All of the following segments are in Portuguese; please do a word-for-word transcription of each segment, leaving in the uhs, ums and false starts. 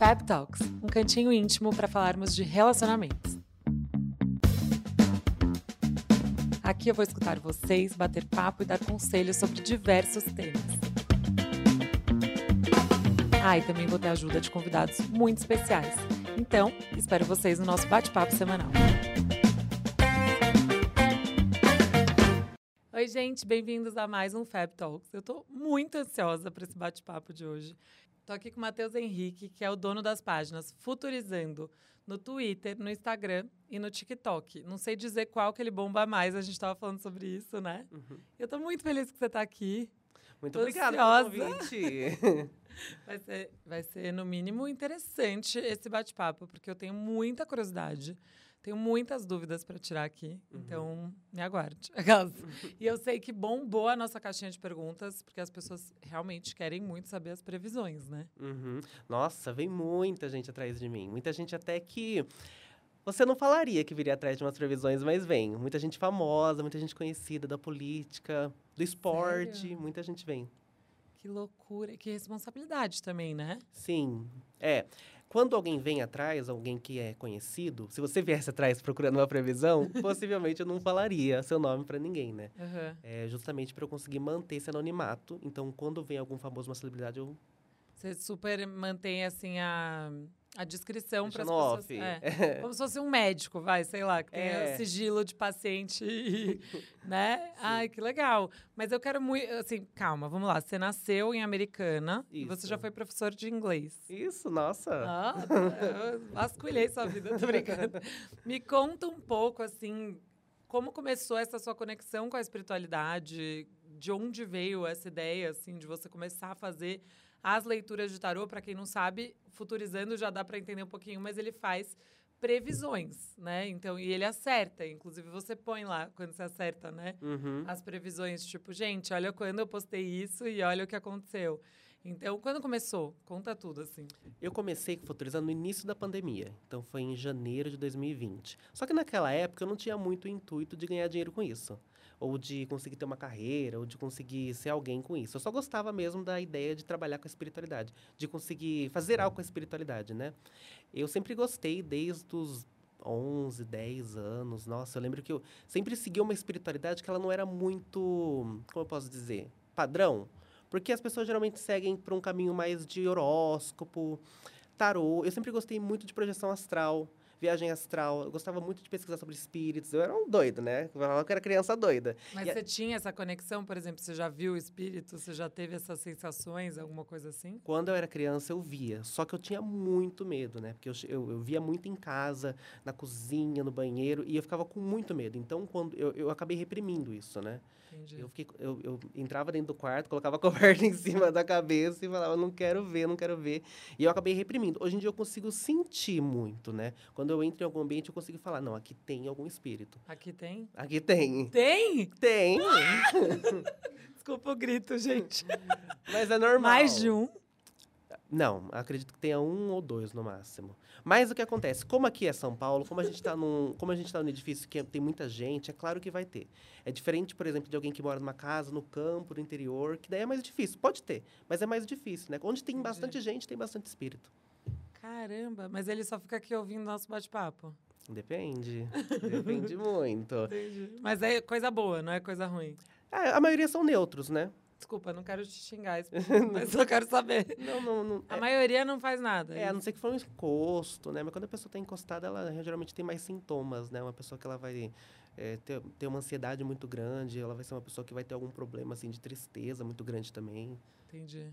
Fab Talks, um cantinho íntimo para falarmos de relacionamentos. Aqui eu vou escutar vocês, bater papo e dar conselhos sobre diversos temas. Ah, e também vou ter a ajuda de convidados muito especiais. Então, espero vocês no nosso bate-papo semanal. Oi, gente, bem-vindos a mais um Fab Talks. Eu tô muito ansiosa para esse bate-papo de hoje. Tô aqui com o Matheus Henrique, que é o dono das páginas Futurizando no Twitter, no Instagram e no TikTok. Não sei dizer qual que ele bomba mais, a gente tava falando sobre isso, né? Uhum. Eu tô muito feliz que você tá aqui. Muito tô obrigada ansiosa. pelo convite. Vai ser, vai ser, no mínimo, interessante esse bate-papo, porque eu tenho muita curiosidade. Tenho muitas dúvidas para tirar aqui, uhum. Então me aguarde. E eu sei que bombou a nossa caixinha de perguntas, porque as pessoas realmente querem muito saber as previsões, né? Uhum. Nossa, vem muita gente atrás de mim. Muita gente até que você não falaria que viria atrás de umas previsões, mas vem. Muita gente famosa, muita gente conhecida da política, do esporte, Sério? Muita gente vem. Que loucura, que responsabilidade também, né? Sim, é. Quando alguém vem atrás, alguém que é conhecido, se você viesse atrás procurando uma previsão, possivelmente eu não falaria seu nome para ninguém, né? Uhum. É justamente para eu conseguir manter esse anonimato. Então, quando vem algum famoso, uma celebridade, eu... Você super mantém, assim, a, a descrição para as pessoas... Off. É, como se fosse um médico, vai, sei lá, que tem é. sigilo de paciente, e, né? Sim. Ai, que legal. Mas eu quero muito... Assim, calma, vamos lá. Você nasceu em Americana Isso. E você já foi professor de inglês. Isso, nossa. Ah, eu vasculhei sua vida, tô brincando. Me conta um pouco, assim, como começou essa sua conexão com a espiritualidade, de onde veio essa ideia, assim, de você começar a fazer as leituras de tarô. Para quem não sabe, Futurizando já dá para entender um pouquinho, mas ele faz previsões, né? Então, e ele acerta. Inclusive, você põe lá, quando você acerta, né? Uhum. As previsões, tipo, gente, olha quando eu postei isso e olha o que aconteceu. Então, quando começou? Conta tudo, assim. Eu comecei Futurizando no início da pandemia. Então, foi em janeiro de dois mil e vinte. Só que naquela época, eu não tinha muito intuito de ganhar dinheiro com isso. Ou de conseguir ter uma carreira, ou de conseguir ser alguém com isso. Eu só gostava mesmo da ideia de trabalhar com a espiritualidade. De conseguir fazer algo com a espiritualidade, né? Eu sempre gostei desde os onze, dez anos. Nossa, eu lembro que eu sempre segui uma espiritualidade que ela não era muito, como eu posso dizer, padrão. Porque as pessoas geralmente seguem por um caminho mais de horóscopo, tarô. Eu sempre gostei muito de projeção astral, viagem astral. Eu gostava muito de pesquisar sobre espíritos. Eu era um doido, né? Eu falava que era criança doida. Mas e você a... tinha essa conexão, por exemplo? Você já viu o espírito? Você já teve essas sensações, alguma coisa assim? Quando eu era criança, eu via. Só que eu tinha muito medo, né? Porque eu, eu, eu via muito em casa, na cozinha, no banheiro. E eu ficava com muito medo. Então, quando eu, eu acabei reprimindo isso, né? Entendi. Eu, fiquei, eu, eu entrava dentro do quarto, colocava a coberta em cima da cabeça e falava, não quero ver, não quero ver. E eu acabei reprimindo. Hoje em dia eu consigo sentir muito, né? Quando eu entro em algum ambiente, eu consigo falar, não, aqui tem algum espírito. Aqui tem? Aqui tem. Tem? Tem. Desculpa o grito, gente. Mas é normal. Mais de um? Não, acredito que tenha um ou dois no máximo. Mas o que acontece? Como aqui é São Paulo, como a gente está num, como a gente tá num edifício que tem muita gente, é claro que vai ter. É diferente, por exemplo, de alguém que mora numa casa, no campo, no interior, que daí é mais difícil. Pode ter, mas é mais difícil, né? Onde tem Entendi. Bastante gente, tem bastante espírito. Caramba, mas ele só fica aqui ouvindo nosso bate-papo? Depende. Depende muito. Entendi. Mas é coisa boa, não é coisa ruim? É, a maioria são neutros, né? Desculpa, não quero te xingar, mas só quero saber. Não, não, não. A é, maioria não faz nada. É, a não ser que for um encosto, né? Mas quando a pessoa está encostada, ela geralmente tem mais sintomas, né? Uma pessoa que ela vai é, ter, ter uma ansiedade muito grande, ela vai ser uma pessoa que vai ter algum problema, assim, de tristeza muito grande também. Entendi.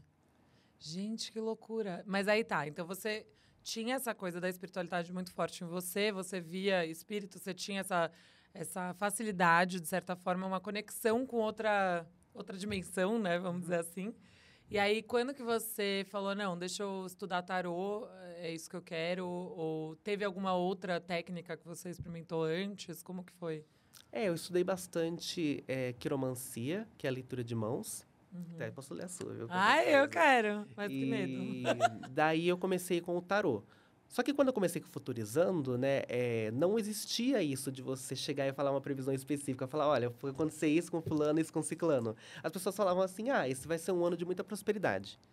Gente, que loucura. Mas aí tá, então você tinha essa coisa da espiritualidade muito forte em você, você via espírito, você tinha essa, essa facilidade, de certa forma, uma conexão com outra... outra dimensão, né? Vamos dizer assim. E aí, quando que você falou, não, deixa eu estudar tarô, é isso que eu quero? Ou teve alguma outra técnica que você experimentou antes? Como que foi? É, eu estudei bastante é, quiromancia, que é a leitura de mãos. Uhum. Até posso ler a sua, viu? Ah, eu quero! Mas e que medo. Daí eu comecei com o tarô. Só que quando eu comecei com Futurizando, né, é, não existia isso de você chegar e falar uma previsão específica. Falar, olha, foi acontecer isso com fulano, isso com ciclano. As pessoas falavam assim, ah, esse vai ser um ano de muita prosperidade.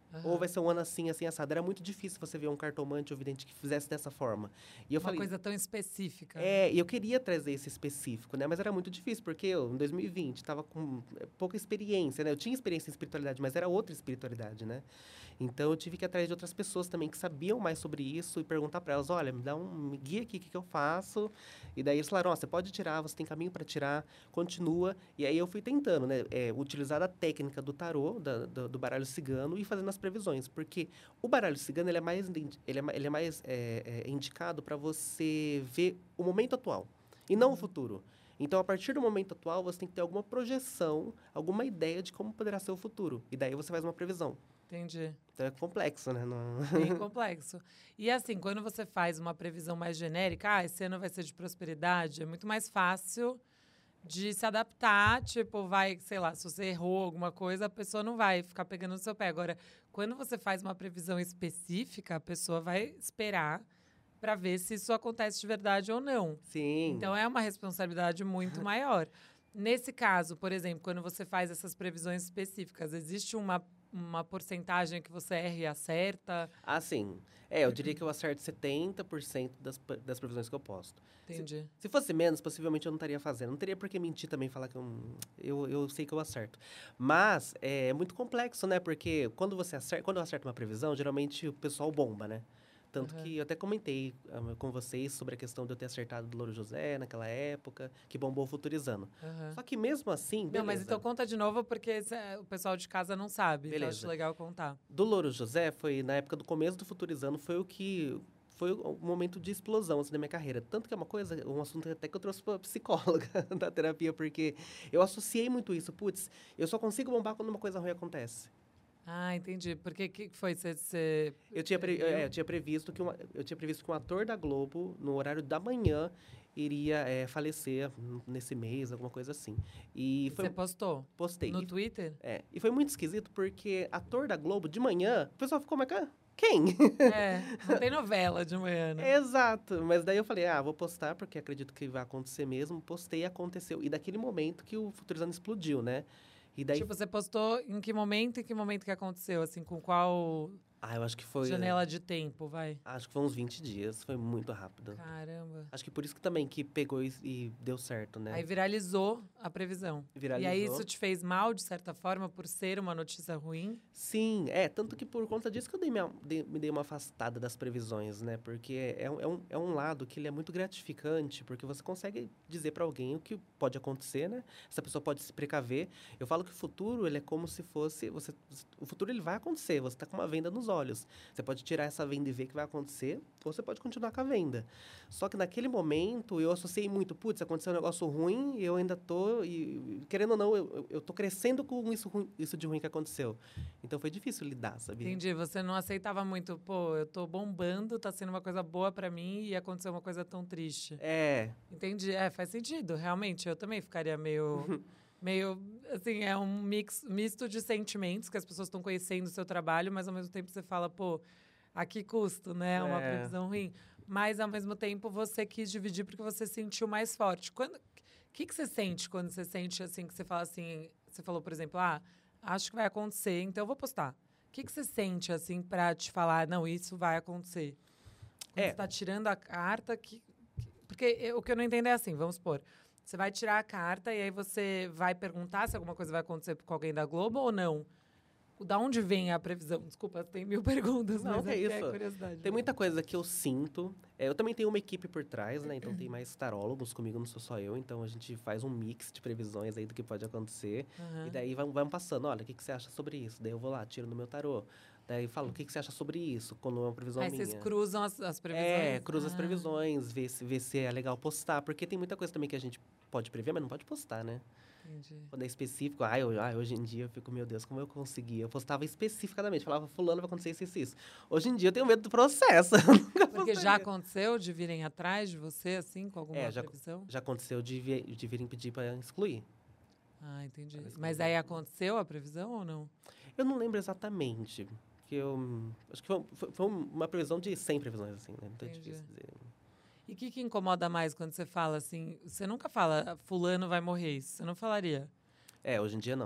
Ou Aham. vai ser um ano assim, assim, assado. Era muito difícil você ver um cartomante ou vidente que fizesse dessa forma. E eu Uma falei, coisa tão específica, né? é, e eu queria trazer esse específico, né? Mas era muito difícil, porque eu, em dois mil e vinte, estava com é, pouca experiência, né? Eu tinha experiência em espiritualidade, mas era outra espiritualidade, né? Então eu tive que ir atrás de outras pessoas também que sabiam mais sobre isso e perguntar para elas, olha, me dá um me guia aqui, o que, que eu faço? E daí eles falaram, ó, você pode tirar, você tem caminho para tirar, continua. E aí eu fui tentando, né? É, utilizar a técnica do tarô, da, do, do baralho cigano e fazendo as previsões, porque o baralho cigano ele é mais, indi- ele é, ma- ele é mais é, é, indicado para você ver o momento atual e não o Uhum. futuro. Então, a partir do momento atual, você tem que ter alguma projeção, alguma ideia de como poderá ser o futuro. E daí você faz uma previsão. Entendi. Então é complexo, né? Não... Bem complexo. E assim, quando você faz uma previsão mais genérica, ah, esse ano vai ser de prosperidade, é muito mais fácil de se adaptar. Tipo, vai, sei lá, se você errou alguma coisa, a pessoa não vai ficar pegando no seu pé. Agora, quando você faz uma previsão específica, a pessoa vai esperar para ver se isso acontece de verdade ou não. Sim. Então é uma responsabilidade muito maior. Nesse caso, por exemplo, quando você faz essas previsões específicas, existe uma, uma porcentagem que você erra e acerta? Assim, é, eu diria que eu acerto setenta por cento das, pre- das previsões que eu posto. Se, Entendi. se fosse menos, possivelmente eu não estaria fazendo. Não teria por que mentir também e falar que eu, eu, eu sei que eu acerto. Mas é, muito complexo, né? Porque quando você acerta, quando eu acerto uma previsão, geralmente o pessoal bomba, né? Tanto Aham. que eu até comentei ah, com vocês sobre a questão de eu ter acertado do Louro José naquela época, que bombou o Futurizando. Aham. Só que mesmo assim, Não, mas beleza. então conta de novo, porque esse é- o pessoal de casa não sabe. Então acho Beleza. legal contar. Do Louro José foi na época do começo do Futurizando, foi o que foi o o momento de explosão assim, da minha carreira. Tanto que é uma coisa, um assunto até que eu trouxe pra psicóloga da terapia, porque eu associei muito isso. Putz, eu só consigo bombar quando uma coisa ruim acontece. Ah, entendi. Porque que que foi? Você, você Eu tinha, pre- viu? é, eu tinha previsto que uma, eu tinha previsto que um ator da Globo, no horário da manhã, iria é, falecer nesse mês, alguma coisa assim. E E foi você postou? postei. No E, Twitter? é, e foi muito esquisito porque ator da Globo de manhã, o pessoal ficou, mas cara, quem? É, não tem novela de manhã, né? Exato, mas daí eu falei, ah, vou postar porque acredito que vai acontecer mesmo. Postei e aconteceu. E daquele momento que o Futurizando explodiu, né? E daí, Tipo, você postou em que momento e que momento que aconteceu? Assim, com qual ah, eu acho que foi, janela de tempo, vai? acho que foi uns vinte dias, foi muito rápido. Caramba. Acho que por isso que também que pegou e, e deu certo, né? Aí viralizou a previsão. E aí Viralizou. isso te fez mal, de certa forma, por ser uma notícia ruim? Sim, é, tanto que por conta disso que eu dei minha- dei- me dei uma afastada das previsões, né? Porque é, um- é, um, é um lado que ele é muito gratificante, porque você consegue dizer para alguém o que pode acontecer, né? Essa pessoa pode se precaver. Eu falo que o futuro, ele é como se fosse, você, o futuro ele vai acontecer, você tá com uma venda nos olhos. Você pode tirar essa venda e ver que vai acontecer, ou você pode continuar com a venda. Só que naquele momento eu associei muito, putz, aconteceu um negócio ruim, e eu ainda tô, e querendo ou não, eu, eu- eu tô crescendo com isso, ruim- isso de ruim que aconteceu. Então foi difícil lidar, sabia? Entendi. Você não aceitava muito, pô, eu tô bombando, tá sendo uma coisa boa pra mim e aconteceu uma coisa tão triste. É, Entendi. É, faz sentido. Realmente, eu também ficaria meio. Meio, assim, é um mix, misto de sentimentos que as pessoas estão conhecendo o seu trabalho, mas ao mesmo tempo você fala, pô, a que custo, né? Uma É. previsão ruim. Mas, ao mesmo tempo, você quis dividir porque você sentiu mais forte. Quando, o que, que você sente quando você sente, assim, que você fala assim... Você falou, por exemplo, ah, acho que vai acontecer, então eu vou postar. O que, que você sente, assim, pra te falar, não, isso vai acontecer? Quando É. você tá tirando a carta, que, que- porque eu- o que eu não entendo é assim, vamos supor... Você vai tirar a carta e aí você vai perguntar se alguma coisa vai acontecer com alguém da Globo ou não? O- Da onde vem a previsão? Desculpa, tem mil perguntas, Não, mas que é, que é isso. curiosidade. Tem muita coisa que eu sinto. É, eu também tenho uma equipe por trás, né? Então tem mais tarólogos comigo, não sou só eu. Então a gente faz um mix de previsões aí do que pode acontecer. Aham. E daí vamos, vamos passando, olha, o que, que você acha sobre isso? Daí eu vou lá, tiro no meu tarô. Daí eu falo, o que, que você acha sobre isso? Quando é uma previsão Aí minha. vocês cruzam as, as previsões? É, cruza as Ah, previsões, vê se, vê se é legal postar. Porque tem muita coisa também que a gente pode prever, mas não pode postar, né? entendi. Quando é específico, ai, eu, ai, hoje em dia eu fico, meu Deus, como eu consegui? Eu postava especificadamente, falava, fulano vai acontecer isso, isso, isso. Hoje em dia eu tenho medo do processo. eu nunca Porque já postaria. aconteceu de virem atrás de você, assim, com alguma É, já- previsão? Já aconteceu de, vi- de virem pedir para excluir. Ah, entendi. Parece Mas que- aí aconteceu a previsão ou não? Eu não lembro exatamente. Que eu, acho que foi, foi- foi uma previsão de cem previsões, assim, né? Muito Entendi. difícil dizer. E o que, que incomoda mais quando você fala assim? Você nunca fala, fulano vai morrer, isso você não falaria. É, hoje em dia não.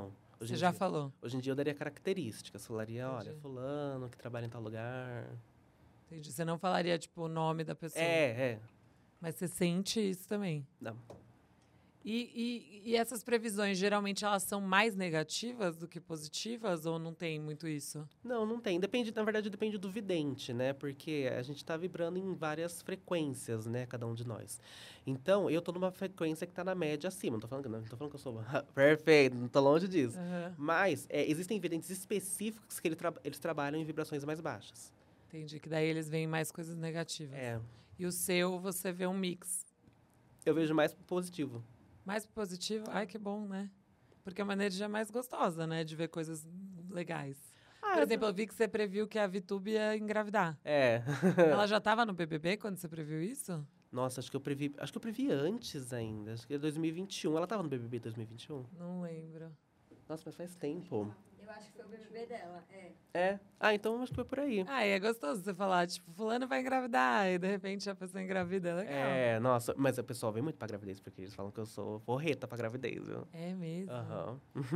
Hoje Você em já dia. falou. Hoje em dia eu daria características. Falaria, olha, Entendi. fulano que trabalha em tal lugar. Entendi. Você não falaria, tipo, o nome da pessoa. É, é. Mas você sente isso também. Não. E, e, e essas previsões, geralmente, elas são mais negativas do que positivas? Ou não tem muito isso? Não, não tem. Depende, na verdade, depende do vidente, né? Porque a gente tá vibrando em várias frequências, né? Cada um de nós. Então, eu tô numa frequência que tá na média acima. Não tô falando que, não, não tô falando que eu sou perfeito, não tô longe disso. Aham. Mas é, existem videntes específicos que ele tra- eles trabalham em vibrações mais baixas. Entendi. Que daí eles veem mais coisas negativas. É, E o seu, você vê um mix. eu vejo mais positivo. Mais positivo? Ai, que bom, né? Porque é uma energia mais gostosa, né? De ver coisas legais. Ah, Por eu exemplo, eu vi que você previu que a Vitube ia engravidar. É. Ela já estava no B B B quando você previu isso? Nossa, acho que eu previ, acho que eu previ antes ainda. Acho que é dois mil e vinte e um. Ela tava no B B B dois mil e vinte e um? Não lembro. Nossa, mas faz tempo. Eu acho que foi o B B B dela, é. É. Ah, então acho que foi por aí. Ah, e é gostoso você falar, tipo, fulano vai engravidar, e de repente a pessoa engravida, é legal. É, nossa, mas o pessoal vem muito pra gravidez, porque eles falam que eu sou porreta pra gravidez, viu? É mesmo? Aham.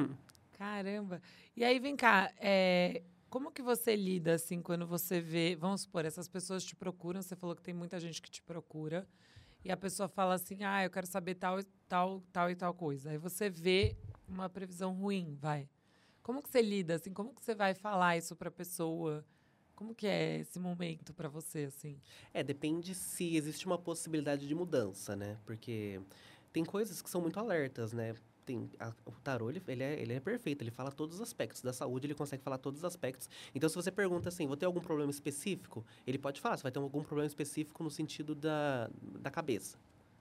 Caramba. E aí, vem cá, é, como que você lida, assim, quando você vê... Vamos supor, essas pessoas te procuram, você falou que tem muita gente que te procura, e a pessoa fala assim, ah, eu quero saber tal, e- tal, tal e tal coisa. Aí você vê uma previsão ruim, vai. Como que você lida, assim? Como que você vai falar isso pra pessoa? Como que é esse momento pra você, assim? É, depende se existe uma possibilidade de mudança, né? Porque tem coisas que são muito alertas, né? Tem, a- o tarô, ele, ele, é, ele é perfeito, ele fala todos os aspectos da saúde, ele consegue falar todos os aspectos. Então, se você pergunta assim, vou ter algum problema específico? Ele pode falar, você vai ter algum problema específico no sentido da, da cabeça.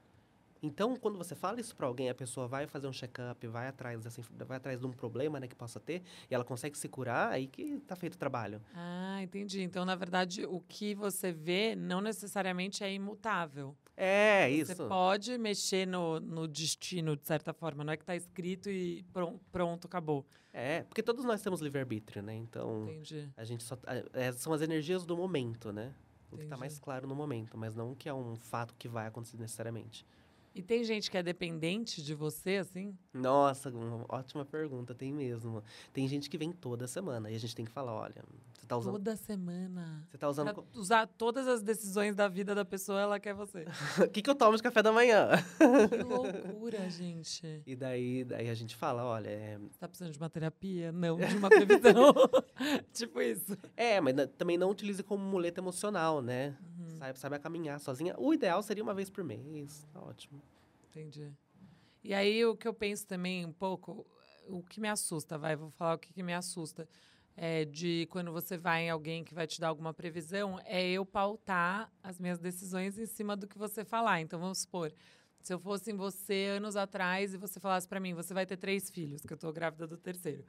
Então, quando você fala isso para alguém, a pessoa vai fazer um check-up, vai atrás dessa, inf- vai atrás de um problema, né, que possa ter, e ela consegue se curar, aí que tá feito o trabalho. Ah, entendi. Então, na verdade, o que você vê não necessariamente é imutável. É, Você isso. pode mexer no, no destino, de certa forma. Não é que está escrito e pron- pronto, acabou. É, porque todos nós temos livre-arbítrio, né? Então, Entendi. a gente só. a- é, são as energias do momento, né? O que tá Entendi. mais claro no momento, mas não que é um fato que vai acontecer necessariamente. E tem gente que é dependente de você, assim? Nossa, uma ótima pergunta, tem mesmo. Tem gente que vem toda semana e a gente tem que falar, olha, você tá usando. Toda semana. Você tá usando. Pra usar todas as decisões da vida da pessoa, ela quer você. O que, que eu tomo de café da manhã? Que loucura, gente. E daí, daí a gente fala, olha, é, Você tá precisando de uma terapia? Não, de uma previsão. Tipo isso. é, mas na- também não utilize como muleta emocional, né? Uhum. Saiba, saiba caminhar sozinha. O ideal seria uma vez por mês, tá ótimo. Entendi. E aí, o que eu penso também um pouco, o que me assusta, vai, vou falar o que, que me assusta, é de quando você vai em alguém que vai te dar alguma previsão, é eu pautar as minhas decisões em cima do que você falar. Então, vamos supor, se eu fosse em você anos atrás e você falasse pra mim, você vai ter três filhos, que eu tô grávida do terceiro.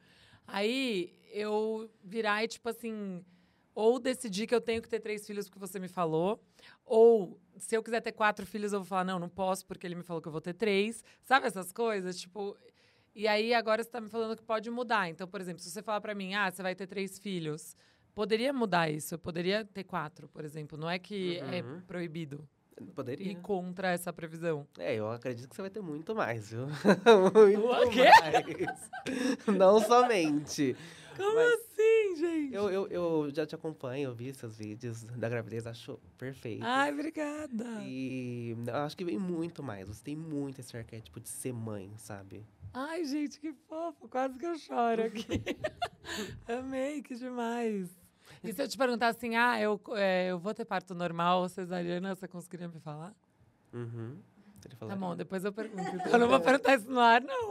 Aí, eu virar e, tipo assim, ou decidir que eu tenho que ter três filhos porque você me falou, ou se eu quiser ter quatro filhos, eu vou falar, não, não posso, porque ele me falou que eu vou ter três. Sabe essas coisas? Tipo. E aí, agora você tá me falando que pode mudar. Então, por exemplo, se você falar pra mim, ah, você vai ter três filhos, poderia mudar isso. Eu poderia ter quatro, por exemplo. Não é que é Uhum. proibido Poderia. ir contra essa previsão. É, eu acredito que você vai ter muito mais, viu? muito O quê? mais. Não somente. Como Mas assim, gente? Eu, eu, eu já te acompanho, eu vi seus vídeos da gravidez, acho perfeito. Ai, obrigada. E eu acho que vem muito mais. Você tem muito esse arquétipo de ser mãe, sabe? Ai, gente, que fofo. Quase que eu choro aqui. Amei, que demais. E se eu te perguntar assim, ah, eu, é, eu vou ter parto normal ou cesariana, você conseguiria me falar? Uhum. Ele falou, Tá bom, depois eu pergunto. Então, eu não vou perguntar isso no ar, não.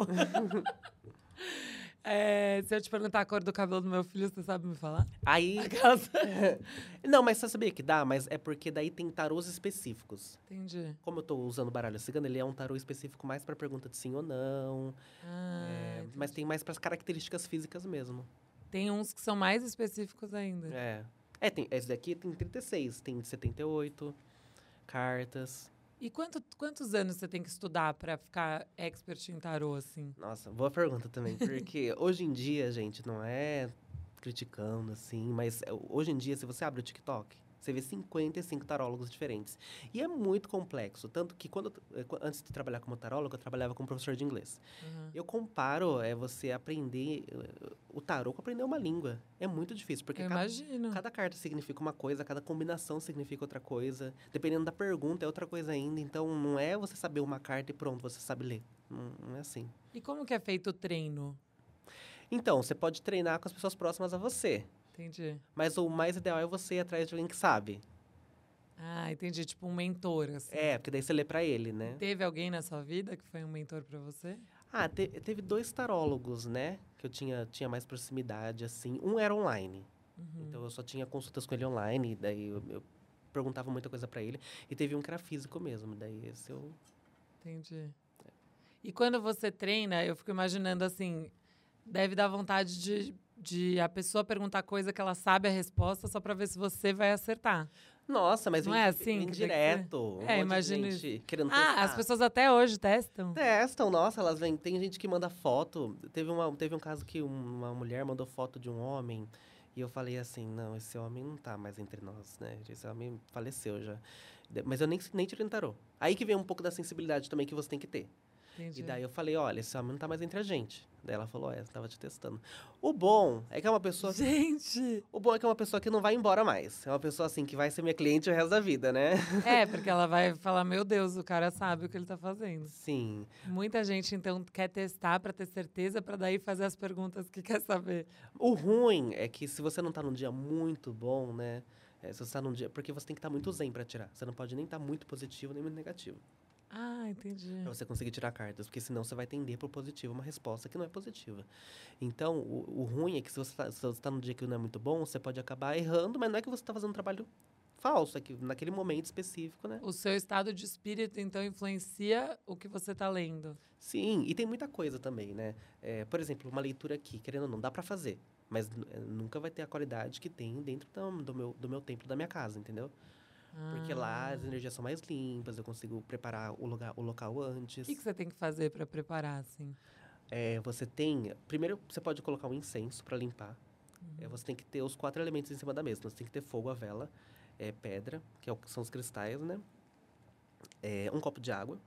É, se eu te perguntar a cor do cabelo do meu filho, você sabe me falar? Aí. Aquelas- Não, mas você sabia que dá? Mas é porque daí tem tarôs específicos. Entendi. Como eu tô usando o baralho cigano, ele é um tarô específico mais pra pergunta de sim ou não. Ah, É, entendi. mas tem mais pras características físicas mesmo. Tem uns que são mais específicos ainda. É. É, tem, esse daqui tem trinta e seis, tem setenta e oito cartas. E quanto, quantos anos você tem que estudar pra ficar expert em tarô, assim? Nossa, boa pergunta também, porque hoje em dia, gente, não é criticando, assim, mas é, hoje em dia, se você abre o TikTok, Você vê cinquenta e cinco tarólogos diferentes. E é muito complexo. Tanto que, quando, eu- antes de trabalhar como tarólogo, eu trabalhava como professor de inglês. Uhum. Eu comparo é, você aprender eh, o tarô com aprender uma língua. É muito difícil, porque Eu cada, imagino. cada carta significa uma coisa, cada combinação significa outra coisa. Dependendo da pergunta, é outra coisa ainda. Então, não é você saber uma carta e pronto, você sabe ler. Não, não é assim. E como que é feito o treino? Então, você pode treinar com as pessoas próximas a você. Entendi. Mas o mais ideal é você ir atrás de alguém que sabe. Ah, entendi. Tipo um mentor, assim. É, porque daí você lê pra ele, né? Teve alguém na sua vida que foi um mentor pra você? Ah, te- teve dois tarólogos, né? Que eu tinha, tinha mais proximidade, assim. Um era online. Uhum. Então, eu só tinha consultas com ele online. e Daí, eu, eu perguntava muita coisa pra ele. E teve um que era físico mesmo. Daí, esse eu... Entendi. E quando você treina, eu fico imaginando assim, deve dar vontade de, de a pessoa perguntar coisa que ela sabe a resposta só pra ver se você vai acertar. Nossa, mas Não vem, é assim vem que tem que ser? direto. Um É, monte de imagino gente querendo Ah, testar. as pessoas até hoje testam? Testam, nossa, elas vêm. Tem gente que manda foto. Teve, uma, teve um caso que um- uma mulher mandou foto de um homem. E eu falei assim, não, esse homem não tá mais entre nós, né? Esse homem faleceu já. De- Mas eu nem, nem tirei no tarô. Aí que vem um pouco da sensibilidade também que você tem que ter. Entendi. E daí eu falei, olha, esse homem não tá mais entre a gente. Daí ela falou, é, eu tava te testando. O bom é que é uma pessoa... Gente! O bom é que é uma pessoa que não vai embora mais. É uma pessoa, assim, que vai ser minha cliente o resto da vida, né? É, porque ela vai falar, meu Deus, o cara sabe o que ele tá fazendo. Sim. Muita gente, então, quer testar pra ter certeza, pra daí fazer as perguntas que quer saber. O ruim é que se você não tá num dia muito bom, né? É, se você tá num dia... Porque você tem que estar muito zen pra tirar. Você não pode nem estar muito positivo, nem muito negativo. Ah, entendi. Pra você conseguir tirar cartas. Porque senão você vai tender pro positivo uma resposta que não é positiva. Então, o, o ruim é que se você, tá, se você tá num dia que não é muito bom, você pode acabar errando, mas não é que você tá fazendo um trabalho falso. É que naquele momento específico, né? O seu estado de espírito, então, influencia o que você tá lendo. Sim, e tem muita coisa também, né? É, por exemplo, uma leitura aqui, querendo ou não, dá pra fazer. Mas é, nunca vai ter a qualidade que tem dentro do, do meu, do meu templo, da minha casa, entendeu? Porque lá as Ah. energias são mais limpas, eu consigo preparar o, lugar, o local O antes. que, que você tem que fazer pra preparar, assim? É, você tem... Primeiro, você pode colocar um incenso para limpar. É, você tem que ter os quatro elementos em cima da mesa. Você tem que ter fogo, a vela, é, pedra, que é o- são os cristais, né? É, um copo de água.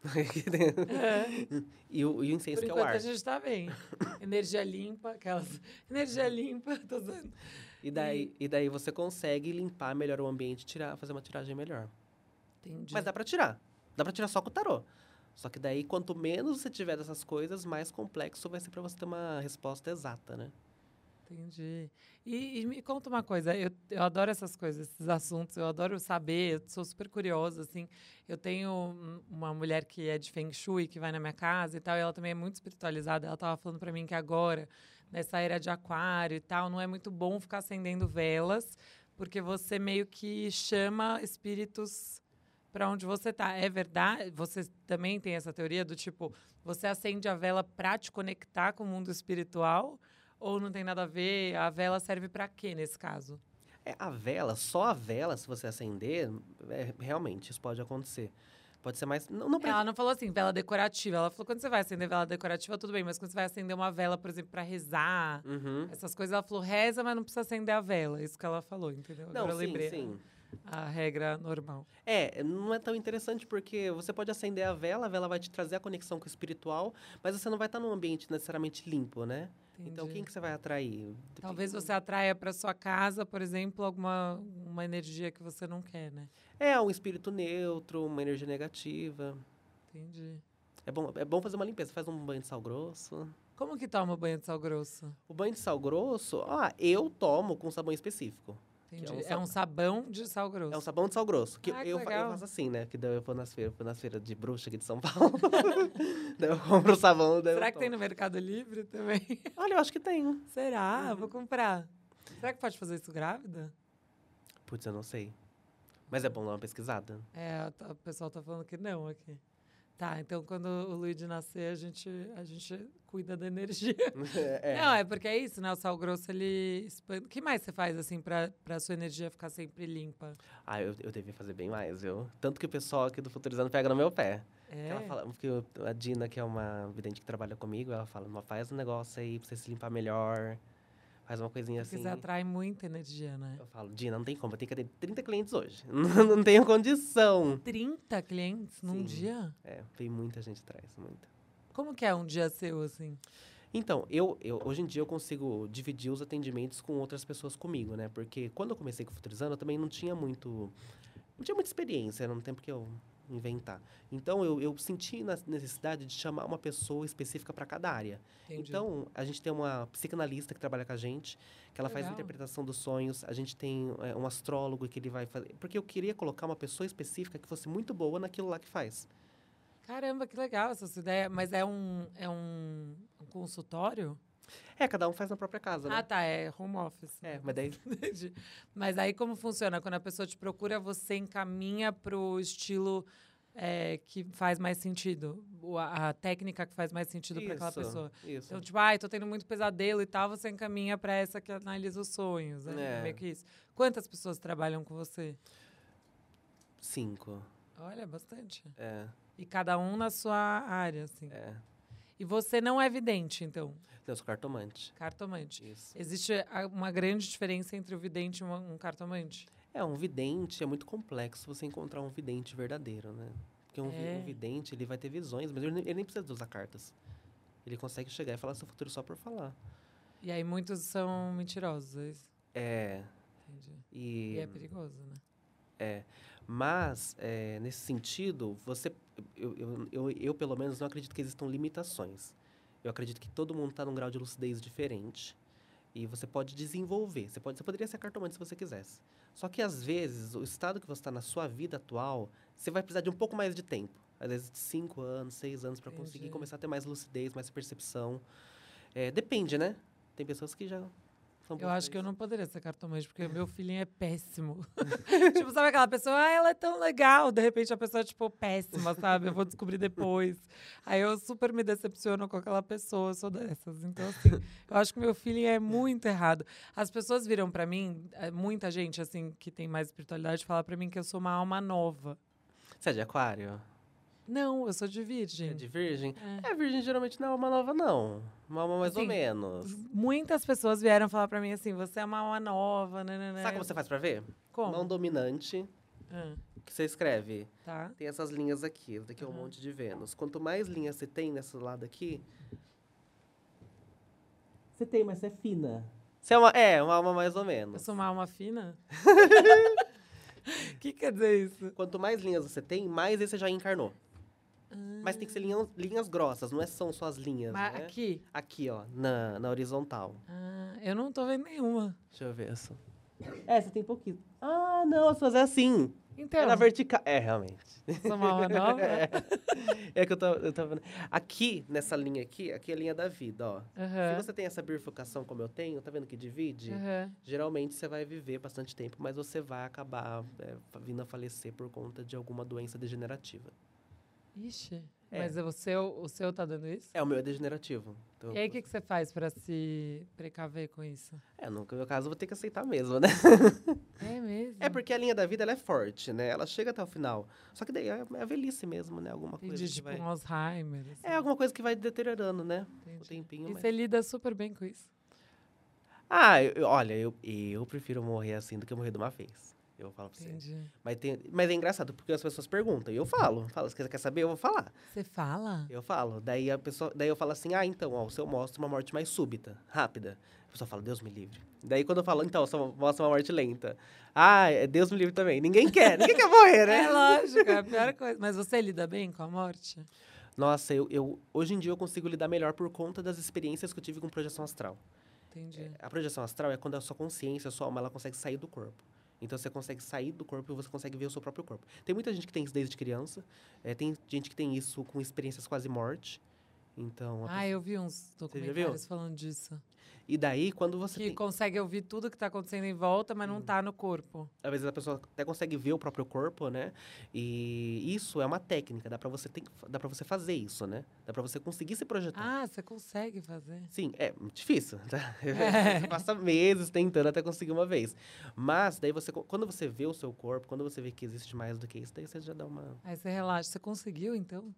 e, o, e o incenso, Por que é o enquanto ar. a gente tá bem. Energia limpa, aquelas... Energia limpa, tô usando. E daí, e daí você consegue limpar melhor o ambiente, tirar, fazer uma tiragem melhor. Entendi. Mas dá pra tirar. Dá pra tirar só com o tarô. Só que daí, quanto menos você tiver dessas coisas, mais complexo vai ser pra você ter uma resposta exata, né? Entendi. E, e me conta uma coisa, eu, eu adoro essas coisas, esses assuntos, eu adoro saber, eu sou super curiosa, assim. Eu tenho um- uma mulher que é de Feng Shui, que vai na minha casa e tal, e ela também é muito espiritualizada. Ela estava falando para mim que agora, nessa era de aquário e tal, não é muito bom ficar acendendo velas, porque você meio que chama espíritos para onde você tá. É verdade? Você também tem essa teoria do tipo, você acende a vela para te conectar com o mundo espiritual? Ou não tem nada a ver? A vela serve para quê nesse caso? É, a vela, só a vela, se você acender, é, realmente, isso pode acontecer. Pode ser mais... Não, não precisa- Ela não falou assim, vela decorativa. Ela falou, quando você vai acender vela decorativa, tudo bem. Mas quando você vai acender uma vela, por exemplo, para rezar, Uhum. essas coisas, ela falou, reza, mas não precisa acender a vela. Isso que ela falou, entendeu? Não, Agora eu sim, lembrei sim. a regra normal. É, não é tão interessante porque você pode acender a vela, a vela vai te trazer a conexão com o espiritual, mas você não vai estar num ambiente necessariamente limpo, né? Então, Entendi. quem que você vai atrair? Talvez você atraia para sua casa, por exemplo, alguma uma energia que você não quer, né? É, um espírito neutro, uma energia negativa. Entendi. É bom, é bom fazer uma limpeza. Faz um banho de sal grosso. Como que toma o banho de sal grosso? O banho de sal grosso, ah, eu tomo com sabão específico. Entendi. é um É sab- um sabão de sal grosso. É um sabão de sal grosso. Que Ah, que eu, fa- eu legal. faço assim, né? Que daí eu vou nas feiras, vou nas feiras de bruxa aqui de São Paulo. daí eu compro o sabão. Daí Será eu que tem tomo. no Mercado Livre também? Olha, eu acho que tem. Será? Vou comprar. Será que pode fazer isso grávida? Putz, eu não sei. Mas é bom dar uma pesquisada. É, tá- o pessoal tá falando que não aqui. Tá, então quando o Luigi nascer, a gente, a gente cuida da energia. é. Não, é porque é isso, né? O sal grosso, ele expande. O que mais você faz, assim, pra, pra sua energia ficar sempre limpa? Ah, eu, eu devia fazer bem mais, viu? Tanto que o pessoal aqui do Futurizando pega no meu pé. Que É? Ela fala, porque eu- a Dina, que é uma vidente que trabalha comigo, ela fala, "Não, faz um negócio aí pra você se limpar melhor. Faz uma coisinha Porque assim. você atrai muita energia, né? Eu falo, Dina, não tem como, eu tenho que atender trinta clientes hoje. Não tenho condição. trinta clientes num Sim. dia? É, tem muita gente atrás, muita. Como que é um dia seu, assim? Então, eu, eu, hoje em dia eu consigo dividir os atendimentos com outras pessoas comigo, né? Porque quando eu comecei com o Futurizando, eu também não tinha muito... Não tinha muita experiência, era um tempo que eu inventar. Então, eu, eu senti na necessidade de chamar uma pessoa específica para cada área. Entendi. Então, a gente tem uma psicanalista que trabalha com a gente, que ela faz a Legal. interpretação dos sonhos. A gente tem é, um astrólogo que ele vai fazer... Porque eu queria colocar uma pessoa específica que fosse muito boa naquilo lá que faz. Caramba, que legal essa sua ideia. Mas é um, é um, um consultório? É, cada um faz na própria casa, né? Ah, tá. É home office. É, mas daí... Entendi. Mas aí como funciona? Quando a pessoa te procura, você encaminha pro estilo é, que faz mais sentido? O- A, a técnica que faz mais sentido para aquela Isso, pessoa. Isso. Então, tipo, ai, tô tendo muito pesadelo e tal, você encaminha para essa que analisa os sonhos. É, É. meio que isso. Quantas pessoas trabalham com você? Cinco. Olha, bastante. É, E cada um na sua área, assim. é. E você não é vidente, então? Eu sou cartomante. Cartomante. Isso. Existe a- uma grande diferença entre o vidente e uma- um cartomante? É, um vidente é muito complexo você encontrar um vidente verdadeiro, né? Porque um, vi- É. um vidente, ele vai ter visões, mas ele, nem- ele nem precisa de usar cartas. Ele consegue chegar e falar seu futuro só por falar. E aí muitos são mentirosos, é isso? É, Entendi. e... E é perigoso, né? É, mas, é, nesse sentido, você... Eu, eu, eu, eu, pelo menos, não acredito que existam limitações. Eu acredito que todo mundo está num grau de lucidez diferente. E você pode desenvolver. Você, pode, você poderia ser cartomante se você quisesse. Só que, às vezes, o estado que você está na sua vida atual, você vai precisar de um pouco mais de tempo. Às vezes, de cinco anos, seis anos, para conseguir Entendi. começar a ter mais lucidez, mais percepção. É, depende, né? Tem pessoas que já são Eu boas acho pra que eu isso. não poderia ser cartomante, porque meu filhinho é péssimo. Tipo, sabe aquela pessoa, ah, ela é tão legal. De repente a pessoa é, tipo, péssima, sabe? Eu vou descobrir depois. Aí eu super me decepciono com aquela pessoa, eu sou dessas. Então, assim, eu acho que meu filhinho é muito errado. As pessoas viram pra mim, eh, muita gente, assim, que tem mais espiritualidade, fala pra mim que eu sou uma alma nova. Você é de aquário? Não, eu sou de virgem. É de virgem? É. É, virgem geralmente não é uma nova, não. Uma alma mais ou Assim, menos. Muitas pessoas vieram falar pra mim assim, você é uma alma nova, né, né, né. Sabe como você faz pra ver? Como? Mão dominante, Ah, que você escreve. tá. Tem essas linhas aqui. Esse daqui é um Aham. monte de Vênus. Quanto mais linhas você tem nesse lado aqui... Você tem, mas você é fina. Você é uma, é, uma alma mais ou Eu menos. sou uma alma fina? O que quer dizer isso? Quanto mais linhas você tem, mais esse você já encarnou. Mas tem que ser linhas, linhas grossas, não é, são só as linhas, Mas né? aqui. Aqui, ó, na, na horizontal. Ah, eu não tô vendo nenhuma. Deixa eu ver essa. É, você tem pouquinho. Ah, não, as suas é assim. Então, É na vertical. É, realmente. sou uma alma nova? É, é que eu tô, eu tô vendo. Aqui, nessa linha aqui, aqui é a linha da vida, ó. Se Aham. você tem essa bifurcação como eu tenho, tá vendo que divide? Aham. Geralmente você vai viver bastante tempo, mas você vai acabar é, vindo a falecer por conta de alguma doença degenerativa. Ixi. É. Mas o seu, o seu tá dando isso? É, o meu é degenerativo. Então, E aí, o que, que você faz pra se precaver com isso? É, no meu caso, eu vou ter que aceitar mesmo, né? É mesmo? É porque a linha da vida, ela é forte, né? Ela chega até o final. Só que daí é é a velhice mesmo, né? Alguma coisa Entendi, que tipo vai... um Alzheimer. Assim. É alguma coisa que vai deteriorando, né? O Entendi. tempinho, E mas... você lida super bem com isso? Ah, eu- eu- olha, eu, eu prefiro morrer assim do que morrer de uma vez. Eu falo pra você. Entendi. Mas, tem, mas é engraçado, porque as pessoas perguntam, e eu falo. Falo, se você quer saber, eu vou falar. Você fala? Eu falo. Daí, a pessoa, daí eu falo assim, ah, então, ó, o seu mostra uma morte mais súbita, rápida. A pessoa fala, Deus me livre. Daí quando eu falo, então, só mostra uma morte lenta. Ah, é Deus me livre também. Ninguém quer, ninguém quer morrer, né? É lógico, é a pior coisa. Mas você lida bem com a morte? Nossa, eu, eu, hoje em dia eu consigo lidar melhor por conta das experiências que eu tive com projeção astral. Entendi. A projeção astral é quando a sua consciência, a sua alma, ela consegue sair do corpo. Então, você consegue sair do corpo e você consegue ver o seu próprio corpo. Tem muita gente que tem isso desde criança. É, tem gente que tem isso com experiências quase morte. Então, a Ah, eu vi uns já viu? documentários falando disso. E daí, quando você Que tem... consegue ouvir tudo que tá acontecendo em volta, mas não tá no corpo. Às vezes a pessoa até consegue ver o próprio corpo, né? E isso é uma técnica, dá pra você, ter, dá pra você fazer isso, né? Dá pra você conseguir se projetar. Ah, você consegue fazer. Sim, é muito difícil, tá? É. Você passa meses tentando até conseguir uma vez. Mas daí você, quando você vê o seu corpo, quando você vê que existe mais do que isso, daí você já dá uma... Aí você relaxa. Você conseguiu, então?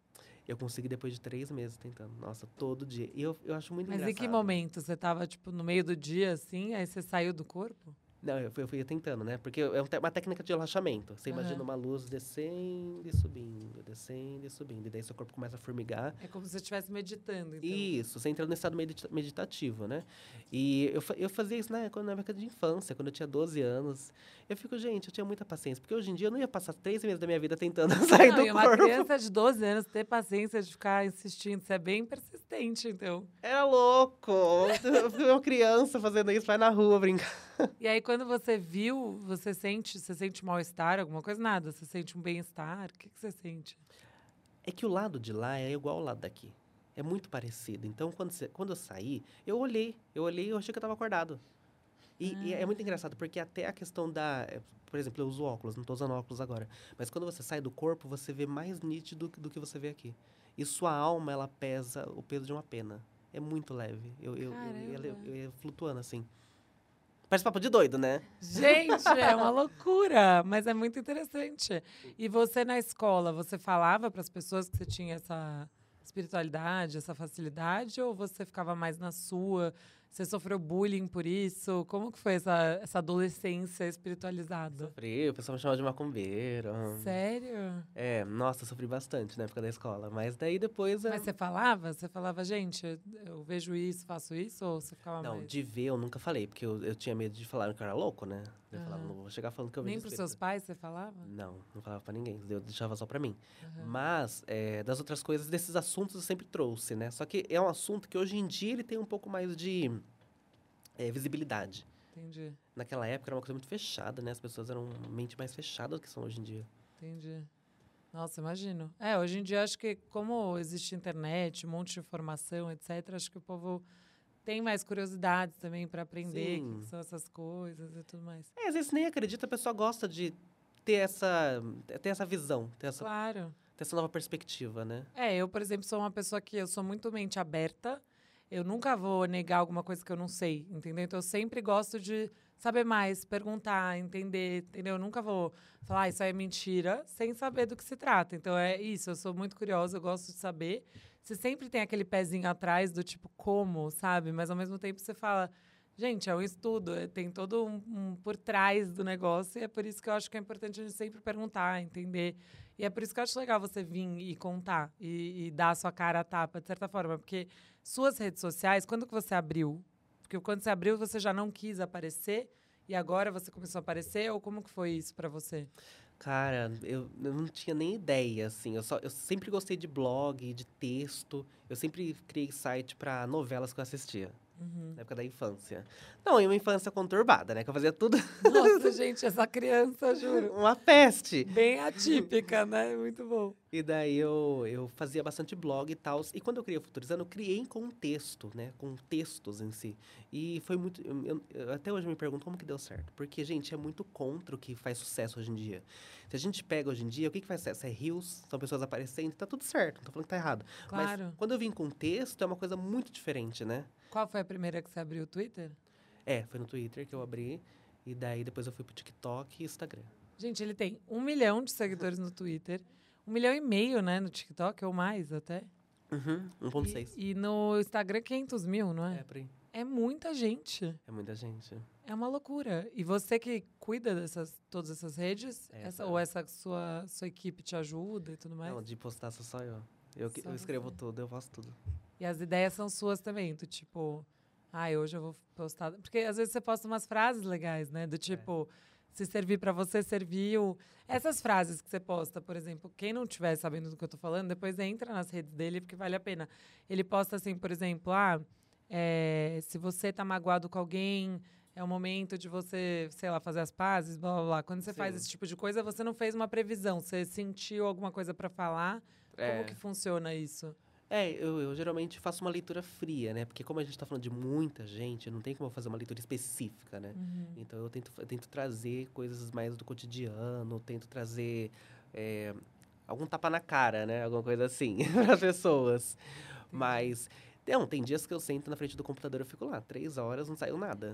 Eu consegui depois de três meses tentando. Nossa, todo dia. E eu, eu acho muito Mas engraçado. em que momento? Você tava, tipo, no meio do dia, assim, aí você saiu do corpo? Não, eu fui, eu fui tentando, né? Porque é um te- uma técnica de relaxamento. Você Aham. imagina uma luz descendo e subindo, descendo e subindo. E daí seu corpo começa a formigar. É como se você estivesse meditando, então. Isso, você entra no estado medita- meditativo, né? E eu, fa- eu fazia isso na, quando- na época de infância, quando eu tinha doze anos. Eu fico, gente, eu tinha muita paciência. Porque hoje em dia eu não ia passar três meses da minha vida tentando sair Não, do e uma corpo. criança de doze anos ter paciência de ficar insistindo, você é bem persistente, então. Era louco! Eu fui uma criança fazendo isso, vai na rua brincar. E aí, quando você viu, você sente, você sente mal-estar, alguma coisa? Nada. Você sente um bem-estar? O que, que você sente? É que o lado de lá é igual ao lado daqui. É muito parecido. Então, quando, você- quando eu saí, eu olhei. Eu olhei e eu achei que eu estava acordado. E, e é muito engraçado, porque até a questão da... é, Por exemplo, eu uso óculos, não estou usando óculos agora. Mas quando você sai do corpo, você vê mais nítido do que você vê aqui. E sua alma, ela pesa o peso de uma pena. É muito leve. Eu, eu, eu, ia- eu, Caramba. eu ia flutuando, assim. Parece papo de doido, né? Gente, é uma loucura, mas é muito interessante. E você na escola, você falava para as pessoas que você tinha essa espiritualidade, essa facilidade, ou você ficava mais na sua? Você sofreu bullying por isso? Como que foi essa, essa adolescência espiritualizada? Sofri, o pessoal me chamava de macumbeiro. Sério? É, nossa, sofri bastante na época da escola. Mas daí depois... eu- Mas você falava? Você falava, gente, eu- eu vejo isso, faço isso? Ou você ficava Não, mais... de ver eu nunca falei, porque eu, eu tinha medo de falar que eu era louco, né? Eu falava, Aham. não vou chegar falando que eu Nem vejo pros espírito. seus pais você falava? Não, não falava pra ninguém, eu deixava só pra mim. Aham. Mas, é, das outras coisas, desses assuntos eu sempre trouxe, né? Só que é um assunto que hoje em dia ele tem um pouco mais de é, visibilidade. Entendi, Naquela época era uma coisa muito fechada, né? As pessoas eram mente mais fechada do que são hoje em dia. entendi. Nossa, imagino. É, hoje em dia acho que como existe internet, um monte de informação, etcétera, acho que o povo tem mais curiosidades também para aprender o que Sim. que são essas coisas e tudo mais. É, às vezes nem acredita, a pessoa gosta de ter essa, ter essa visão, ter essa, Claro. ter essa nova perspectiva, né? É, eu, por exemplo, sou uma pessoa que eu sou muito mente aberta. Eu nunca vou negar alguma coisa que eu não sei, entendeu? Então, eu sempre gosto de saber mais, perguntar, entender, entendeu? Eu nunca vou falar, ah, isso aí é mentira, sem saber do que se trata. Então, é isso, eu sou muito curiosa, eu gosto de saber. Você sempre tem aquele pezinho atrás do tipo, como, sabe? Mas, ao mesmo tempo, você fala, gente, é um estudo, é- tem todo um, um por trás do negócio, e é por isso que eu acho que é importante a gente sempre perguntar, entender. E é por isso que eu acho legal você vir e contar, e, e dar a sua cara a tapa, de certa forma, porque suas redes sociais, quando que você abriu? Porque quando você abriu, você já não quis aparecer, e agora você começou a aparecer, ou como que foi isso pra você? Cara, eu, eu não tinha nem ideia, assim. Eu, só, eu sempre gostei de blog, de texto. Eu sempre criei site pra novelas que eu assistia. Na época da infância. Não, e uma infância conturbada, né? Que eu fazia tudo Nossa, gente, essa criança, juro. uma peste. Bem atípica, né? Muito bom. E daí eu, eu fazia bastante blog e tal. E quando eu criei o Futurizando, eu criei em contexto, né? Com textos em si. E foi muito... eu- eu- eu- até hoje eu me pergunto como que deu certo. Porque, gente, é muito contra o que faz sucesso hoje em dia. Se a gente pega hoje em dia, o que, que faz sucesso? É reels, são pessoas aparecendo, tá tudo certo. Não tô falando que tá errado. Claro. Mas quando eu vim com texto, é uma coisa muito diferente, né? Qual foi a primeira que você abriu o Twitter? É, foi no Twitter que eu abri. E daí depois eu fui pro TikTok e Instagram. Gente, ele tem um milhão de seguidores no Twitter, um milhão e meio, né, no TikTok, ou mais até. Uhum, um ponto seis. E, e no Instagram, quinhentos mil, não é? É, por aí. É muita gente. É muita gente. É uma loucura. E você que cuida dessas todas essas redes, É, essa, tá. ou essa sua, sua equipe te ajuda e tudo mais? Não, de postar sou só eu. Eu, que- Só eu escrevo você. tudo, eu faço tudo. E as ideias são suas também, do tipo, ah, hoje eu vou postar. Porque às vezes você posta umas frases legais, né? Do tipo, se servir pra você, serviu. Essas frases que você posta, por exemplo, quem não estiver sabendo do que eu tô falando, depois entra nas redes dele, porque vale a pena. Ele posta assim, por exemplo, ah, é, se você tá magoado com alguém, é o momento de você, sei lá, fazer as pazes, blá blá blá. Quando você faz Sim. esse tipo de coisa, você não fez uma previsão, você sentiu alguma coisa pra falar. É. Como que funciona isso? É, eu, eu geralmente faço uma leitura fria, né? Porque como a gente tá falando de muita gente, não tem como eu fazer uma leitura específica, né? Então eu tento, eu tento trazer coisas mais do cotidiano, tento trazer é, algum tapa na cara, né? Alguma coisa assim, para as pessoas. Mas, não, tem dias que eu sento na frente do computador e fico lá, três horas, não saiu nada.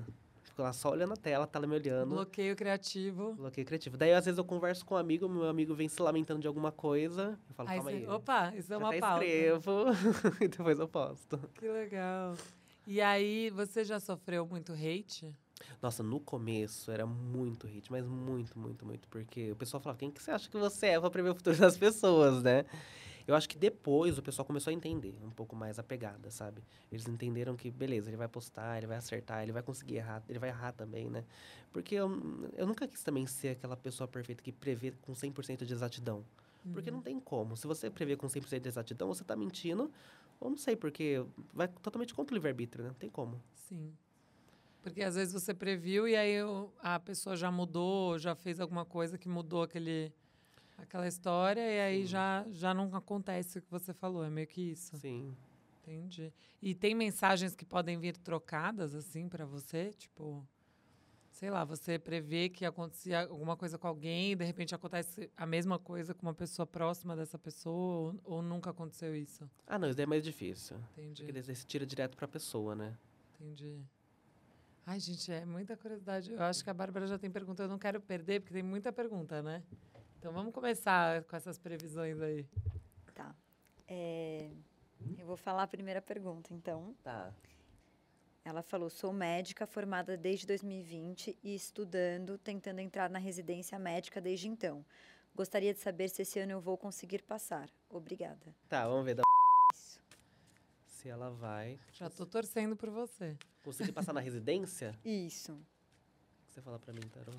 Fico lá só olhando a tela, a tela me olhando. Bloqueio criativo. Bloqueio criativo. Daí, às vezes, eu converso com um amigo, meu amigo vem se lamentando de alguma coisa. Eu falo, Aí calma você, aí. opa, isso é Eu uma até pauta. escrevo e depois eu posto. Que legal. E aí, você já sofreu muito hate? Nossa, no começo era muito hate, mas muito, muito, muito. Porque o pessoal falava, quem que você acha que você é pra prever o futuro das pessoas, né? Eu acho que depois o pessoal começou a entender um pouco mais a pegada, sabe? Eles entenderam que, beleza, ele vai postar, ele vai acertar, ele vai conseguir errar, ele vai errar também, né? Porque eu, eu nunca quis também ser aquela pessoa perfeita que prevê com cem por cento de exatidão. Porque não tem como. Se você prevê com cem por cento de exatidão, você tá mentindo, ou não sei, porque vai totalmente contra o livre-arbítrio, né? Não tem como. Sim. Porque às vezes você previu e aí o- a pessoa já mudou, já fez alguma coisa que mudou aquele, aquela história e aí Sim. já, já não acontece o que você falou. É meio que isso. Sim. Entendi. E tem mensagens que podem vir trocadas, assim, pra você? Tipo, sei lá, você prevê que acontecia alguma coisa com alguém e de repente acontece a mesma coisa com uma pessoa próxima dessa pessoa ou, ou nunca aconteceu isso? Ah, não, isso daí é mais difícil. Entendi, Porque daí você tira direto pra pessoa, né? entendi. Ai, gente, é muita curiosidade. Eu acho que a Bárbara já tem pergunta, eu não quero perder, porque tem muita pergunta, né? Então vamos começar com essas previsões aí. Tá. É, eu vou falar a primeira pergunta, então. Tá. Ela falou, sou médica formada desde dois mil e vinte e estudando, tentando entrar na residência médica desde então. Gostaria de saber se esse ano eu vou conseguir passar. Obrigada. Tá, vamos ver da Isso. se ela vai Já tô torcendo por você. conseguir passar na residência. Isso. O que você fala pra mim, Tarô? Um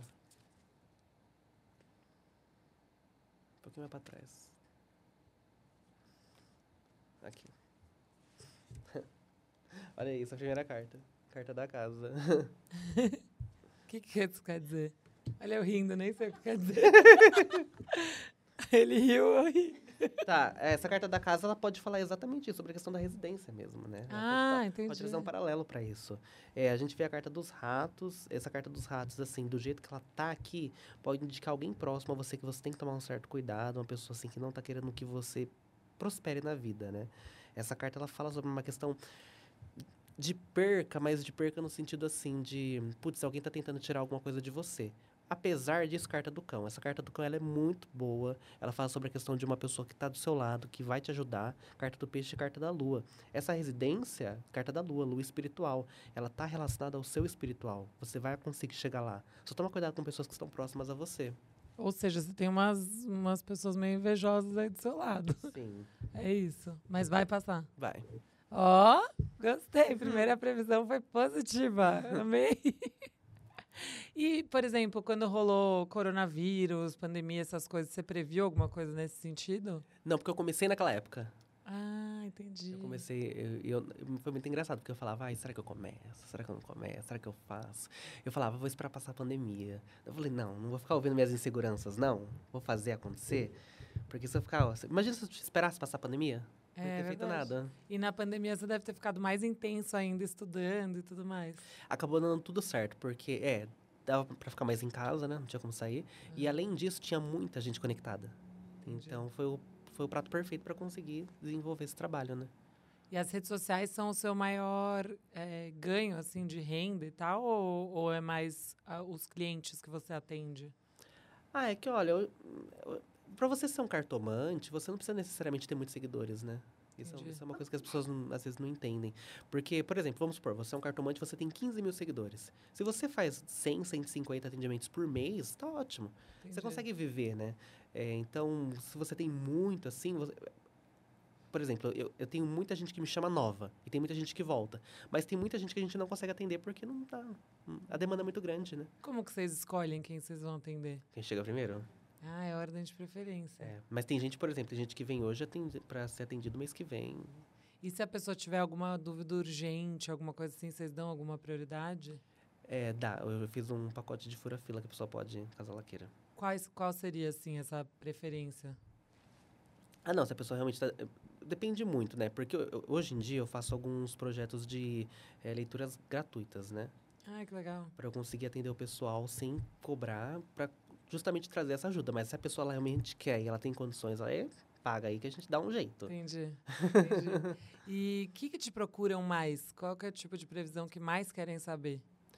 pouquinho mais pra trás. Aqui. Olha isso, a primeira carta. Carta da casa. O que, que isso quer dizer? Olha, eu rindo, nem sei o que quer dizer. Ele riu, eu ri. Tá, essa carta da casa, ela pode falar exatamente isso, sobre a questão da residência mesmo, né? Ela Ah, pode, fa- entendi. pode fazer um paralelo pra isso. É, a gente vê a carta dos ratos, essa carta dos ratos, assim, do jeito que ela tá aqui, pode indicar alguém próximo a você que você tem que tomar um certo cuidado, uma pessoa, assim, que não tá querendo que você prospere na vida, né? Essa carta, ela fala sobre uma questão de perca, mas de perca no sentido, assim, de, putz, alguém tá tentando tirar alguma coisa de você. Apesar disso, carta do cão. Essa carta do cão ela é muito boa. Ela fala sobre a questão de uma pessoa que está do seu lado, que vai te ajudar. Carta do peixe e carta da lua. Essa residência, carta da lua, lua espiritual, ela está relacionada ao seu espiritual. Você vai conseguir chegar lá. Só toma cuidado com pessoas que estão próximas a você. Ou seja, você tem umas, umas pessoas meio invejosas aí do seu lado. Sim, É isso. Mas vai passar. vai. Ó, gostei. Primeira previsão foi positiva. Amei. E, por exemplo, quando rolou coronavírus, pandemia, essas coisas, você previu alguma coisa nesse sentido? Não, porque eu comecei naquela época. Ah, entendi. Eu comecei, eu, eu- foi muito engraçado, porque eu falava, ai, será que eu começo? Será que eu não começo? Será que eu faço? Eu falava, vou esperar passar a pandemia. Eu falei, não, não vou ficar ouvindo minhas inseguranças, não. Vou fazer acontecer. Porque se eu ficar, ó, imagina se eu esperasse passar a pandemia. Não ia É ter feito verdade. nada. E na pandemia você deve ter ficado mais intenso ainda, estudando e tudo mais. Acabou dando tudo certo, porque, é, dava pra ficar mais em casa, né? Não tinha como sair. E além disso, tinha muita gente conectada. Entendi. Então, foi o, foi o prato perfeito pra conseguir desenvolver esse trabalho, né? E as redes sociais são o seu maior é, ganho, assim, de renda e tal? Ou, ou é mais ah, os clientes que você atende? Ah, é que, olha, eu, eu, pra você ser um cartomante, você não precisa necessariamente ter muitos seguidores, né? Isso, é- Entendi. isso é uma coisa que as pessoas não- às vezes não entendem. Porque, por exemplo, vamos supor, você é um cartomante, você tem quinze mil seguidores. Se você faz cem, cento e cinquenta atendimentos por mês, tá ótimo. Você Entendi. consegue viver, né? É, então, se você tem muito, assim... você- Por exemplo, eu, eu tenho muita gente que me chama nova. E tem muita gente que volta. Mas tem muita gente que a gente não consegue atender porque não tá... A demanda é muito grande, né? Como que vocês escolhem quem vocês vão atender? Quem chega primeiro? Ah, é ordem de preferência. É. Mas tem gente, por exemplo, tem gente que vem hoje atende, pra ser atendido mês que vem. E se a pessoa tiver alguma dúvida urgente, alguma coisa assim, vocês dão alguma prioridade? É, dá. Eu fiz um pacote de fura-fila que a pessoa pode, caso ela queira. Quais, qual seria, assim, essa preferência? Ah, não, se a pessoa realmente tá... Depende muito, né? Porque eu- eu- hoje em dia eu faço alguns projetos de eh, leituras gratuitas, né? Ah, que legal. Para eu conseguir atender o pessoal sem cobrar, para justamente trazer essa ajuda. Mas se a pessoa ela realmente quer e ela tem condições, ela é, paga aí que a gente dá um jeito. Entendi. Entendi. E o que, que te procuram mais? Qual que é o tipo de previsão que mais querem saber?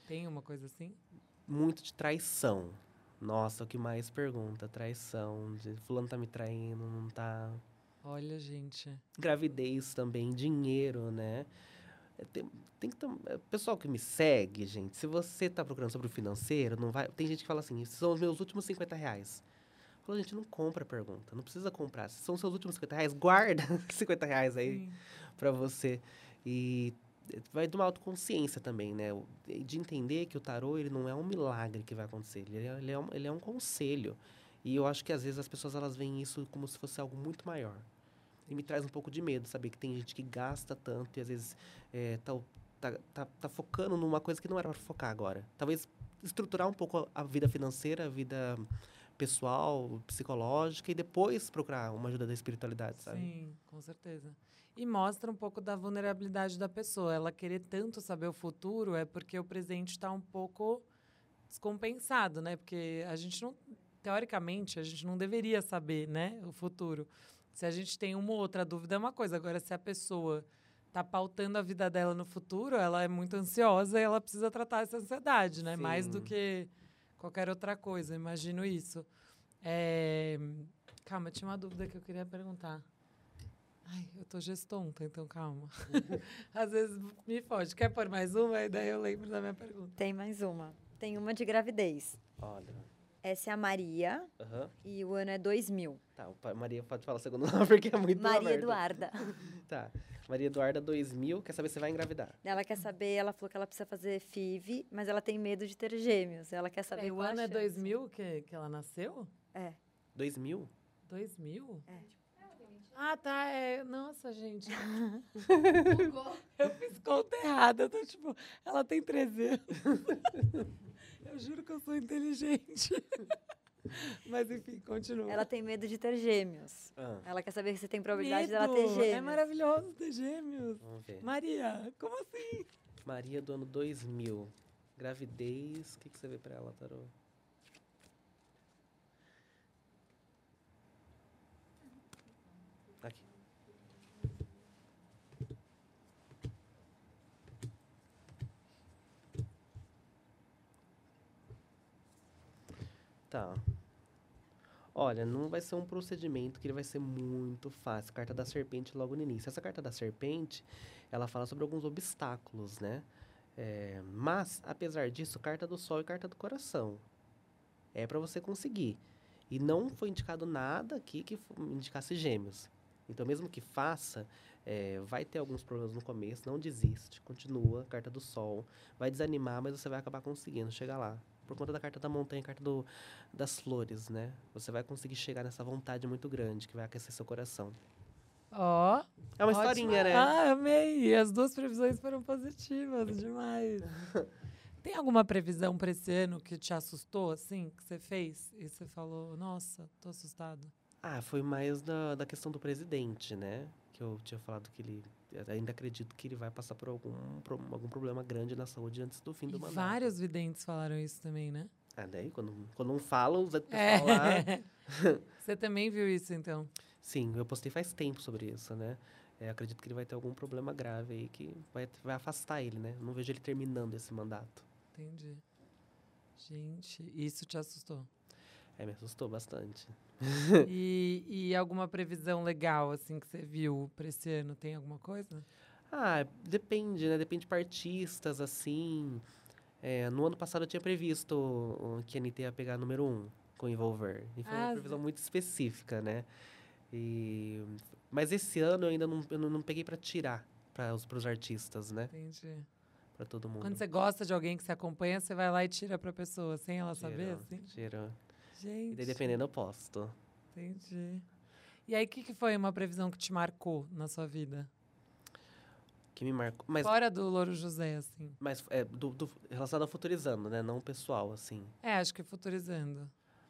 Tem uma coisa assim? Muito de traição. Nossa, o que mais pergunta? Traição, de fulano tá me traindo, não tá... Olha, gente. Gravidez também, dinheiro, né? É, Tem, tem que tom- é, pessoal que me segue, gente, se você tá procurando sobre o financeiro, não vai. Tem gente que fala assim, esses são os meus últimos cinquenta reais. Fala, gente, não compra a pergunta, não precisa comprar. Se são os seus últimos cinquenta reais, guarda cinquenta reais aí Sim. pra você. E eh, vai de uma autoconsciência também, né? O- De entender que o tarô, ele não é um milagre que vai acontecer, ele é, ele é, um, ele é um conselho. E eu acho que às vezes as pessoas elas veem isso como se fosse algo muito maior. E me traz um pouco de medo, saber que tem gente que gasta tanto e às vezes é, tá, tá, tá, tá focando numa coisa que não era para focar agora. Talvez estruturar um pouco a vida financeira, a vida pessoal, psicológica e depois procurar uma ajuda da espiritualidade, sabe? Sim, com certeza. E mostra um pouco da vulnerabilidade da pessoa. Ela querer tanto saber o futuro é porque o presente está um pouco descompensado, né? Porque a gente não, teoricamente, a gente não deveria saber, né, o futuro. Se a gente tem uma ou outra dúvida é uma coisa. Agora, se a pessoa está pautando a vida dela no futuro, ela é muito ansiosa e ela precisa tratar essa ansiedade, né? Mais do Sim. que qualquer outra coisa. Imagino isso. É... Calma, tinha uma dúvida que eu queria perguntar. Ai, eu tô gestonta, então calma. Às vezes me foge. Quer pôr mais uma? E daí eu lembro da minha pergunta. Tem mais uma. Tem uma de gravidez. Olha. Essa é a Maria Aham. e o ano é dois mil. Tá, o pa- Maria pode falar o segundo nome porque é muito Maria aberto. Eduarda. Tá. Maria Eduarda dois mil, quer saber se vai engravidar. Ela quer saber, ela falou que ela precisa fazer F I V, mas ela tem medo de ter gêmeos. Ela quer saber Peraí, o qual a ano é chance. dois mil que, que ela nasceu? É. dois mil? dois mil? É. Ah, tá. É... Nossa, gente. Eu fiz conta errada. Eu tô, tipo, ela tem treze anos. Eu juro que eu sou inteligente. Mas, enfim, continua. Ela tem medo de ter gêmeos. Ah, Ela quer saber se tem probabilidade dela ter Medo. gêmeos. É maravilhoso ter gêmeos. vamos ver. Maria, como assim? Maria do ano dois mil. Gravidez, o que, que você vê pra ela, Tarô? Aqui. Tá. Olha, não vai ser um procedimento que ele vai ser muito fácil. Carta da serpente logo no início. Essa carta da serpente, ela fala sobre alguns obstáculos, né? É, mas, apesar disso, carta do sol e carta do coração. É para você conseguir. E não foi indicado nada aqui que fo- indicasse gêmeos. Então, mesmo que faça, é, vai ter alguns problemas no começo. Não desiste, continua. Carta do sol. Vai desanimar, mas você vai acabar conseguindo chegar lá. Por conta da carta da montanha e carta do, das flores, né? Você vai conseguir chegar nessa vontade muito grande que vai aquecer seu coração. Ó. É uma ótima. historinha, né? Ah, amei. E as duas previsões foram positivas demais. Tem alguma previsão para esse ano que te assustou, assim, que você fez? E você falou, nossa, tô assustado. Ah, foi mais da, da questão do presidente, né? Que eu tinha falado que ele... eu ainda acredito que ele vai passar por algum, pro- algum problema grande na saúde antes do fim E do mandato. vários videntes falaram isso também, né? Ah, daí, quando, quando não falam, o pessoal É. lá... Você também viu isso, então? Sim, eu postei faz tempo sobre isso, né? É, acredito que ele vai ter algum problema grave aí que vai, vai afastar ele, né? Não vejo ele terminando esse mandato. Entendi. Gente, isso te assustou. É, me assustou bastante. E, e alguma previsão legal, assim, que você viu para esse ano? Tem alguma coisa? Ah, depende, né? Depende de artistas, assim. É, no ano passado eu tinha previsto o- que a Anitta ia pegar número um com Envolver. E foi Ah, uma previsão muito específica, né? E, mas esse ano eu ainda não, eu não não peguei pra tirar para os artistas, né? Entendi. Pra todo mundo. Quando você gosta de alguém que você acompanha, você vai lá e tira pra pessoa, sem ela saber, Tiro, assim? tiro. E Gente, daí, dependendo, eu posto. entendi. E aí, o que, que foi uma previsão que te marcou na sua vida? Que me marcou. Mas, Fora do Louro José, assim. mas é, do, do, relacionado ao futurizando, né? Não pessoal, assim. É, acho que futurizando.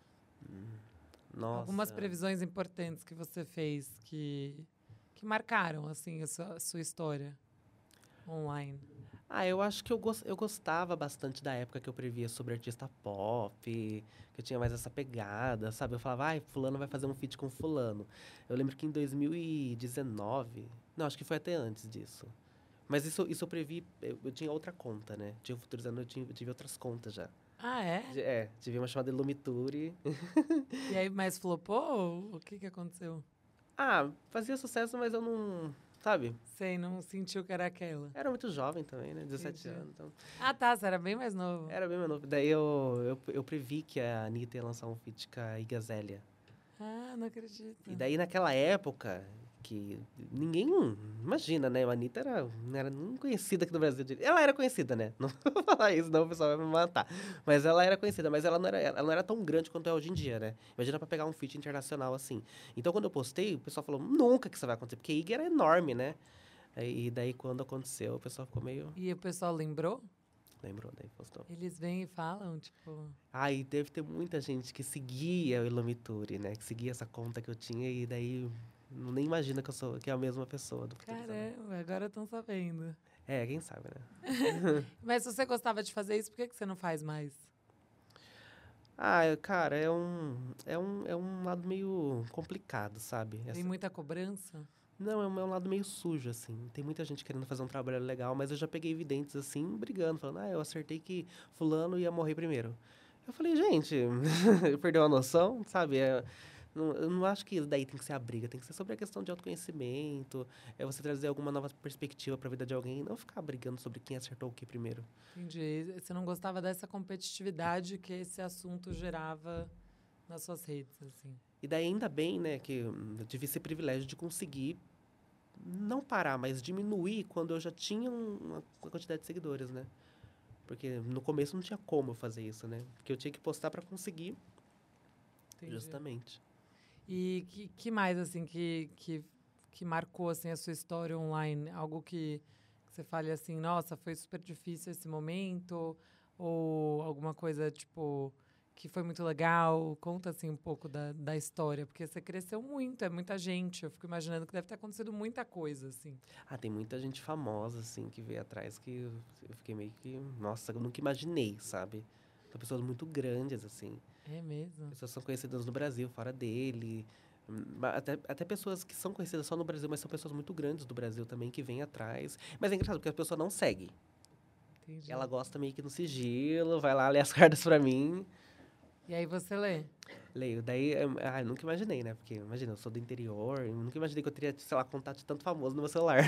Nossa. Algumas previsões importantes que você fez que, que marcaram, assim, a sua, a sua história online. Ah, eu acho que eu, gos- eu gostava bastante da época que eu previa sobre artista pop, que eu tinha mais essa pegada, sabe? Eu falava, ai, fulano vai fazer um feat com fulano. Eu lembro que em dois mil e dezenove, não, acho que foi até antes disso. Mas isso, isso eu previ, eu, eu tinha outra conta, né? Tinha Futurizando, eu, tinha, eu tive outras contas já. Ah, é? De- É, tive uma chamada Ilumiture. E aí, mas flopou? O que que aconteceu? Ah, fazia sucesso, mas eu não, sabe? Sei, não sentiu que era aquela. Era muito jovem também, né? dezessete Entendi. anos, então... Ah, tá, você era bem mais novo. Era bem mais novo. Daí eu, eu, eu previ que a Anitta ia lançar um feat com a Iggy Azalea. Ah, não acredito. E daí, naquela época, que ninguém imagina, né? A Anitta era, não era nem conhecida aqui no Brasil. direito. Ela era conhecida, né? Não vou falar isso, não, o pessoal vai me matar. Mas ela era conhecida, mas ela não era, ela não era tão grande quanto é hoje em dia, né? Imagina pra pegar um feat internacional assim. Então, quando eu postei, o pessoal falou, nunca que isso vai acontecer, porque a Iggy era enorme, né? E daí, quando aconteceu, o pessoal ficou meio... E o pessoal lembrou? Lembrou, daí postou. Eles vêm e falam, tipo... Ah, e deve ter muita gente que seguia o Ilumiture, né? Que seguia essa conta que eu tinha e daí não nem imagina que eu sou que é a mesma pessoa do Futurizando. Caramba, agora estão sabendo. É, quem sabe, né? Mas se você gostava de fazer isso, por que que você não faz mais? Ah, eu- cara, é um, é um, é um lado meio complicado, sabe? Essa- Tem muita cobrança? Não, é um, é um lado meio sujo, assim. Tem muita gente querendo fazer um trabalho legal, mas eu já peguei videntes, assim, brigando, falando, ah, eu acertei que fulano ia morrer primeiro. Eu falei, gente, perdeu a noção, sabe? É, não, eu não acho que daí tem que ser a briga, tem que ser sobre a questão de autoconhecimento, é você trazer alguma nova perspectiva para a vida de alguém e não ficar brigando sobre quem acertou o que primeiro. Entendi. Você não gostava dessa competitividade que esse assunto gerava nas suas redes, assim. E daí ainda bem, né, que eu tive esse privilégio de conseguir não parar, mas diminuir quando eu já tinha um- uma uma quantidade de seguidores, né? Porque no começo não tinha como eu fazer isso, né? Porque eu tinha que postar para conseguir, Entendi. justamente. E que, que mais, assim, que, que, que marcou, assim, a sua história online? Algo que, que você fale assim, nossa, foi super difícil esse momento? Ou alguma coisa, tipo, que foi muito legal? Conta, assim, um pouco da, da história. Porque você cresceu muito, é muita gente. Eu fico imaginando que deve ter acontecido muita coisa, assim. Ah, tem muita gente famosa, assim, que veio atrás que eu eu fiquei meio que... Nossa, eu nunca imaginei, sabe? São pessoas muito grandes, assim. É mesmo? Pessoas que são conhecidas no Brasil, fora dele. Hum, ma- Até, até pessoas que são conhecidas só no Brasil, mas são pessoas muito grandes do Brasil também que vêm atrás. Mas é engraçado, porque a pessoa não segue. Entendi. Ela gosta meio que no sigilo, vai lá ler as cartas pra mim. E aí você lê? Leio. Daí, é, ah, eu nunca imaginei, né? Porque, imagina, eu sou do interior, eu nunca imaginei que eu teria, sei lá, contato de tanto famoso no meu celular.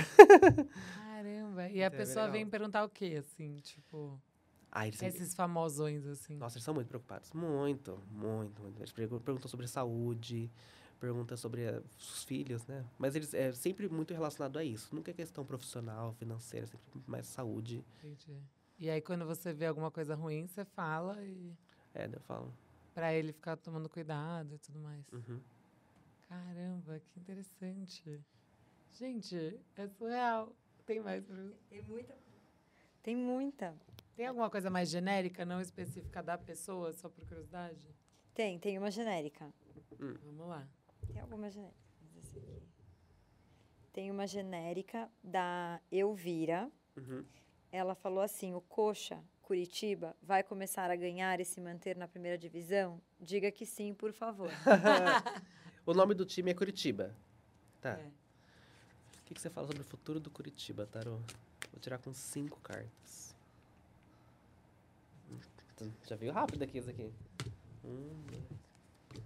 Caramba. E Isso a é bem pessoa vem legal. perguntar o quê, assim? Tipo, Ah, eles, esses famosões, assim. nossa, eles são muito preocupados. Muito, muito, muito. Eles pergu- perguntam sobre saúde, perguntam sobre eh, os filhos, né? Mas eles é sempre muito relacionado a isso. Nunca é questão profissional, financeira, sempre mais saúde. Entendi. E aí, quando você vê alguma coisa ruim, você fala e É, daí eu falo. pra ele ficar tomando cuidado e tudo mais. Uhum. Caramba, que interessante. Gente, é surreal. Tem mais pra... Tem muita. Tem muita. Tem alguma coisa mais genérica, não específica da pessoa, só por curiosidade? Tem, tem uma genérica. Vamos lá. Tem alguma genérica. Mas esse aqui. Tem uma genérica da Elvira. Uhum. Ela falou assim: o Coxa, Curitiba, vai começar a ganhar e se manter na primeira divisão? Diga que sim, por favor. O nome do time é Curitiba. Tá. É. O que, que você fala sobre o futuro do Curitiba, Tarô? Vou tirar com cinco cartas. Hum, Já veio rápido aqui isso aqui. Um, dois.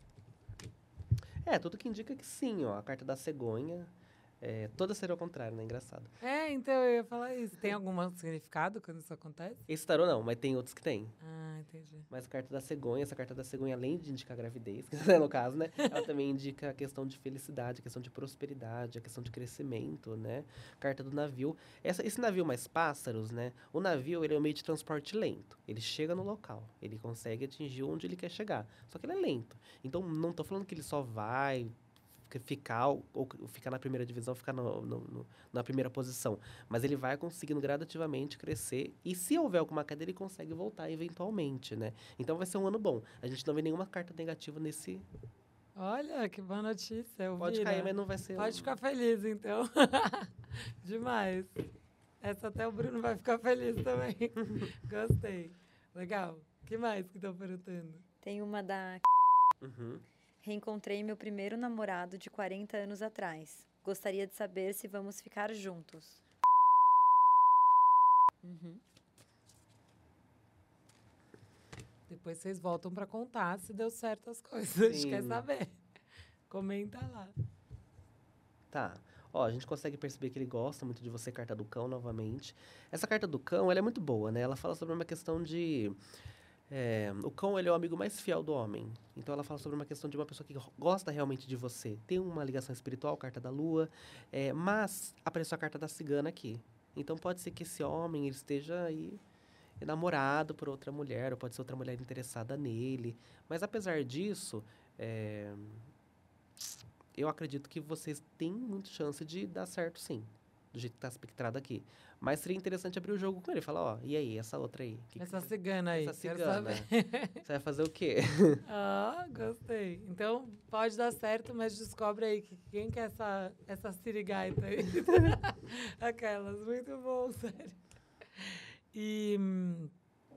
É, tudo que indica que sim, ó. A carta da cegonha. É, todas serão ao contrário, né? Engraçado. É, então eu ia falar isso. Tem algum significado quando isso acontece? Esse tarô não, mas tem outros que tem. Ah, entendi. Mas a carta da cegonha, essa carta da cegonha, além de indicar gravidez, que no caso, né? Ela também indica a questão de felicidade, a questão de prosperidade, a questão de crescimento, né? Carta do navio. Essa, esse navio mais pássaros, né? O navio, ele é um meio de transporte lento. Ele chega no local. Ele consegue atingir onde ele quer chegar. Só que ele é lento. Então, não tô falando que ele só vai ficar ou, ou ficar na primeira divisão, ficar no, no, no, na primeira posição. Mas ele vai conseguindo gradativamente crescer e se houver alguma queda, ele consegue voltar eventualmente, né? Então vai ser um ano bom. A gente não vê nenhuma carta negativa nesse... Olha, que boa notícia. Eu Pode cair, mas não vai ser... Pode um- ficar feliz, então. Demais. Essa até o Bruno vai ficar feliz também. Gostei. Legal. O que mais que estão perguntando? Tem uma da. Uhum. Reencontrei meu primeiro namorado de quarenta anos atrás. Gostaria de saber se vamos ficar juntos. Uhum. Depois vocês voltam para contar se deu certo as coisas. A gente quer Sim. saber. Comenta lá. Tá. Ó, a gente consegue perceber que ele gosta muito de você, carta do cão, novamente. Essa carta do cão, ela é muito boa, né? Ela fala sobre uma questão de... é, o cão, ele é o amigo mais fiel do homem. Então, ela fala sobre uma questão de uma pessoa que gosta realmente de você. Tem uma ligação espiritual, carta da lua. é, mas apareceu a carta da cigana aqui. Então, pode ser que esse homem ele esteja aí namorado por outra mulher, ou pode ser outra mulher interessada nele. Mas, apesar disso... é, eu acredito que vocês têm muita chance de dar certo, sim. Do jeito que tá espectrado aqui. Mas seria interessante abrir o jogo com ele. Falar, ó, e aí, essa outra aí? Que que Essa você- cigana aí, essa quero cigana. saber. Você vai fazer o quê? Ah, gostei. Então, pode dar certo, mas descobre aí que, quem que é essa, essa sirigaita aí. Aquelas, muito bom, sério. E hum,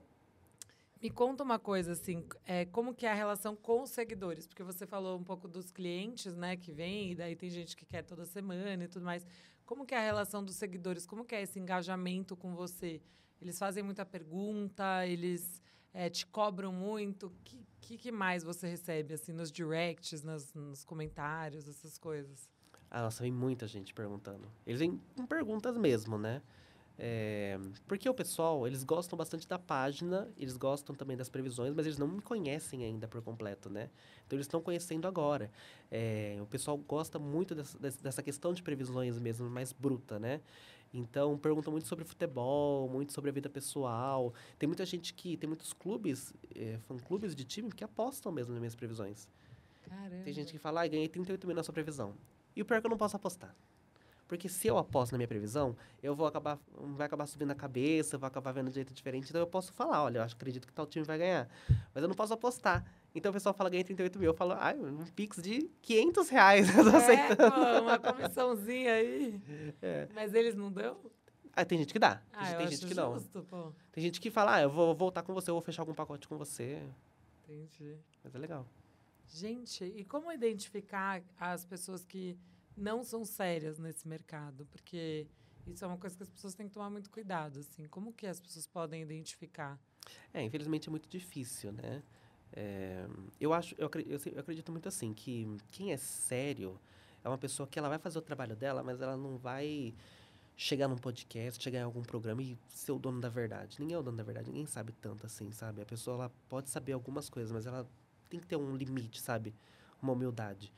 me conta uma coisa, assim, é, como que é a relação com os seguidores? Porque você falou um pouco dos clientes, né, que vêm, e daí tem gente que quer toda semana e tudo mais. Como que é a relação dos seguidores? Como que é esse engajamento com você? Eles fazem muita pergunta, eles é, te cobram muito? O que, que, que mais você recebe, assim, nos directs, nas, nos comentários, essas coisas? Ah, nossa, vem muita gente perguntando. Eles vêm com perguntas mesmo, né? É, porque o pessoal, eles gostam bastante da página, eles gostam também das previsões, mas eles não me conhecem ainda por completo, né? Então, eles estão conhecendo agora. É, o pessoal gosta muito dessa, dessa questão de previsões mesmo, mais bruta, né? Então, perguntam muito sobre futebol, muito sobre a vida pessoal. Tem muita gente que... Tem muitos clubes, é, fã-clubes de time que apostam mesmo nas minhas previsões. Caramba. Tem gente que fala, ah, ganhei trinta e oito mil na sua previsão. E o pior é que eu não posso apostar. Porque se eu aposto na minha previsão, eu vou acabar, vai acabar subindo a cabeça, eu vou acabar vendo de jeito diferente. Então eu posso falar, olha, eu acho, acredito que tal time vai ganhar. Mas eu não posso apostar. Então o pessoal fala, ganhei trinta e oito mil. Eu falo, ah, um pix de quinhentos reais. Eu tô É, aceitando. pô, uma comissãozinha aí. É. Mas eles não dão? Ah, tem gente que dá. Tem, Ah, gente- eu tem acho gente que não. justo, pô. Tem gente que fala, ah, eu vou voltar com você, eu vou fechar algum pacote com você. Entendi. Mas é legal. Gente, e como identificar as pessoas que não são sérias nesse mercado? Porque isso é uma coisa que as pessoas têm que tomar muito cuidado, assim. Como que as pessoas podem identificar? É, infelizmente é muito difícil, né? É, eu acho, eu, acre- eu se- eu acredito muito assim, que quem é sério é uma pessoa que ela vai fazer o trabalho dela, mas ela não vai chegar num podcast, chegar em algum programa e ser o dono da verdade. Ninguém é o dono da verdade, ninguém sabe tanto assim, sabe? A pessoa, ela pode saber algumas coisas, mas ela tem que ter um limite, sabe? Uma humildade.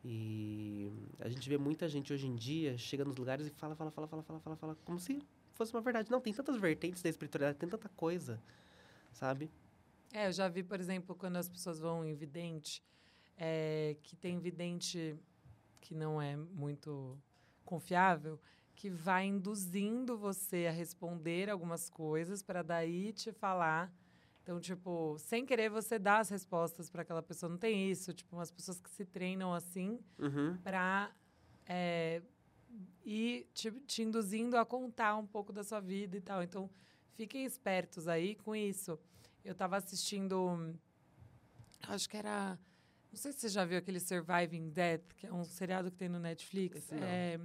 E a gente vê muita gente hoje em dia chega nos lugares e fala, fala, fala, fala, fala, fala, fala, como se fosse uma verdade. Não, tem tantas vertentes da espiritualidade, tem tanta coisa, sabe? É, eu já vi, por exemplo, quando as pessoas vão em vidente, é, que tem vidente que não é muito confiável, que vai induzindo você a responder algumas coisas para daí te falar. Então, tipo, sem querer você dá as respostas para aquela pessoa. Não tem isso, tipo, umas pessoas que se treinam assim Uhum. para é, ir te, te induzindo a contar um pouco da sua vida e tal. Então, fiquem espertos aí com isso. Eu estava assistindo, acho que era, não sei se você já viu aquele Surviving Death, que é um seriado que tem no Netflix. Esse não. É,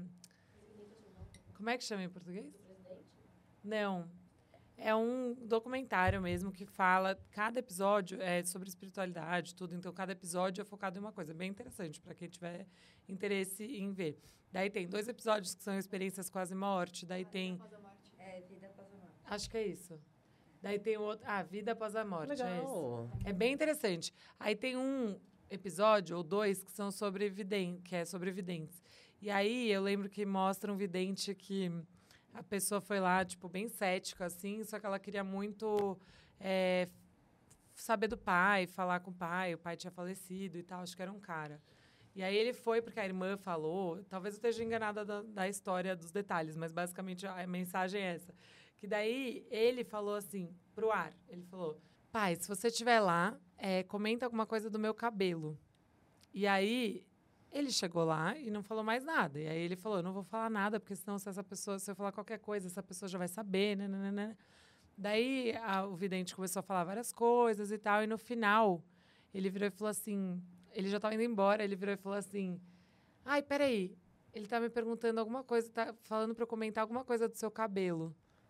como é que chama em português? Não. É um documentário mesmo que fala, cada episódio é sobre espiritualidade, tudo. Então, cada episódio é focado em uma coisa. Bem interessante para quem tiver interesse em ver. Daí tem dois episódios que são experiências quase morte. Daí tem... É, vida após a morte. Acho que é isso. Daí tem o outro... Ah, vida após a morte. É esse. Legal. É bem interessante. Aí tem um episódio, ou dois, que são sobre vidente, que é sobre videntes. E aí eu lembro que mostra um vidente que a pessoa foi lá, tipo, bem cética, assim, só que ela queria muito é, saber do pai, falar com o pai, o pai tinha falecido e tal, acho que era um cara. E aí ele foi porque a irmã falou, talvez eu esteja enganada da, da história, dos detalhes, mas basicamente a mensagem é essa. Que daí ele falou assim, pro ar, ele falou, pai, se você estiver lá, é, comenta alguma coisa do meu cabelo. E aí ele chegou lá e não falou mais nada. E aí ele falou, eu não vou falar nada, porque senão se essa pessoa, se eu falar qualquer coisa, essa pessoa já vai saber, né, né, né, né. Daí a, o vidente começou a falar várias coisas e tal, e no final ele virou e falou assim, ele já estava indo embora, ele virou e falou assim, ai, peraí, ele tá me perguntando alguma coisa, tá falando para eu comentar alguma coisa do seu cabelo.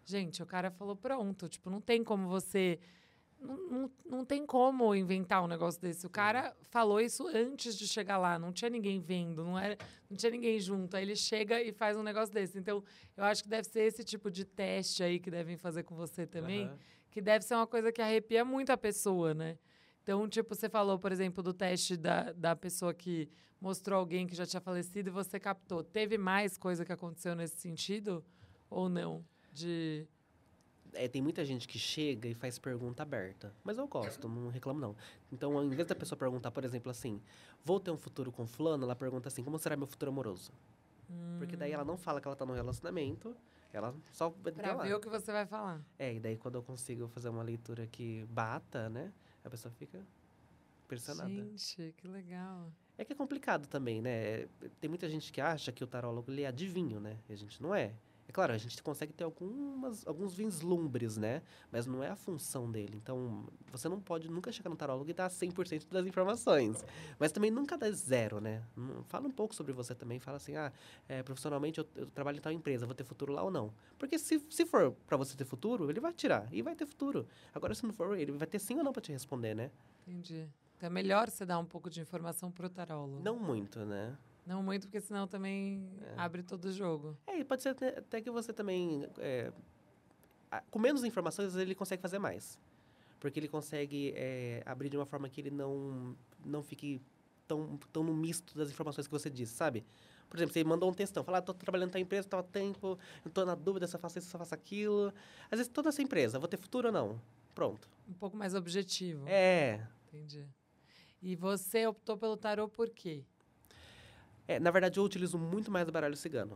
Gente, o cara falou pronto. Tipo, não tem como você... Não, não, não tem como inventar um negócio desse. O cara falou isso antes de chegar lá. Não tinha ninguém vendo, não, era, não tinha ninguém junto. Aí ele chega e faz um negócio desse. Então, eu acho que deve ser esse tipo de teste aí que devem fazer com você também. Aham. Que deve ser uma coisa que arrepia muito a pessoa, né? Então, tipo, você falou, por exemplo, do teste da, da pessoa que mostrou alguém que já tinha falecido e você captou. Teve mais coisa que aconteceu nesse sentido? Ou não? De... É, tem muita gente que chega e faz pergunta aberta. Mas eu gosto, não reclamo não. Então, ao invés da pessoa perguntar, por exemplo, assim, vou ter um futuro com fulano, ela pergunta assim, como será meu futuro amoroso? Hum, Porque daí ela não fala que ela tá num relacionamento, ela só vai pra lá. ver o que você vai falar. É, e daí quando eu consigo fazer uma leitura que bata, né, a pessoa fica impressionada. Gente, que legal. É que é complicado também, né? Tem muita gente que acha que o tarólogo ele é adivinho, né? E a gente não é. É claro, a gente consegue ter algumas, alguns vislumbres, né? Mas não é a função dele. Então, você não pode nunca chegar no tarólogo e dar cem por cento das informações. Mas também nunca dá zero, né? Não- Fala um pouco sobre você também. Fala assim, ah, é, profissionalmente eu, eu trabalho em tal empresa, vou ter futuro lá ou não? Porque se, se for pra você ter futuro, ele vai tirar. E vai ter futuro. Agora, se não for, ele vai ter sim ou não pra te responder, né? Entendi. Então é melhor você dar um pouco de informação pro tarólogo. Não muito, né? Não muito, porque senão também abre todo o jogo. É, e pode ser até, até que você também, é, a- com menos informações, ele consegue fazer mais. Porque ele consegue é, abrir de uma forma que ele não, não fique tão, tão no misto das informações que você disse, sabe? Por exemplo, você mandou um textão, fala, ah, tô trabalhando na empresa, tô há tempo, eu tô na dúvida se eu faço isso, se eu faço aquilo. Às vezes, toda essa empresa, vou ter futuro ou não? Pronto. Um pouco mais objetivo. É, Entendi. E você optou pelo tarô por quê? é, na verdade, eu utilizo muito mais o baralho cigano.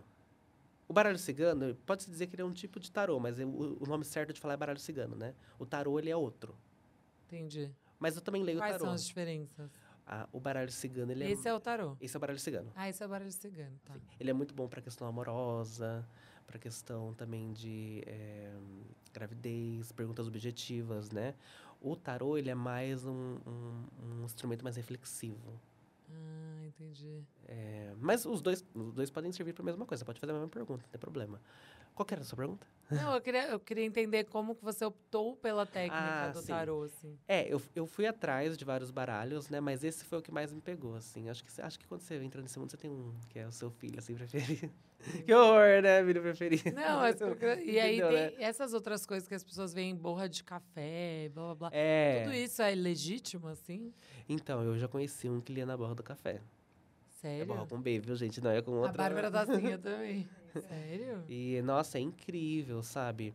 O baralho cigano, pode-se dizer que ele é um tipo de tarô, mas é o, o nome certo de falar é baralho cigano, né? O tarô, ele é outro. Entendi. Mas eu também leio Quais o tarô. são as diferenças? Ah, o baralho cigano, ele Esse é... é o tarô. Esse é o baralho cigano. Ah, esse é o baralho cigano, tá. Sim. Ele é muito bom para questão amorosa, para questão também de eh, gravidez, perguntas objetivas, né? O tarô, ele é mais um, um, um instrumento mais reflexivo. Ah, entendi. É, mas os dois, os dois podem servir para a mesma coisa. Pode fazer a mesma pergunta, não tem problema. Qual que era a sua pergunta? Não, eu queria, eu queria entender como que você optou pela técnica Ah, do sim. tarô, assim. É, eu, eu fui atrás de vários baralhos, né? Mas esse foi o que mais me pegou, assim. Acho que, acho que quando você entra nesse mundo, você tem um que é o seu filho, assim, preferido. Que horror, né? Filho preferido. Não, mas porque- e aí Entendeu, tem né? essas outras coisas que as pessoas veem, borra de café, blá, blá, blá. É. Tudo isso é legítimo, assim? Então, eu já conheci um que lia na borra do café. É Sério? borra com B, viu, gente? Não é com A outra... Bárbara Dacinha também. Sério? E, nossa, é incrível, sabe?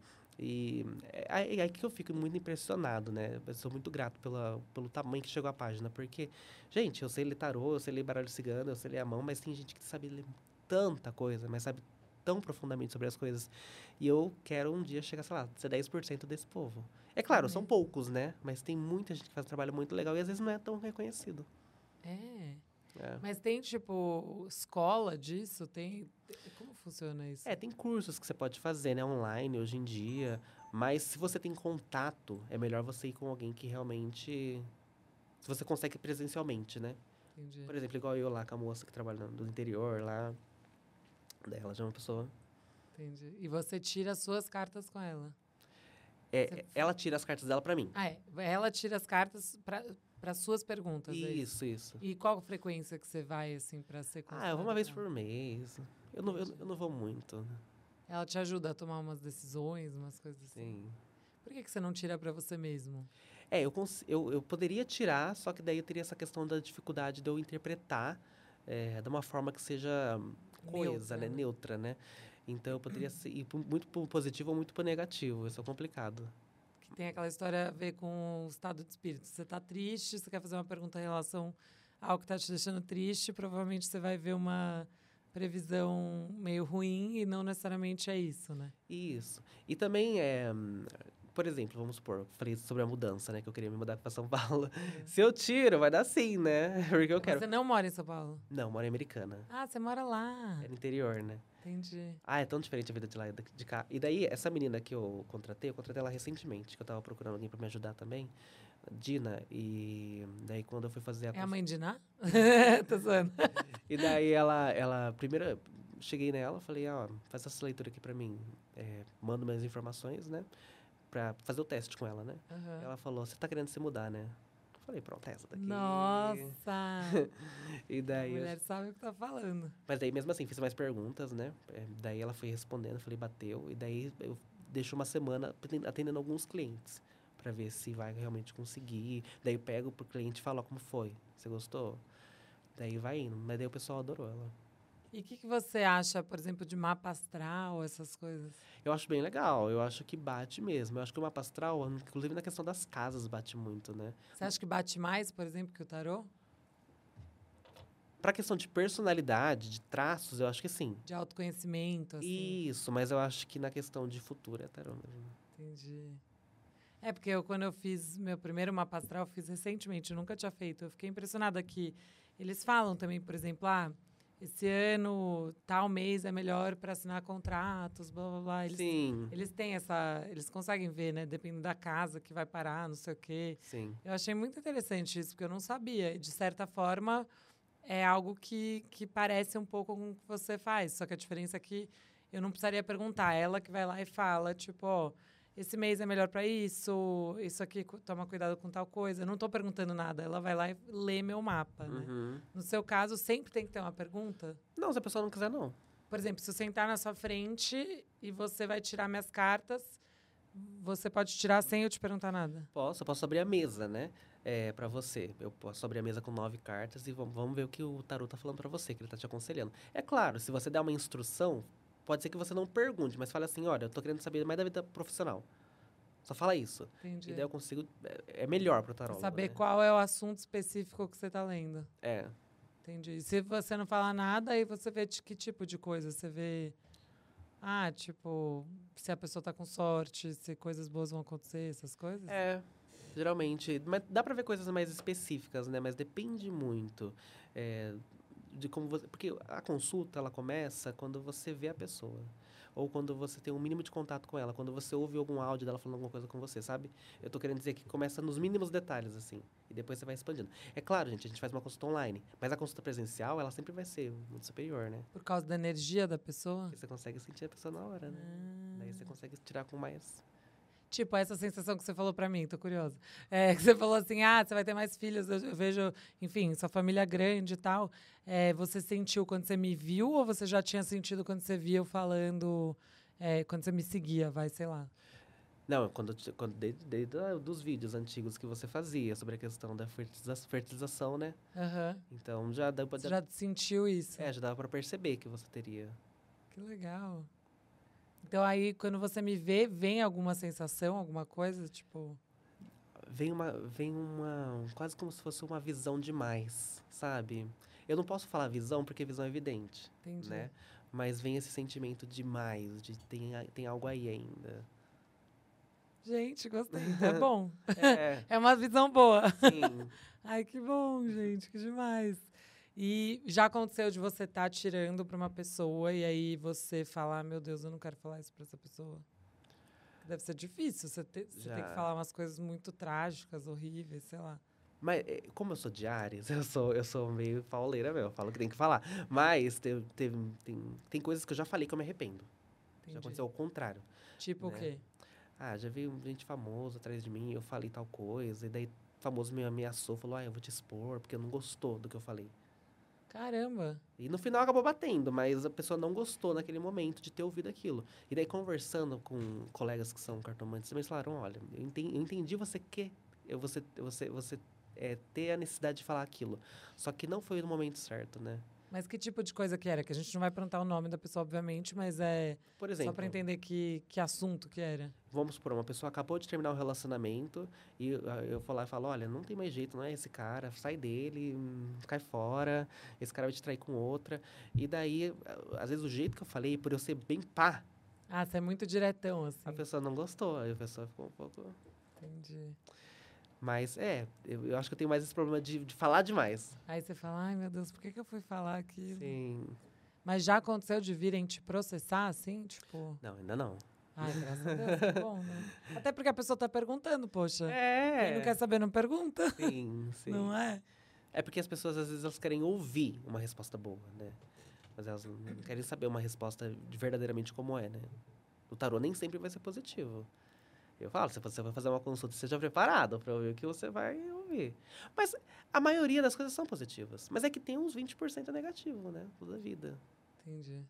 E é aí é aí que eu fico muito impressionado, né? Eu sou muito grato pela, pelo tamanho que chegou a página. Porque, gente, eu sei ler tarô, eu sei ler baralho cigano, eu sei ler a mão, mas tem gente que sabe ler tanta coisa, mas sabe tão profundamente sobre as coisas. E eu quero um dia chegar, sei lá, ser dez por cento desse povo. É claro, são Uhum. poucos, né? Mas tem muita gente que faz um trabalho muito legal e às vezes não é tão reconhecido. É. É. Mas tem, tipo, escola disso? Tem... Como funciona isso? É, tem cursos que você pode fazer, né, online hoje em dia. Mas se você tem contato, é melhor você ir com alguém que realmente. Se você consegue presencialmente, né? Entendi. Por exemplo, igual eu lá com a moça que trabalha no interior lá. Daí ela já é uma pessoa. Entendi. E você tira as suas cartas com ela? É, Você- ela tira as cartas dela pra mim. Ah, é. Ela tira as cartas para suas perguntas, é isso? Isso, isso. E qual a frequência que você vai, assim, para ser Ah, eu vou uma consultada vez com ela? por mês. Eu não, eu, eu não vou muito. Ela te ajuda a tomar umas decisões, umas coisas assim? Sim. Por que, que você não tira para você mesmo? É, eu, cons- eu, eu poderia tirar, só que daí eu teria essa questão da dificuldade de eu interpretar é, de uma forma que seja coesa, Neutra, né? né? Neutra, né? Então eu poderia ser, ir pro- muito pro positivo ou muito pro negativo. Isso é complicado. Que tem aquela história a ver com o estado de espírito. Você tá triste, você quer fazer uma pergunta em relação ao que tá te deixando triste, provavelmente você vai ver uma previsão meio ruim e não necessariamente é isso, né? Isso. E também, é, hum, por exemplo, vamos supor, eu falei sobre a mudança, né? Que eu queria me mudar para São Paulo. Se eu tiro, vai dar sim, né? Porque eu quero. Você não mora em São Paulo? Não, moro em Americana. Ah, você mora lá. É no interior, né? Entendi. Ah, é tão diferente a vida de lá e da- de cá. E daí, essa menina que eu contratei, eu contratei ela recentemente, que eu tava procurando alguém para me ajudar também. Dina, e daí quando eu fui fazer a... É a cons- mãe de Ná? Tô zoando. E daí ela, ela primeiro, cheguei nela, falei, ó, faz essa leitura aqui pra mim. É, mando minhas informações, né? Pra fazer o teste com ela, né? Aham. Ela falou, você tá querendo se mudar, né? Falei, pronto, essa daqui. Nossa! E A daí... eu- mulher sabe o que tá falando. Mas daí, mesmo assim, fiz mais perguntas, né? É, daí ela foi respondendo, falei, bateu. E daí eu deixo uma semana aten- atendendo alguns clientes. Pra ver se vai realmente conseguir. Daí eu pego pro cliente e falo, ó, como foi? Você gostou? Daí vai indo. Mas daí o pessoal adorou ela. E o que, que você acha, por exemplo, de mapa astral, essas coisas? Eu acho bem legal. Eu acho que bate mesmo. Eu acho que o mapa astral, inclusive na questão das casas, bate muito, né? Você acha que bate mais, por exemplo, que o tarô? Pra questão de personalidade, de traços, eu acho que sim. De autoconhecimento, assim? Isso, mas eu acho que na questão de futuro é tarô mesmo. Entendi. É, porque eu, quando eu fiz meu primeiro mapa astral, eu fiz recentemente, eu nunca tinha feito. Eu fiquei impressionada que eles falam também, por exemplo, ah, esse ano, tal mês é melhor para assinar contratos, blá, blá, blá. Eles, Sim, eles têm essa... Eles conseguem ver, né? Dependendo da casa que vai parar, não sei o quê. sim. Eu achei muito interessante isso, porque eu não sabia. De certa forma, é algo que, que parece um pouco com o que você faz. Só que a diferença é que eu não precisaria perguntar. Ela que vai lá e fala, tipo, ó, esse mês é melhor para isso, isso aqui, cu- toma cuidado com tal coisa. Eu não estou perguntando nada. Ela vai lá e lê meu mapa, né? Uhum. No seu caso, sempre tem que ter uma pergunta? Não, se a pessoa não quiser, não. Por exemplo, se eu sentar na sua frente e você vai tirar minhas cartas, você pode tirar sem eu te perguntar nada. Posso, eu posso abrir a mesa, né? É, pra você. Eu posso abrir a mesa com nove cartas e vamos, vamos ver o que o tarô tá falando pra você, que ele tá te aconselhando. É claro, se você der uma instrução, pode ser que você não pergunte, mas fale assim, olha, eu tô querendo saber mais da vida profissional. Só fala isso. Entendi. E daí eu consigo... É, é melhor pro tarô. Saber né? qual é o assunto específico que você está lendo. É. Entendi. E se você não falar nada, aí você vê de que tipo de coisa? Você vê... Ah, tipo, se a pessoa tá com sorte, se coisas boas vão acontecer, essas coisas? É, geralmente. Mas dá pra ver coisas mais específicas, né? Mas depende muito é, de como você... Porque a consulta, ela começa quando você vê a pessoa. Ou quando você tem um mínimo de contato com ela. Quando você ouve algum áudio dela falando alguma coisa com você, sabe? Eu tô querendo dizer que começa nos mínimos detalhes, assim. E depois você vai expandindo. É claro, gente, a gente faz uma consulta online. Mas a consulta presencial, ela sempre vai ser muito superior, né? Por causa da energia da pessoa? Porque você consegue sentir a pessoa na hora, né? Ah. Daí você consegue tirar com mais... Tipo, essa sensação que você falou pra mim, tô curiosa. É, que você falou assim, ah, você vai ter mais filhos, eu, eu vejo, enfim, sua família é grande e tal. É, você sentiu quando você me viu ou você já tinha sentido quando você via eu falando, é, quando você me seguia, vai, sei lá. Não, quando, quando desde, desde a- dos vídeos antigos que você fazia sobre a questão da fertiliza- fertilização, né? Aham. Então já dá pra, Você já sentiu isso? é, já dava pra perceber que você teria. Que legal. Então aí, quando você me vê, vem alguma sensação, alguma coisa, tipo... Vem uma, vem uma, quase como se fosse uma visão demais, sabe? Eu não posso falar visão porque visão é evidente, Entendi. né? Mas vem esse sentimento demais, de tem, a- tem algo aí ainda. Gente, gostei. Então é bom. É, É uma visão boa. sim. Ai, que bom, gente, que demais. E já aconteceu de você estar tirando para uma pessoa e aí você falar, meu Deus, eu não quero falar isso para essa pessoa. Deve ser difícil, você, ter, você tem que Já. falar umas coisas muito trágicas, horríveis, sei lá. Mas é, como eu sou de Ares, eu sou, eu sou meio pauleira mesmo, eu falo que tem que falar. Mas teve, teve- tem, tem coisas que eu já falei que eu me arrependo. Entendi. Já aconteceu ao contrário. Tipo o né? quê? Ah, já veio gente famosa atrás de mim, eu falei tal coisa, e daí famoso me ameaçou, falou, ah, eu vou te expor, porque não gostou do que eu falei. Caramba. E no final acabou batendo, mas a pessoa não gostou naquele momento de ter ouvido aquilo. E daí conversando com colegas que são cartomantes, eles falaram, olha, eu entendi, eu entendi você quer, eu, você, você, você é, ter a necessidade de falar aquilo. Só que não foi no momento certo, né? Mas que tipo de coisa que era? Que a gente não vai perguntar o nome da pessoa, obviamente, mas é Por só exemplo, para entender que, que assunto que era. vamos supor, uma pessoa acabou de terminar o relacionamento e ah, eu vou lá e falo, olha, não tem mais jeito, não é esse cara, sai dele, hum, cai fora, esse cara vai te trair com outra. E daí, ah, às vezes o jeito que eu falei, por eu ser bem pá, Ah, você é muito diretão, assim. a pessoa não gostou, aí a pessoa ficou um pouco... Entendi. Mas, é, eu, eu acho que eu tenho mais esse problema de, de falar demais. Aí você fala, ai meu Deus, por que, que eu fui falar aquilo? Sim. Mas já aconteceu de virem te processar, assim? Tipo, Não, ainda não. ai, graças a Deus, que bom, né? Até porque a pessoa tá perguntando, poxa. É. Quem não quer saber não pergunta, Sim, sim. não é? É porque as pessoas, às vezes, elas querem ouvir uma resposta boa, né? Mas elas não querem saber uma resposta de verdadeiramente como é, né? O tarô nem sempre vai ser positivo. Eu falo, se você vai fazer uma consulta, seja preparado para ouvir o que você vai ouvir. Mas a maioria das coisas são positivas. Mas é que tem uns vinte por cento negativo, né? Toda a vida. Entendi.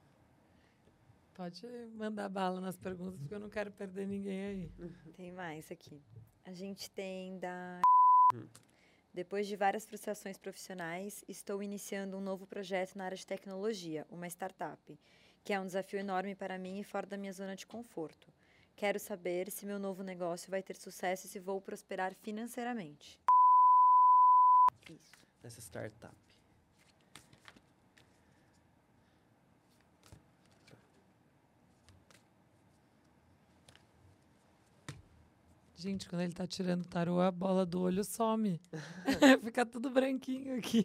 Pode mandar bala nas perguntas, porque eu não quero perder ninguém aí. Tem mais aqui. A gente tem da... Hum. Depois de várias frustrações profissionais, estou iniciando um novo projeto na área de tecnologia, uma startup, que é um desafio enorme para mim e fora da minha zona de conforto. Quero saber se meu novo negócio vai ter sucesso e se vou prosperar financeiramente. Isso. Nessa startup. Gente, quando ele tá tirando o tarô, a bola do olho some. Fica tudo branquinho aqui.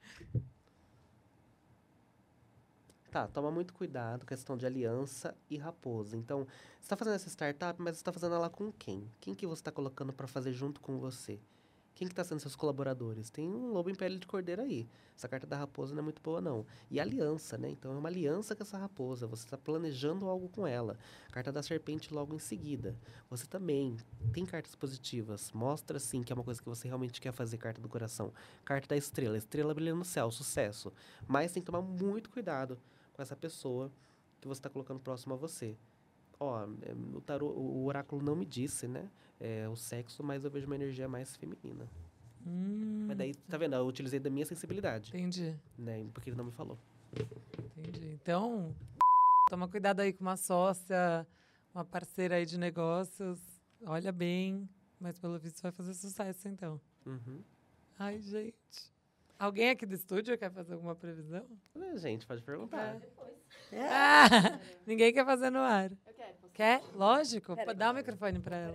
Tá, toma muito cuidado com a questão de aliança e raposa. Então, você está fazendo essa startup, mas você está fazendo ela com quem? Quem que você está colocando para fazer junto com você? Quem que está sendo seus colaboradores? Tem um lobo em pele de cordeiro aí. Essa carta da raposa não é muito boa, não. E aliança, né? Então, é uma aliança com essa raposa. Você está planejando algo com ela. Carta da serpente logo em seguida. Você também tem cartas positivas. Mostra, sim, que é uma coisa que você realmente quer fazer, carta do coração. Carta da estrela. Estrela brilhando no céu, sucesso. Mas tem que tomar muito cuidado com essa pessoa que você está colocando próximo a você. Ó, o tarô, o oráculo não me disse, né? É, o sexo, mas eu vejo uma energia mais feminina. Hum, Mas daí, tá vendo? Eu utilizei da minha sensibilidade, entendi, né? Porque ele não me falou. entendi. Então, toma cuidado aí com uma sócia, uma parceira aí de negócios. Olha bem, mas pelo visto vai fazer sucesso, então. Uhum. Ai, gente. Alguém aqui do estúdio quer fazer alguma previsão? É, gente, pode perguntar. É. Ah, ninguém quer fazer no ar. Eu quero. Posso Quer? Lógico. Pera Dá o microfone pra ela.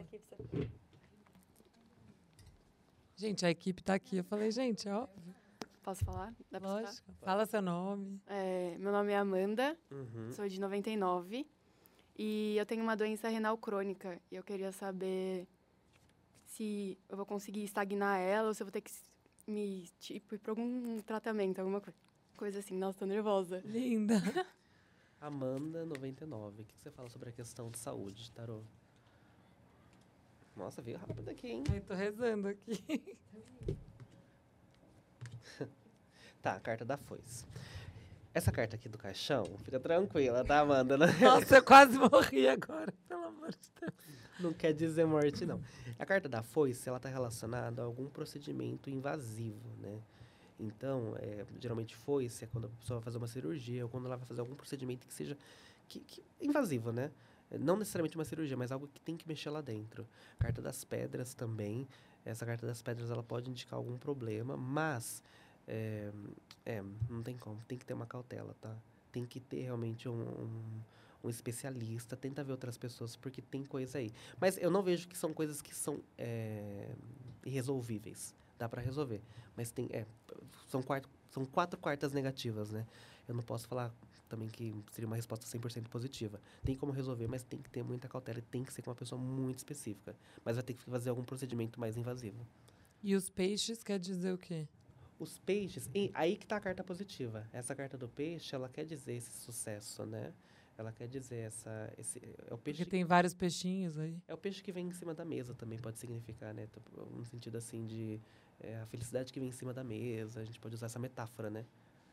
Gente, a equipe tá aqui. Eu falei, gente, ó, Posso falar? Dá pra escutar? lógico. Fala seu nome. É, meu nome é Amanda, Uhum. sou de noventa e nove e eu tenho uma doença renal crônica. E eu queria saber se eu vou conseguir estagnar ela ou se eu vou ter que me tipo, ir pra algum tratamento, alguma coisa. Coisa assim. Nossa, tô nervosa. Linda. Amanda, noventa e nove. O que que você fala sobre a questão de saúde, tarô? Nossa, veio rápido aqui, hein? Ai, tô rezando aqui. Tá, a carta da foice. Essa carta aqui do caixão, fica tranquila, tá, Amanda? Nossa, eu quase morri agora, pelo amor de Deus. Não quer dizer morte, não. A carta da foice, ela tá relacionada a algum procedimento invasivo, né? Então, é, geralmente foice é quando a pessoa vai fazer uma cirurgia ou quando ela vai fazer algum procedimento que seja que, que, invasivo, né? Não necessariamente uma cirurgia, mas algo que tem que mexer lá dentro. Carta das pedras também. Essa carta das pedras, ela pode indicar algum problema, mas é, é, não tem como. Tem que ter uma cautela, tá? Tem que ter realmente um, um, um especialista. Tenta ver outras pessoas, porque tem coisa aí. Mas eu não vejo que são coisas que são é, irresolvíveis. Dá pra resolver. Mas tem, é, são, quatro, são quatro quartas negativas, né? Eu não posso falar também que seria uma resposta cem por cento positiva. Tem como resolver, mas tem que ter muita cautela e tem que ser com uma pessoa muito específica. Mas vai ter que fazer algum procedimento mais invasivo. E os peixes quer dizer o quê? Os peixes, e aí que tá a carta positiva. Essa carta do peixe, ela quer dizer esse sucesso, né? Ela quer dizer essa... Esse, é o peixe... Porque tem vários peixinhos aí. É o peixe que vem em cima da mesa também, pode significar, né? No sentido assim de... É, a felicidade que vem em cima da mesa. A gente pode usar essa metáfora, né?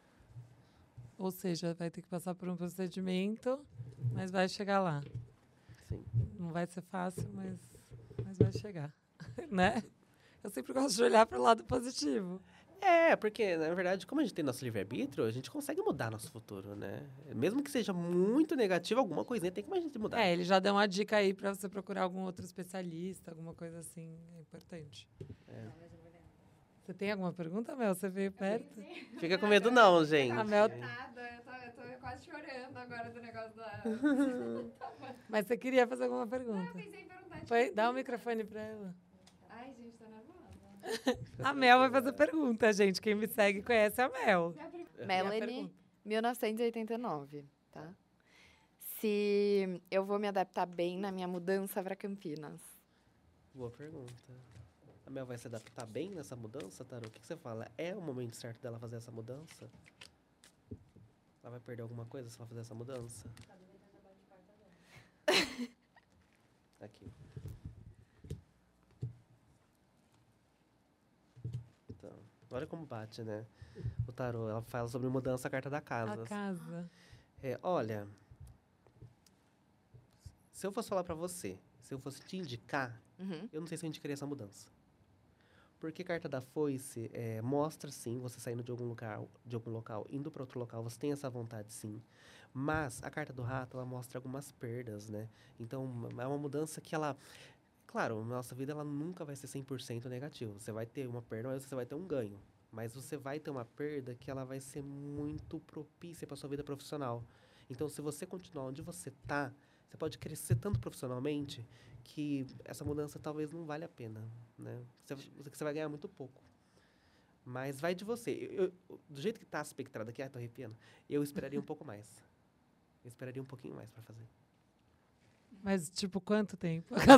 Ou seja, vai ter que passar por um procedimento, mas vai chegar lá. Sim. Não vai ser fácil, mas, mas vai chegar. Né? Eu sempre gosto de olhar para o lado positivo. É, porque, na verdade, como a gente tem nosso livre-arbítrio, a gente consegue mudar nosso futuro, né? Mesmo que seja muito negativo, alguma coisinha tem como a gente mudar. É, ele já deu uma dica aí para você procurar algum outro especialista, alguma coisa assim, é importante. É. Você tem alguma pergunta, Mel? Você veio perto? Fica com medo não, gente. A Mel... Nada, eu tô, eu tô quase chorando agora do negócio da... Mas você queria fazer alguma pergunta? Não, eu pensei em perguntar de Foi, quem- dá o microfone para ela. Ai, gente, tô nervosa. A Mel vai fazer pergunta, gente. Quem me segue conhece a Mel. Minha pergunta- E a Melanie, pergunta? mil novecentos e oitenta e nove, tá? Se eu vou me adaptar bem na minha mudança para Campinas. Boa pergunta. A Mel vai se adaptar bem nessa mudança, Tarô? O que, que você fala? É o momento certo dela fazer essa mudança? Ela vai perder alguma coisa se ela fazer essa mudança? Aqui. Então, olha como bate, né? O tarô, ela fala sobre mudança, a carta da casa. A casa. É, olha, se eu fosse falar pra você, se eu fosse te indicar, Uhum. eu não sei se eu indicaria essa mudança. Porque carta da foice é, mostra, sim, você saindo de algum local, de algum local, indo para outro local, você tem essa vontade, sim. Mas a carta do rato, ela mostra algumas perdas, né? Então, é uma mudança que ela... Claro, na nossa vida, ela nunca vai ser cem por cento negativa. Você vai ter uma perda, mas você vai ter um ganho. Mas você vai ter uma perda que ela vai ser muito propícia para sua vida profissional. Então, se você continuar onde você tá, você pode crescer tanto profissionalmente que essa mudança talvez não vale a pena, né? Você, você vai ganhar muito pouco. Mas vai de você. Eu, eu, do jeito que tá espectrado aqui, ah, tô arrepiando, eu esperaria um pouco mais. Eu esperaria um pouquinho mais para fazer. Mas, tipo, quanto tempo? Tá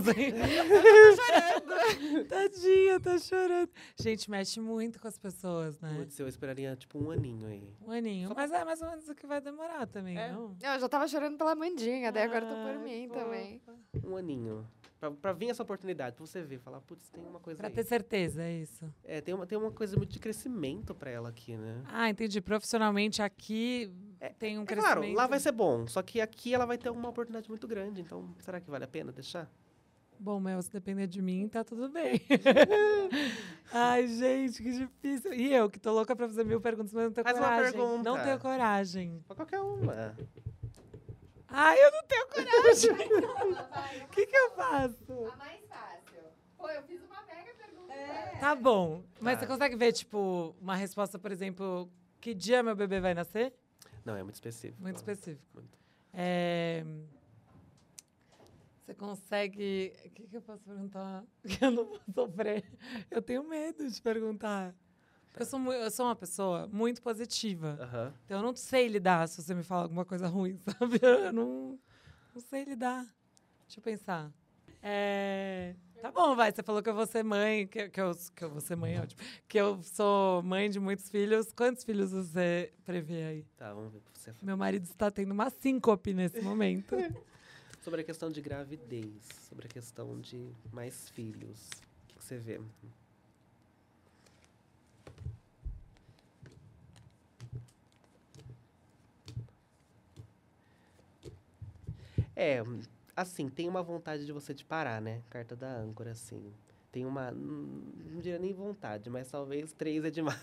chorando. Tadinha, tá chorando. Gente, mexe muito com as pessoas, né? Putz, eu esperaria, tipo, um aninho aí. Um aninho. Mas é mais ou menos o que vai demorar também, É. não? Eu já tava chorando pela Mandinha, daí agora eu tô por Ai, mim fofa. também. Um aninho. Pra, pra vir essa oportunidade, pra você ver, falar, putz, tem uma coisa Pra aí. ter certeza, é isso. É, tem uma, tem uma coisa muito de crescimento pra ela aqui, né? Ah, entendi. Profissionalmente, aqui tem um É crescimento. claro, lá vai ser bom, só que aqui ela vai ter uma oportunidade muito grande, então será que vale a pena deixar? Bom, Mel, se depender de mim, tá tudo bem. Ai, gente, que difícil. E eu, que tô louca pra fazer mil perguntas, mas não tenho Faz uma coragem. pergunta. Não tenho coragem. Pra qualquer uma. Ai, eu não tenho coragem. O que que eu faço? A mais fácil. Pô, eu fiz uma mega pergunta. Tá bom. Mas Tá. você consegue ver, tipo, uma resposta, por exemplo, que dia meu bebê vai nascer? Não, é muito específico. Muito específico. Muito. É... Você consegue... O que, que eu posso perguntar? Que eu não vou sofrer. Eu tenho medo de perguntar. Porque Eu, sou, mu- eu sou uma pessoa muito positiva. Aham. Então, eu não sei lidar se você me fala alguma coisa ruim, sabe? Eu não, não sei lidar. Deixa eu pensar. É... Tá bom, vai. Você falou que eu vou ser mãe, que, que, eu, que eu vou ser mãe, é ótimo. Que eu sou mãe de muitos filhos. Quantos filhos você prevê aí? Tá, vamos ver pra você. Meu marido está tendo uma síncope nesse momento. Sobre a questão de gravidez, sobre a questão de mais filhos. O que, que você vê? É, assim, tem uma vontade de você de parar, né? Carta da âncora, assim. Tem uma, hum, não diria nem vontade, mas talvez três é demais.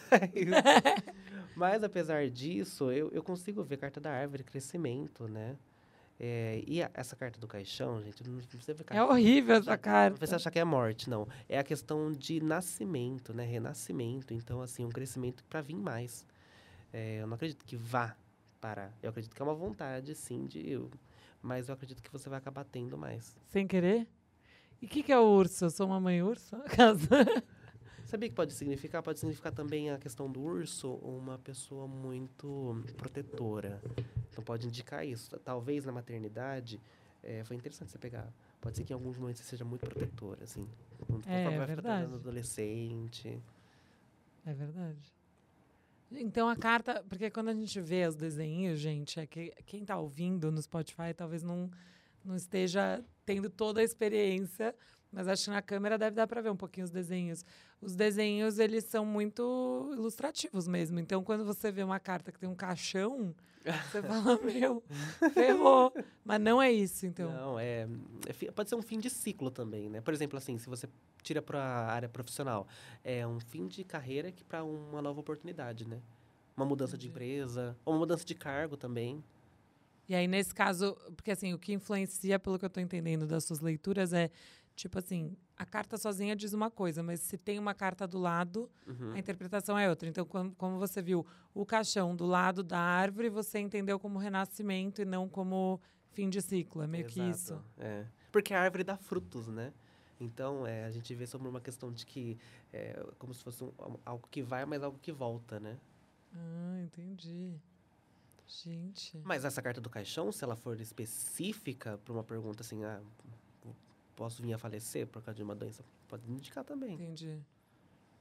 Mas, apesar disso, eu, eu consigo ver carta da árvore, crescimento, né? É, e a- essa carta do caixão, gente, não precisa ver É carta. horrível essa Não carta. precisa achar que é morte, não. É a questão de nascimento, né? Renascimento. Então, assim, um crescimento para vir mais. É, eu não acredito que vá parar. Eu acredito que é uma vontade, sim, de... Eu, mas eu acredito que você vai acabar tendo mais. Sem querer? E o que, que é o urso? Eu sou uma mãe urso? Sabia que pode significar? Pode significar também a questão do urso, uma pessoa muito protetora. Então, pode indicar isso. Talvez na maternidade, é, foi interessante você pegar. Pode ser que em alguns momentos você seja muito protetora, assim. Quando É, conforme vai verdade. ficando adolescente. É verdade. Então a carta, porque quando a gente vê os desenhos, gente, é que quem tá ouvindo no Spotify talvez não, não esteja tendo toda a experiência, mas acho que na câmera deve dar para ver um pouquinho os desenhos. Os desenhos, eles são muito ilustrativos mesmo. Então quando você vê uma carta que tem um caixão, você fala, meu, ferrou. Mas não é isso, então. Não, é, é fi- pode ser um fim de ciclo também, né? Por exemplo, assim, se você tira para a área profissional, é um fim de carreira que para uma nova oportunidade, né? Uma mudança de Entendi. empresa, ou uma mudança de cargo também. E aí, nesse caso, porque assim, o que influencia, pelo que eu tô entendendo das suas leituras, é tipo assim, a carta sozinha diz uma coisa, mas se tem uma carta do lado, Uhum. a interpretação é outra. Então, como, como você viu o caixão do lado da árvore, você entendeu como renascimento e não como fim de ciclo. É meio que Exato, isso. É. Porque a árvore dá frutos, né? Então, é, a gente vê sobre uma questão de que é como se fosse um- algo que vai, mas algo que volta, né? Ah, entendi. Gente. Mas essa carta do caixão, se ela for específica para uma pergunta assim, ah, posso vir a falecer por causa de uma doença, pode indicar também. Entendi.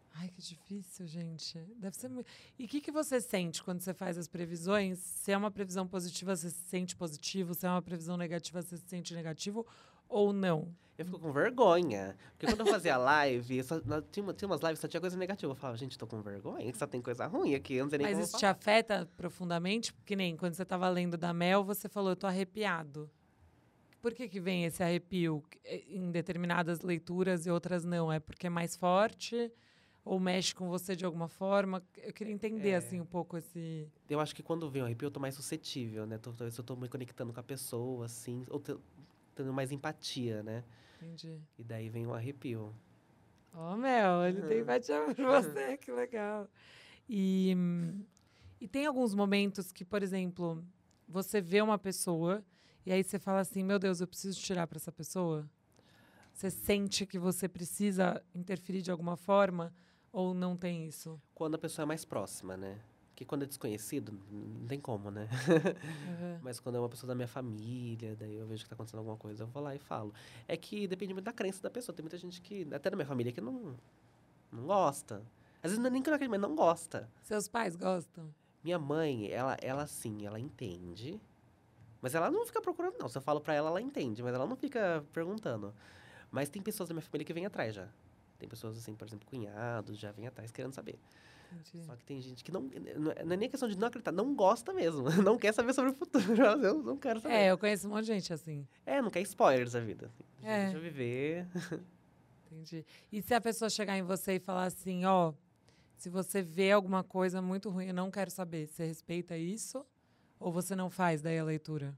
Ai, que difícil, gente. Deve ser muito... E o que, que você sente quando você faz as previsões? Se é uma previsão positiva, você se sente positivo? Se é uma previsão negativa, você se sente negativo? Ou não? Eu fico com vergonha. Porque quando eu fazia live, só, na- tinha, uma- tinha umas lives que só tinha coisa negativa. Eu falava, gente, tô com vergonha, que só tem coisa ruim aqui. Eu não sei nem Mas como isso te falar. afeta profundamente? Que nem quando você estava lendo da Mel, você falou, eu tô arrepiado. Por que, que vem esse arrepio eh, em determinadas leituras e outras não? É porque é mais forte? Ou mexe com você de alguma forma? Eu queria entender, É. assim, um pouco esse... Eu acho que quando vem o arrepio, eu tô mais suscetível, né? Tô, talvez eu tô me conectando com a pessoa, assim. Ou te- tendo mais empatia, né? Entendi. E daí vem o arrepio. Ó, Mel, ele tem empatia por você, que legal. E, hum, e tem alguns momentos que, por exemplo, você vê uma pessoa e aí você fala assim, meu Deus, eu preciso tirar para essa pessoa? Você sente que você precisa interferir de alguma forma ou não tem isso? Quando a pessoa é mais próxima, né? Porque quando é desconhecido, não tem como, né? Uhum. Mas quando é uma pessoa da minha família, daí eu vejo que tá acontecendo alguma coisa, eu vou lá e falo. É que depende muito da crença da pessoa. Tem muita gente que, até da minha família, que não, não gosta. Às vezes não é nem que não acredita, mas não gosta. Seus pais gostam? Minha mãe, ela, ela sim, ela entende. Mas ela não fica procurando, não. Se eu falo pra ela, ela entende, mas ela não fica perguntando. Mas tem pessoas da minha família que vêm atrás já. Tem pessoas assim, por exemplo, cunhados, já vêm atrás querendo saber. Entendi. Só que tem gente que não. Não é não é nem questão de não acreditar, não gosta mesmo. Não quer saber sobre o futuro. Eu não quero saber. É, eu conheço um monte de gente assim. É, não quer spoilers da vida. É. Deixa eu viver. Entendi. E se a pessoa chegar em você e falar assim, ó, se você vê alguma coisa muito ruim, eu não quero saber, você respeita isso? Ou você não faz daí a leitura?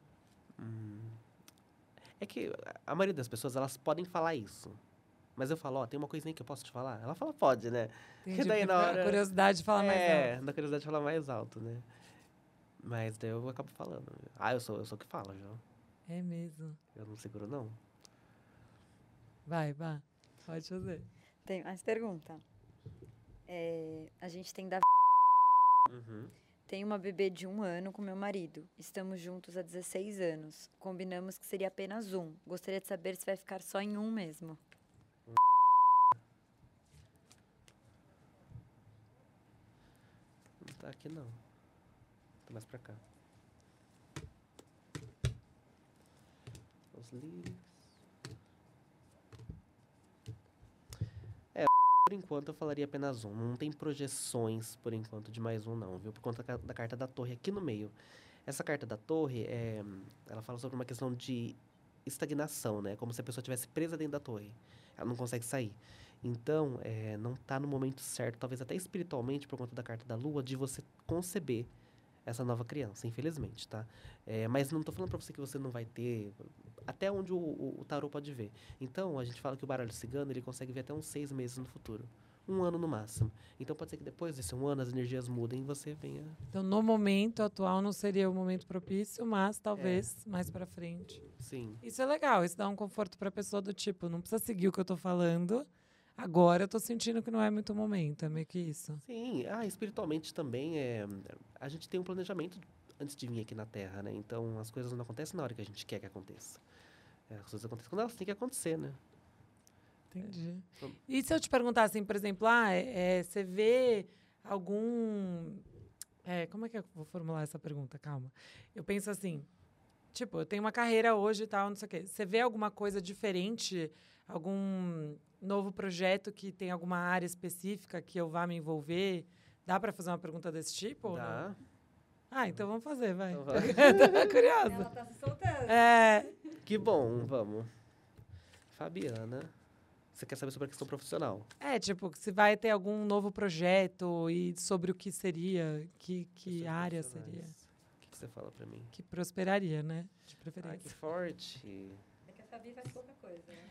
É que a maioria das pessoas, elas podem falar isso. Mas eu falo, ó, tem uma coisinha que eu posso te falar? Ela fala, pode, né? Entendi, daí porque na hora- a curiosidade fala mais é, alto. na curiosidade de falar mais alto, né? Mas daí eu acabo falando. Ah, eu sou, eu sou o que fala, já. É mesmo. Eu não seguro, não. Vai, vai. Pode fazer. Tem mais pergunta. É, a gente tem da Uhum. Tenho uma bebê de um ano com meu marido. Estamos juntos há dezesseis anos. Combinamos que seria apenas um. Gostaria de saber se vai ficar só em um mesmo. Não tá aqui, não. Tá mais pra cá. Os lírios. É, por enquanto eu falaria apenas um. Não tem projeções, por enquanto, de mais um, não, viu? Por conta da da carta da torre aqui no meio. Essa carta da torre, é, ela fala sobre uma questão de estagnação, né? Como se a pessoa estivesse presa dentro da torre. Ela não consegue sair. Então, é, não tá no momento certo, talvez até espiritualmente, por conta da carta da lua, de você conceber essa nova criança, infelizmente, tá? É, mas não tô falando pra você que você não vai ter, até onde o, o, o tarô pode ver. Então, a gente fala que o baralho cigano, ele consegue ver até uns seis meses no futuro. Um ano no máximo. Então, pode ser que depois desse um ano, as energias mudem e você venha... Então, no momento atual, não seria o momento propício, mas talvez mais pra frente. Sim. Isso é legal, isso dá um conforto pra pessoa do tipo, não precisa seguir o que eu tô falando. Agora eu tô sentindo que não é muito o momento, é meio que isso. Sim, ah, espiritualmente também, é, a gente tem um planejamento antes de vir aqui na Terra, né? Então, as coisas não acontecem na hora que a gente quer que aconteça. É, as coisas acontecem quando elas têm que acontecer, né? Entendi. Então- E se eu te perguntar assim, por exemplo, ah, é, é, você vê algum... é, como é que eu vou formular essa pergunta? Calma. Eu penso assim, tipo, eu tenho uma carreira hoje e tal, não sei o quê. Você vê alguma coisa diferente, algum novo projeto que tem alguma área específica que eu vá me envolver? Dá para fazer uma pergunta desse tipo? ou não? Dá. Ah, então vamos fazer, vai. Então vai. Tô curiosa. Ela tá se soltando. É, Que bom, vamos. Fabiana, você quer saber sobre a questão profissional? é, tipo, se vai ter algum novo projeto e sobre o que seria, que, que Questões área profissionais. seria. O que, que você fala pra mim? Que prosperaria, né? De Ai, que preferência. forte. É que a Fabi faz pouca coisa, né?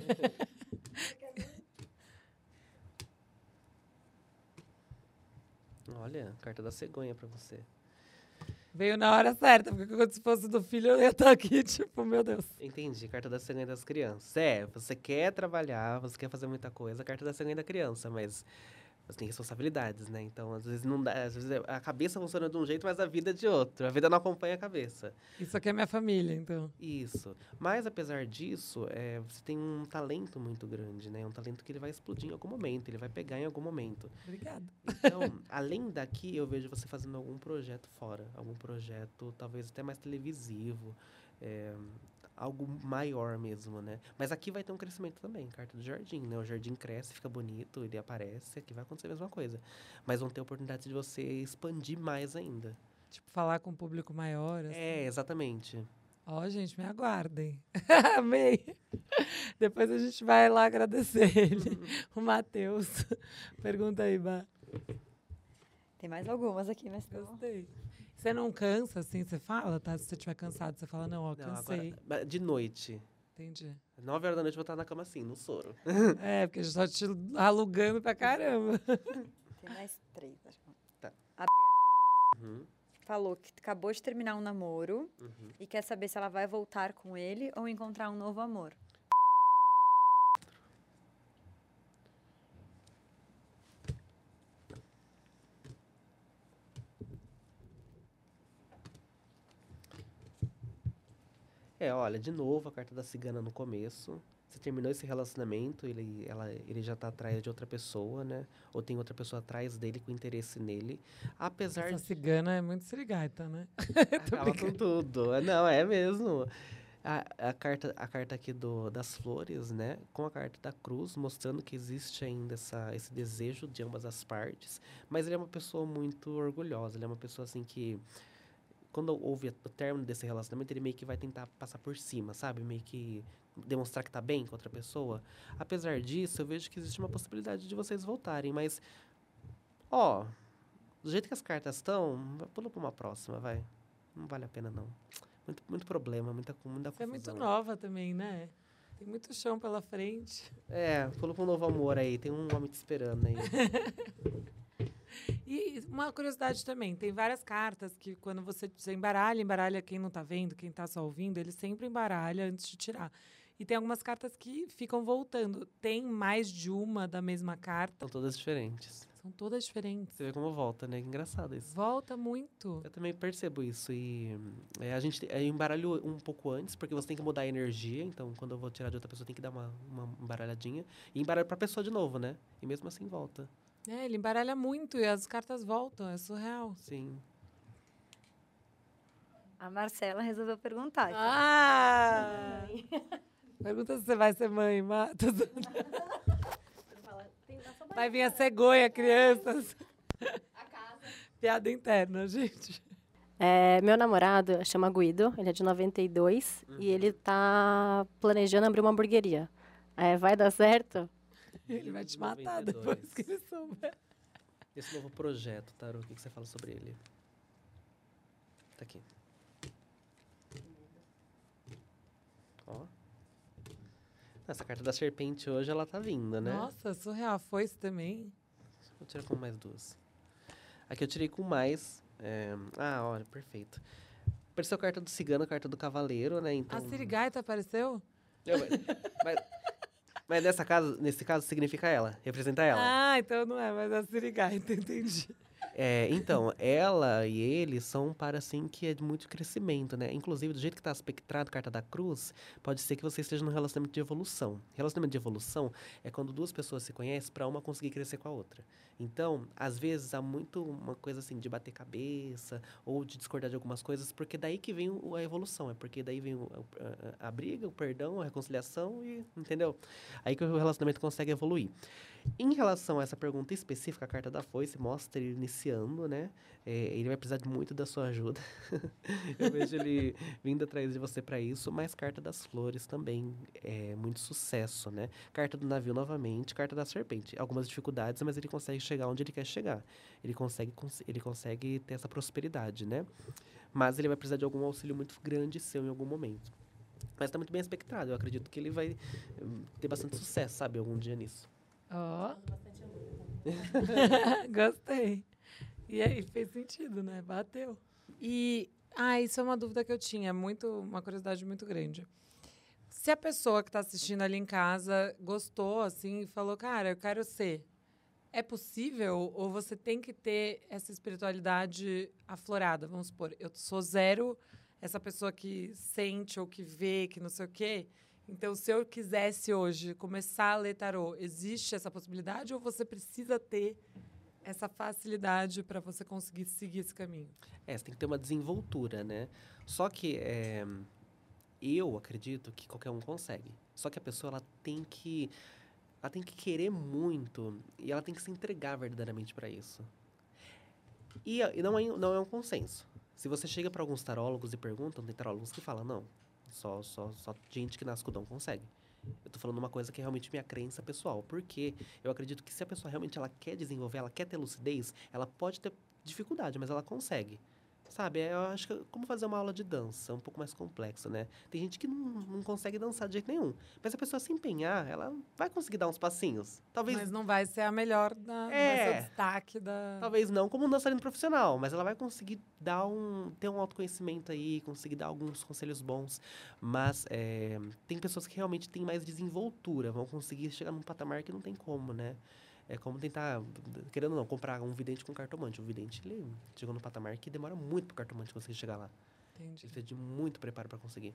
Olha, carta da cegonha pra você. Veio na hora certa, porque quando se fosse do filho, eu ia estar aqui, tipo, meu Deus. Entendi, carta da cegonha das crianças. É, você quer trabalhar, você quer fazer muita coisa, carta da cegonha da criança, mas Você tem responsabilidades, né? Então, às vezes não dá, às vezes a cabeça funciona de um jeito, mas a vida é de outro. A vida não acompanha a cabeça. Isso aqui é minha família, então. Isso. Mas, apesar disso, é, você tem um talento muito grande, né? Um talento que ele vai explodir em algum momento, ele vai pegar em algum momento. Obrigada. Então, além daqui, eu vejo você fazendo algum projeto fora. Algum projeto, talvez até mais televisivo. É, algo maior mesmo, né? Mas aqui vai ter um crescimento também, carta do jardim, né? O jardim cresce, fica bonito, ele aparece, aqui vai acontecer a mesma coisa. Mas vão ter oportunidade de você expandir mais ainda. Tipo, falar com um público maior. Assim. É, exatamente. Ó, gente, me aguardem. Amei. Depois a gente vai lá agradecer ele. O Matheus. Pergunta aí, Bá. Tem mais algumas aqui, mas tá bom. Gostei. Você não cansa, assim, você fala, tá? Se você estiver cansado, você fala, não, ó, Não, cansei. agora, de noite. Entendi. Nove horas da noite eu vou estar na cama assim, no soro. É, porque a gente tá te alugando pra caramba. Tem mais três, acho que. Tá. A Beatriz Uhum, falou que acabou de terminar um namoro uhum. e quer saber se ela vai voltar com ele ou encontrar um novo amor. É, olha, de novo, a carta da cigana no começo. Você terminou esse relacionamento, ele, ela, ele já tá atrás de outra pessoa, né? Ou tem outra pessoa atrás dele com interesse nele. Apesar Essa de... cigana é muito sirigaita, né? Acaba com tudo. Não, é mesmo. A, a, carta, a carta aqui do, das flores, né? Com a carta da cruz, mostrando que existe ainda essa, esse desejo de ambas as partes. Mas ele é uma pessoa muito orgulhosa. Ele é uma pessoa, assim, que... Quando houve o término desse relacionamento, ele meio que vai tentar passar por cima, sabe? Meio que demonstrar que tá bem com outra pessoa. Apesar disso, eu vejo que existe uma possibilidade de vocês voltarem. Mas, ó, do jeito que as cartas estão, pula pra uma próxima, vai. Não vale a pena, não. Muito, muito problema, muita, muita Você é muito confusão. nova também, né? Tem muito chão pela frente. É, pula pra um novo amor aí. Tem um homem te esperando aí. E uma curiosidade também, tem várias cartas que quando você, você embaralha, embaralha quem não tá vendo, quem tá só ouvindo, ele sempre embaralha antes de tirar. E tem algumas cartas que ficam voltando. Tem mais de uma da mesma carta. São todas diferentes. São todas diferentes. Você vê como volta, né? Que engraçado isso. Volta muito. Eu também percebo isso. E é, a gente eu embaralho um pouco antes, porque você tem que mudar a energia. Então, quando eu vou tirar de outra pessoa, tem que dar uma, uma embaralhadinha. E embaralho pra pessoa de novo, né? E mesmo assim volta. É, ele embaralha muito e as cartas voltam. É surreal. Sim. A Marcela resolveu perguntar. aqui. Ah! Pergunta se você vai ser mãe, Matos. Vai vir a cegonha, crianças. A casa. Piada interna, gente. É, meu namorado chama Guido, ele é de noventa e dois e ele tá planejando abrir uma hamburgueria. É, vai dar certo? Ele vai te matar noventa e dois. depois que ele souber. Esse novo projeto, Tarô, o que, que você fala sobre ele? Tá aqui. Ó. Essa carta da serpente hoje, ela tá vindo, né? Nossa, surreal. Foi isso também. Vou tirar com mais duas. Aqui eu tirei com mais. é, Ah, olha, perfeito. Apareceu a carta do cigano, a carta do cavaleiro, né? Então... A sirigaita apareceu? Não, mas, mas, mas nessa caso, nesse caso significa ela, representa ela. Ah, então não é mais a sirigaita, entendi. É, então, ela e ele são um par, assim, que é de muito crescimento, né? Inclusive, do jeito que tá aspectrado a carta da cruz, pode ser que você esteja num relacionamento de evolução. Relacionamento de evolução é quando duas pessoas se conhecem para uma conseguir crescer com a outra. Então, às vezes, há muito uma coisa, assim, de bater cabeça ou de discordar de algumas coisas, porque daí que vem o- a evolução. É porque daí vem o- a, a briga, o perdão, a reconciliação e, entendeu? Aí que o relacionamento consegue evoluir. Em relação a essa pergunta específica, a carta da foice mostra ele iniciando, né? É, ele vai precisar de muito da sua ajuda. Eu vejo ele vindo atrás de você para isso, mas carta das flores também, é muito sucesso, né? Carta do navio novamente, carta da serpente. Algumas dificuldades, mas ele consegue chegar onde ele quer chegar. Ele consegue, cons- ele consegue ter essa prosperidade, né? Mas ele vai precisar de algum auxílio muito grande seu em algum momento. Mas está muito bem espectrado. Eu acredito que ele vai hum, ter bastante sucesso, sabe? Algum dia nisso. Ó. Gostei. E aí, fez sentido, né? Bateu. E, ah, isso é uma dúvida que eu tinha, muito, uma curiosidade muito grande. Se a pessoa que está assistindo ali em casa gostou, assim, e falou, cara, eu quero ser, É possível ou você tem que ter essa espiritualidade aflorada? Vamos supor, eu sou zero, essa pessoa que sente ou que vê, que não sei o quê. Então, se eu quisesse hoje começar a ler tarô, existe essa possibilidade ou você precisa ter essa facilidade para você conseguir seguir esse caminho? É, você tem que ter uma desenvoltura, né? Só que é, eu acredito que qualquer um consegue. Só que a pessoa ela tem que ela tem que querer muito e ela tem que se entregar verdadeiramente para isso. E, e não, é, não é um consenso. Se você chega para alguns tarólogos e perguntam, tem tarólogos que falam, não, só, só, só gente que nasce com o dom consegue. Eu tô falando uma coisa que é realmente minha crença pessoal. Porque eu acredito que se a pessoa realmente ela quer desenvolver, ela quer ter lucidez, ela pode ter dificuldade, mas ela consegue. Sabe, eu acho que é como fazer uma aula de dança, um pouco mais complexo, né? Tem gente que não, não consegue dançar de jeito nenhum. Mas se a pessoa se empenhar, ela vai conseguir dar uns passinhos. Talvez, Mas não vai ser a melhor, da, não vai ser o É. destaque da... talvez não como um dançarino profissional, mas ela vai conseguir dar um, ter um autoconhecimento aí, conseguir dar alguns conselhos bons. Mas é, tem pessoas que realmente têm mais desenvoltura, vão conseguir chegar num patamar que não tem como, né? É como tentar, querendo ou não, comprar um vidente com cartomante. O vidente, ele chegou num patamar que demora muito pro cartomante conseguir chegar lá. Entendi. Ele precisa de muito preparo para conseguir.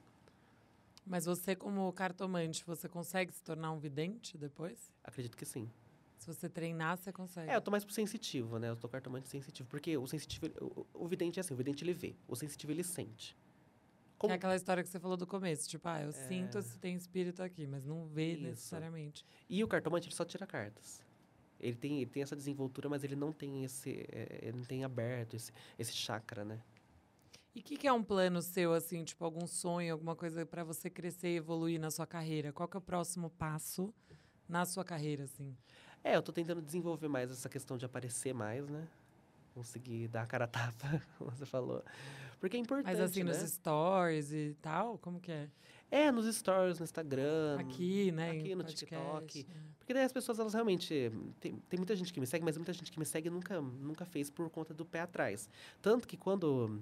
Mas você, como cartomante, você consegue se tornar um vidente depois? Acredito que sim. Se você treinar, você consegue. É, eu tô mais pro sensitivo, né? Eu tô cartomante sensitivo. Porque o sensitivo, ele- o, o vidente é assim, o vidente ele vê. O sensitivo ele sente. Que Como- é aquela história que você falou do começo. Tipo, ah, eu sinto se tem espírito aqui, mas não vê Isso. necessariamente. E o cartomante, ele só tira cartas. Ele tem, ele tem essa desenvoltura, mas ele não tem esse... é, ele não tem aberto esse, esse chakra, né? E o que, que é um plano seu, assim, tipo, algum sonho, alguma coisa pra você crescer e evoluir na sua carreira? Qual que é o próximo passo na sua carreira, assim? É, eu tô tentando desenvolver mais essa questão de aparecer mais, né? Conseguir dar a cara a tapa, como você falou. Porque é importante, Mas assim, né? nos stories e tal, como que é? É, nos stories, no Instagram. Aqui, né? Aqui em no podcast, TikTok. é. Porque daí as pessoas, elas realmente... Tem, tem muita gente que me segue, mas muita gente que me segue nunca, nunca fez por conta do pé atrás. Tanto que quando,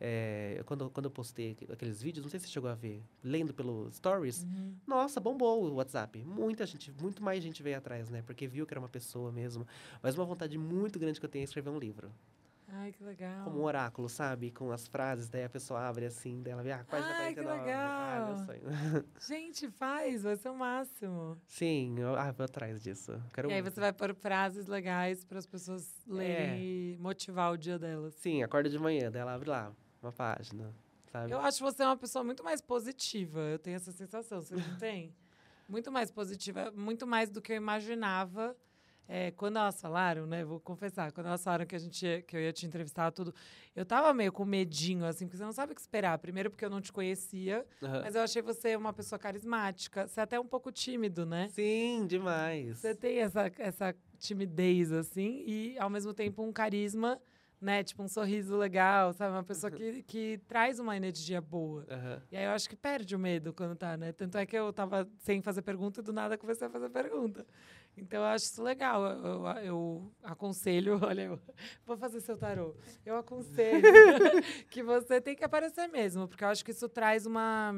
é, quando, quando eu postei aqueles vídeos, não sei se você chegou a ver, lendo pelo Stories, Uhum. nossa, bombou o WhatsApp. Muita gente, muito mais gente veio atrás, né? Porque viu que era uma pessoa mesmo. Mas uma vontade muito grande que eu tenho é escrever um livro. Ai, que legal. Como um oráculo, sabe? Com as frases, daí a pessoa abre assim, daí ela vê, ah, página Ai, que quarenta e nove. Ah, meu legal. sonho. Gente, faz, vai ser o máximo. Sim, eu ah, vou atrás disso. Quero E aí muito. você vai pôr frases legais para as pessoas lerem É. e motivar o dia delas. Sim, acorda de manhã, daí ela abre lá, uma página, sabe? Eu acho você uma pessoa muito mais positiva. Eu tenho essa sensação. Você não tem? Muito mais positiva. Muito mais do que eu imaginava. É, quando elas falaram, né? Vou confessar. Quando elas falaram que, a gente ia- que eu ia te entrevistar, tudo... Eu tava meio com medinho, assim. Porque você não sabe o que esperar. Primeiro porque eu não te conhecia. Aham. Mas eu achei você uma pessoa carismática. Você é até um pouco tímido, né? Sim, demais. Você tem essa, essa timidez, assim, e ao mesmo tempo um carisma, né? Tipo, um sorriso legal, sabe? Uma pessoa que, que traz uma energia boa. Aham. E aí eu acho que perde o medo quando tá, né? Tanto é que eu tava sem fazer pergunta e do nada comecei a fazer pergunta. Então eu acho isso legal. Eu, eu, eu aconselho, olha, eu vou fazer seu tarô. Eu aconselho que você tem que aparecer mesmo, porque eu acho que isso traz uma,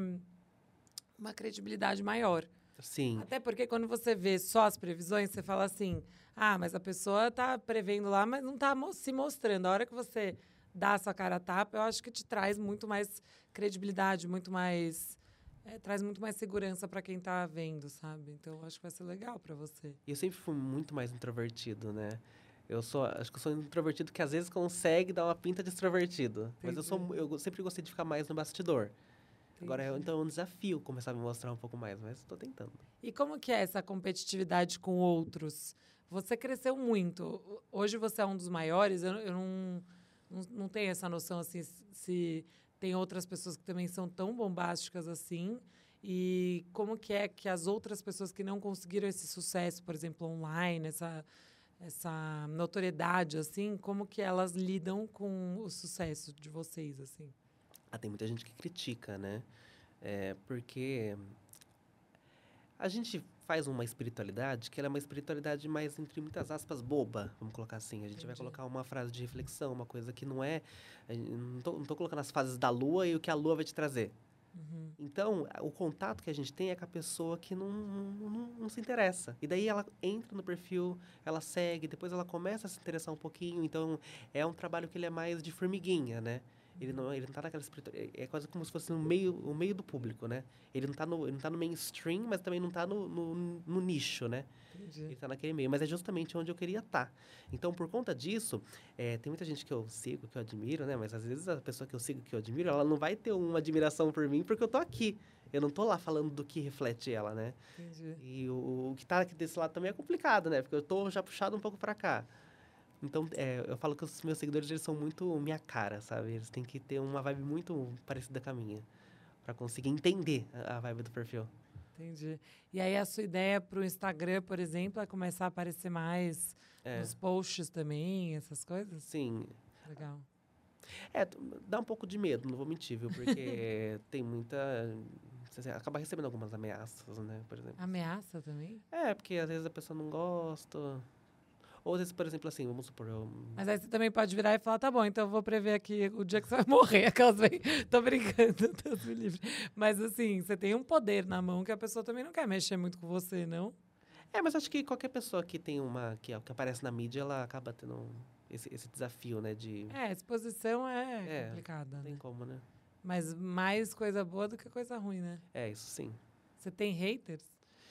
uma credibilidade maior. Sim. Até porque quando você vê só as previsões, você fala assim, ah, mas a pessoa tá prevendo lá, mas não tá mo- se mostrando. A hora que você dá a sua cara a tapa, eu acho que te traz muito mais credibilidade, muito mais... é, traz muito mais segurança para quem tá vendo, sabe? Então, eu acho que vai ser legal para você. E eu sempre fui muito mais introvertido, né? Eu sou, acho que eu sou um introvertido que às vezes consegue dar uma pinta de extrovertido. Mas eu, sou, mu- eu sempre gostei de ficar mais no bastidor. Agora, eu- Entendi. então é um desafio começar a me mostrar um pouco mais, mas estou tentando. E como que é essa competitividade com outros? Você cresceu muito. Hoje você é um dos maiores. Eu, eu não, não, não tenho essa noção assim, se- se tem outras pessoas que também são tão bombásticas assim. E como que é que as outras pessoas que não conseguiram esse sucesso, por exemplo, online, essa, essa notoriedade, assim, como que elas lidam com o sucesso de vocês, assim? Ah, tem muita gente que critica, né? É, porque a gente faz uma espiritualidade que ela é uma espiritualidade mais, entre muitas aspas, boba, vamos colocar assim. A gente vai Entendi. colocar uma frase de reflexão, uma coisa que não é... a gente- Não tô, não tô colocando as fases da lua e o que a lua vai te trazer. Uhum. Então, a- o contato que a gente tem é com a pessoa que não, não, não- não se interessa. E daí ela entra no perfil, ela segue, depois ela começa a se interessar um pouquinho. Então, é um trabalho que ele é mais de formiguinha, né? Ele não, ele não tá naquela espiritu- é é quase como se fosse no meio, o meio do público, né? Ele não tá no, ele não tá no mainstream, mas também não tá no, no, no nicho, né? Entendi. Ele tá naquele meio, mas é justamente onde eu queria estar. Então, por conta disso, é, tem muita gente que eu sigo, que eu admiro, né? Mas às vezes a pessoa que eu sigo, que eu admiro, ela não vai ter uma admiração por mim porque eu tô aqui. Eu não tô lá falando do que reflete ela, né? Entendi. E o, o que tá aqui desse lado também é complicado, né? Porque eu tô já puxado um pouco pra cá. Então, é, eu falo que os meus seguidores, eles são muito minha cara, sabe? Eles têm que ter uma vibe muito parecida com a minha. Pra conseguir entender a, a vibe do perfil. Entendi. E aí a sua ideia pro Instagram, por exemplo, é começar a aparecer mais É, nos posts também, essas coisas? sim. Legal. É, t- dá um pouco de medo, não vou mentir, viu? Porque tem muita... Você acaba recebendo algumas ameaças, né? Por exemplo. Ameaça também? É, porque às vezes a pessoa não gosta. Ou às vezes, por exemplo, assim, vamos supor, eu... Mas aí você também pode virar e falar, tá bom, então eu vou prever aqui o dia que você vai morrer. Aquelas bem... Tô brincando, Deus me livre. Mas assim, você tem um poder na mão que a pessoa também não quer mexer muito com você, não? É, mas acho que qualquer pessoa que tem uma... Que, que aparece na mídia, ela acaba tendo esse, esse desafio, né? De... É, a exposição é, É, complicada, Não tem né? como, né? Mas mais coisa boa do que coisa ruim, né? É, isso sim. Você tem haters?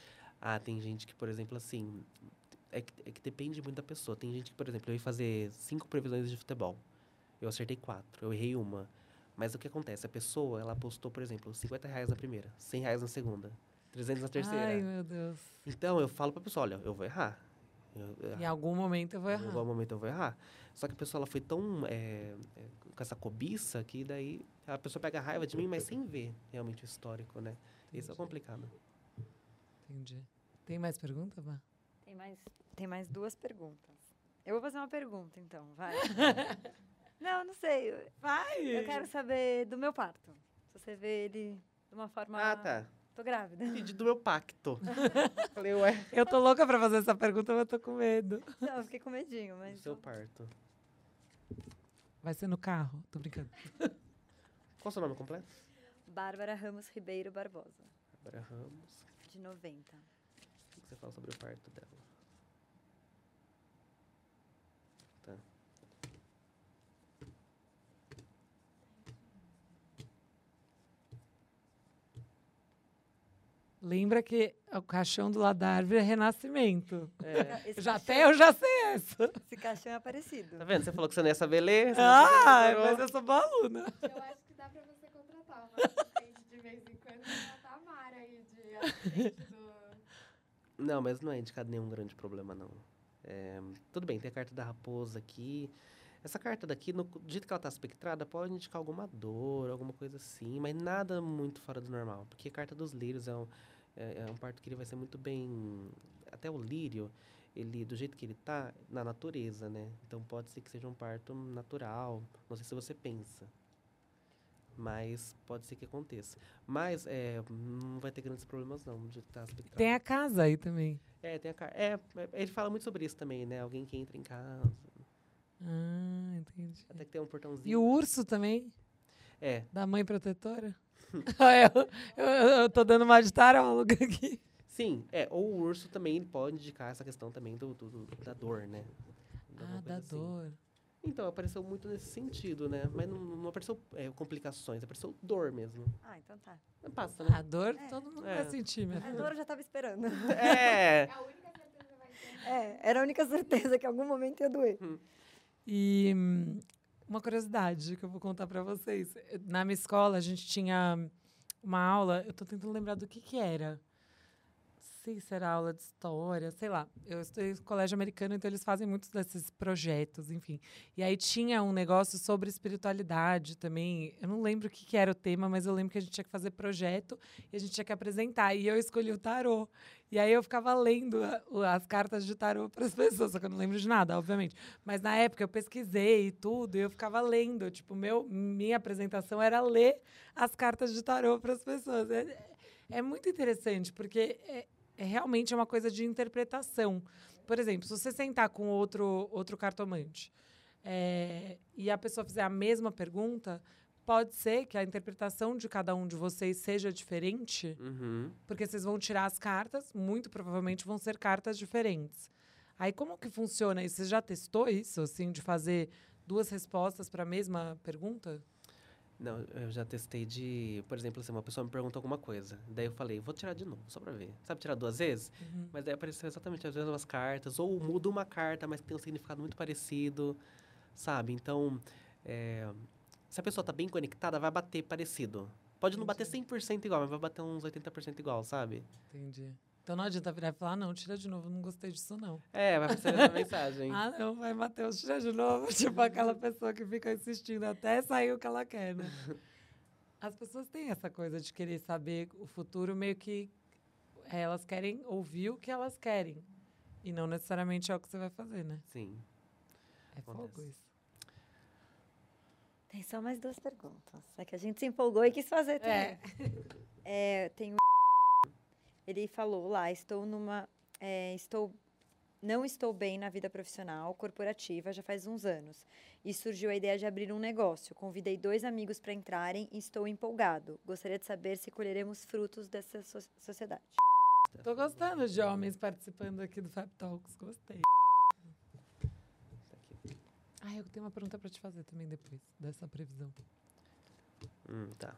Ah, tem gente que, por exemplo, assim... É que, é que depende muito da pessoa. Tem gente que, por exemplo, eu ia fazer cinco previsões de futebol. Eu acertei quatro, eu errei uma. Mas o que acontece? A pessoa, ela postou, por exemplo, cinquenta reais na primeira, cem reais na segunda, trezentos na terceira. Ai, meu Deus. Então, eu falo pra pessoa, olha, eu vou errar. Eu, eu, Em algum momento eu vou em errar. algum momento eu vou errar. Só que a pessoa, ela foi tão... é, é, com essa cobiça que daí a pessoa pega raiva de mim, mas sem ver realmente o histórico, né? Isso é Entendi. complicado. Entendi. Tem mais pergunta, Vá? Tem mais, tem mais duas perguntas. Eu vou fazer uma pergunta, então, vai. Não, não sei. Vai! Eu quero saber do meu parto. Se você vê ele de uma forma... Ah, tá. Tô grávida. Entendi do meu pacto. Falei, ué. Eu tô louca pra fazer essa pergunta, mas eu tô com medo. Não, eu fiquei com medinho, Do mas... seu parto. Vai ser no carro? Tô brincando. Qual o seu nome completo? Bárbara Ramos Ribeiro Barbosa, Bárbara Ramos. de noventa. O que você fala sobre o parto dela? Tá. Lembra que o caixão do lado da árvore é renascimento. É. Esse Já, caixão- até eu já sei essa. Esse caixão é aparecido. Tá vendo? Você falou que você não ia saber ler. você Ah, não sabia, mas eu sou boa aluna. Eu acho que dá pra você contratar uma assistente de vez em quando e botar a Mara aí de assistente do... Não, mas não é indicado nenhum grande problema, não. É, tudo bem, tem a carta da raposa aqui. Essa carta daqui, no, do jeito que ela tá espectrada, pode indicar alguma dor, alguma coisa assim, mas nada muito fora do normal. Porque a carta dos lírios é um, é, é um parto que ele vai ser muito bem... Até o lírio, ele, do jeito que ele tá, na natureza, né? Então pode ser que seja um parto natural. Não sei se você pensa. Mas pode ser que aconteça. Mas é, não vai ter grandes problemas, não, do jeito que tá espectrado. Tem a casa aí também. É, tem a car... é, é, ele fala muito sobre isso também, né? Alguém que entra em casa. Ah, entendi. Até que tem um portãozinho. E o urso também? É. Da mãe protetora? eu, eu, eu tô dando uma de taróloga aqui. Sim, é. Ou o urso também ele pode indicar essa questão também do, do- do- da dor, né? Alguma Ah, coisa da assim. dor. Então, apareceu muito nesse sentido, né? Mas não, não apareceu é, complicações, apareceu dor mesmo. Ah, então tá. Passa, A né? dor, É. todo mundo É. vai sentir, minha A filha. dor eu já tava esperando. É. É a única certeza que vai ter. É, era a única certeza que em algum momento ia doer. E hum, uma curiosidade que eu vou contar pra vocês. Na minha escola, a gente tinha uma aula, eu tô tentando lembrar do que que era. Não sei se era aula de história, sei lá. Eu estudei em colégio americano, então eles fazem muitos desses projetos, enfim. E aí tinha um negócio sobre espiritualidade também. Eu não lembro o que que era o tema, mas eu lembro que a gente tinha que fazer projeto e a gente tinha que apresentar. E eu escolhi o tarô. E aí eu ficava lendo a- o- as cartas de tarô para as pessoas, só que eu não lembro de nada, obviamente. Mas na época eu pesquisei e tudo, e eu ficava lendo. Tipo, meu, minha apresentação era ler as cartas de tarô para as pessoas. É, é muito interessante, porque é, é realmente uma coisa de interpretação. Por exemplo, se você sentar com outro, outro cartomante é, e a pessoa fizer a mesma pergunta, pode ser que a interpretação de cada um de vocês seja diferente, Uhum. porque vocês vão tirar as cartas, muito provavelmente vão ser cartas diferentes. Aí, como que funciona isso? Você já testou isso, assim, de fazer duas respostas para a mesma pergunta? Não, eu já testei de... Por exemplo, assim, uma pessoa me perguntou alguma coisa. Daí eu falei, vou tirar de novo, só pra ver. Sabe tirar duas vezes? Uhum. Mas daí apareceu exatamente as mesmas cartas. Ou muda uma carta, mas tem um significado muito parecido, sabe? Então, é, se a pessoa tá bem conectada, vai bater parecido. Pode não bater Entendi. cem por cento igual, mas vai bater uns oitenta por cento igual, sabe? Entendi. Então não adianta virar e falar, ah, não, tira de novo, não gostei disso, não. É, vai ser essa mensagem. Ah, não, vai, Matheus, tira de novo. Tipo aquela pessoa que fica insistindo até sair o que ela quer, né? As pessoas têm essa coisa de querer saber o futuro, meio que é, elas querem ouvir o que elas querem. E não necessariamente é o que você vai fazer, né? Sim. É fogo Acontece. isso. Tem só mais duas perguntas. É que a gente se empolgou e quis fazer também. É. É, tem o... Ele falou lá, estou numa... é, estou... Não estou bem na vida profissional, corporativa, já faz uns anos. E surgiu a ideia de abrir um negócio. Convidei dois amigos para entrarem e estou empolgado. Gostaria de saber se colheremos frutos dessa so- sociedade. Tô gostando de homens participando aqui do Fab Talks. Gostei. Ah, eu tenho uma pergunta pra te fazer também depois dessa previsão. Hum, tá.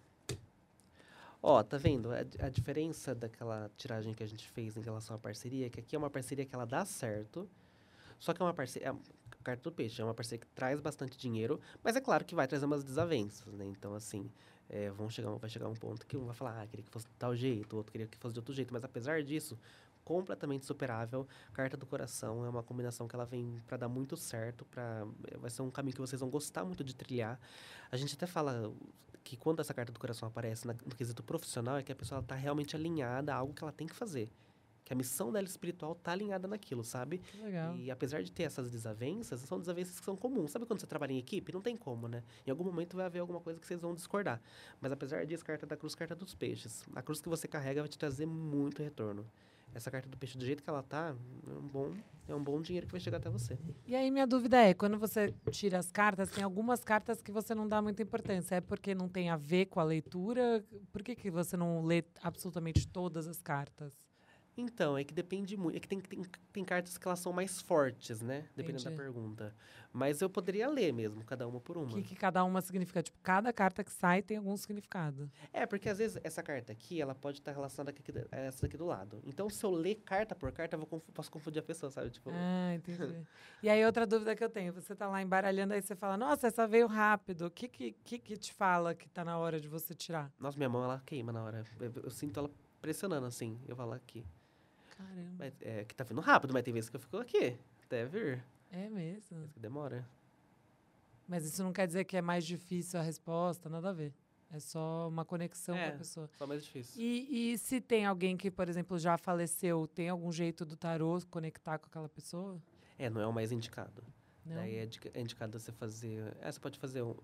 Ó, tá vendo? A, a diferença daquela tiragem que a gente fez em relação à parceria, é que aqui é uma parceria que ela dá certo, só que é uma parceria... É, a carta do peixe é uma parceria que traz bastante dinheiro, mas é claro que vai trazer umas desavenças, né? Então, assim, é, vão chegar, vai chegar um ponto que um vai falar, ah, queria que fosse de tal jeito, o outro queria que fosse de outro jeito, mas apesar disso, completamente superável. Carta do coração é uma combinação que ela vem para dar muito certo, pra, vai ser um caminho que vocês vão gostar muito de trilhar. A gente até fala que quando essa carta do coração aparece na, no quesito profissional, é que a pessoa está realmente alinhada a algo que ela tem que fazer. Que a missão dela espiritual tá alinhada naquilo, sabe? Que legal. E apesar de ter essas desavenças, são desavenças que são comuns. Sabe quando você trabalha em equipe? Não tem como, né? Em algum momento vai haver alguma coisa que vocês vão discordar. Mas apesar disso, carta da cruz, carta dos peixes. A cruz que você carrega vai te trazer muito retorno. Essa carta do peixe, do jeito que ela tá, é um bom, é um bom dinheiro que vai chegar até você. E aí, minha dúvida é, quando você tira as cartas, tem algumas cartas que você não dá muita importância. É porque não tem a ver com a leitura? Por que, que você não lê absolutamente todas as cartas? Então, é que depende muito. É que tem, tem, tem cartas que elas são mais fortes, né? Dependendo da Entendi. pergunta. Mas eu poderia ler mesmo, cada uma por O uma. que, que cada uma significa? Tipo, cada carta que sai tem algum significado. É, porque às vezes essa carta aqui, ela pode estar relacionada aqui, a essa daqui do lado. Então, se eu ler carta por carta, eu vou confu- posso confundir a pessoa, sabe? Tipo, Ah, entendi. E aí, outra dúvida que eu tenho. Você tá lá embaralhando, aí você fala, nossa, essa veio rápido. O que que, que que te fala que tá na hora de você tirar? nossa, minha mão, ela queima na hora. Eu, eu sinto ela pressionando, assim. Eu falo aqui. Caramba. Mas, é que tá vindo rápido, mas tem vezes que eu fico aqui. Até vir. É mesmo. Tem vezes que demora. Mas isso não quer dizer que é mais difícil a resposta, nada a ver. É só uma conexão É. com a pessoa. Só mais difícil. E, e se tem alguém que, por exemplo, já faleceu, tem algum jeito do tarô conectar com aquela pessoa? É, não é o mais indicado. Não? Daí é, dica- é indicado você fazer... É, você pode fazer um...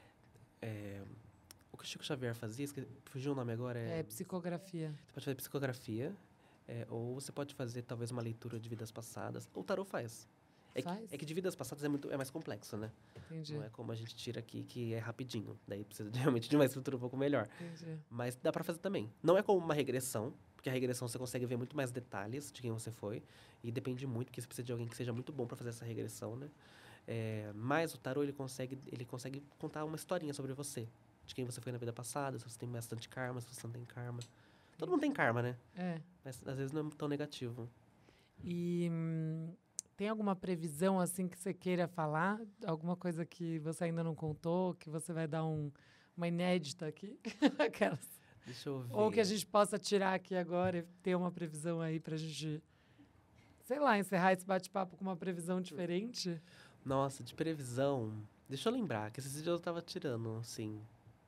é, o que o Chico Xavier fazia, esque- fugiu o nome agora, é... É psicografia. Você pode fazer psicografia, é, ou você pode fazer talvez uma leitura de vidas passadas. Ou o tarô faz. É Faz? que, é que de vidas passadas é, muito, é mais complexo, né? Entendi. Não é como a gente tira aqui, que é rapidinho. Daí precisa de- realmente de uma estrutura um pouco melhor. Entendi. Mas dá pra fazer também. Não é como uma regressão, porque a regressão você consegue ver muito mais detalhes de quem você foi. E depende muito, porque você precisa de alguém que seja muito bom pra fazer essa regressão, né? É, mas o tarô, ele consegue, ele consegue contar uma historinha sobre você. De quem você foi na vida passada, se você tem bastante karma, se você não tem karma. Todo mundo tem karma, né? É. Mas às vezes não é tão negativo. E hum, tem alguma previsão, assim, que você queira falar? Alguma coisa que você ainda não contou, que você vai dar um, uma inédita aqui? Aquelas. Deixa eu ver. Ou que a gente possa tirar aqui agora e ter uma previsão aí pra gente, sei lá, encerrar esse bate-papo com uma previsão diferente? Nossa, de previsão. Deixa eu lembrar, que esses dias eu tava tirando, assim.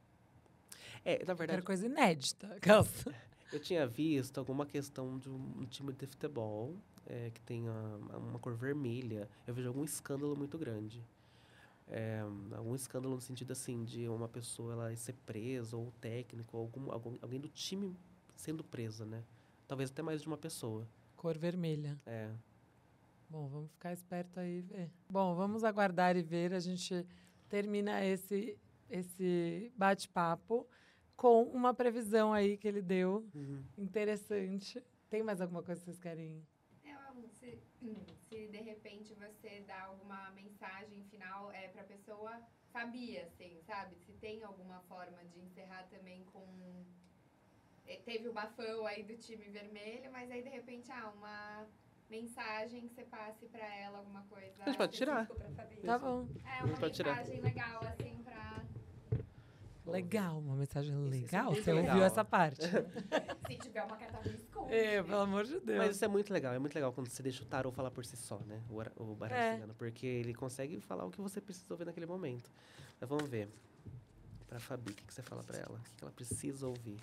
É, na Eu verdade, quero coisa inédita. Aquelas. eu tinha visto alguma questão de um, um time de futebol é, que tem a- uma cor vermelha. Eu vejo algum escândalo muito grande. É, algum escândalo no sentido, assim, de uma pessoa ela ser presa, ou técnico, ou algum, algum, alguém do time sendo presa, né? Talvez até mais de uma pessoa. Cor vermelha. É. Bom, vamos ficar esperto aí e ver. Bom, vamos aguardar e ver. A gente termina esse esse bate-papo com uma previsão aí que ele deu, Uhum. interessante. Tem mais alguma coisa que vocês querem? Não, se, se de repente você dá alguma mensagem final é, pra pessoa, sabia, assim, sabe? Se tem alguma forma de encerrar também com... eh, Teve o bafão aí do time vermelho, mas aí de repente, ah, uma mensagem que você passe pra ela, alguma coisa. A gente pode tirar. específico pra Fabi. Tá bom. É, uma Pode tirar. mensagem legal, assim, pra... Legal, uma mensagem Isso é legal. muito Você ouviu legal. essa parte? Se tiver uma carta ruim, esconde. É, pelo amor de Deus. Mas isso é muito legal. É muito legal quando você deixa o tarô falar por si só, né? O, ara- o baralho É. cigano. Porque ele consegue falar o que você precisa ouvir naquele momento. Mas vamos ver. Pra Fabi, o que, que você fala pra ela? O que, que ela precisa ouvir?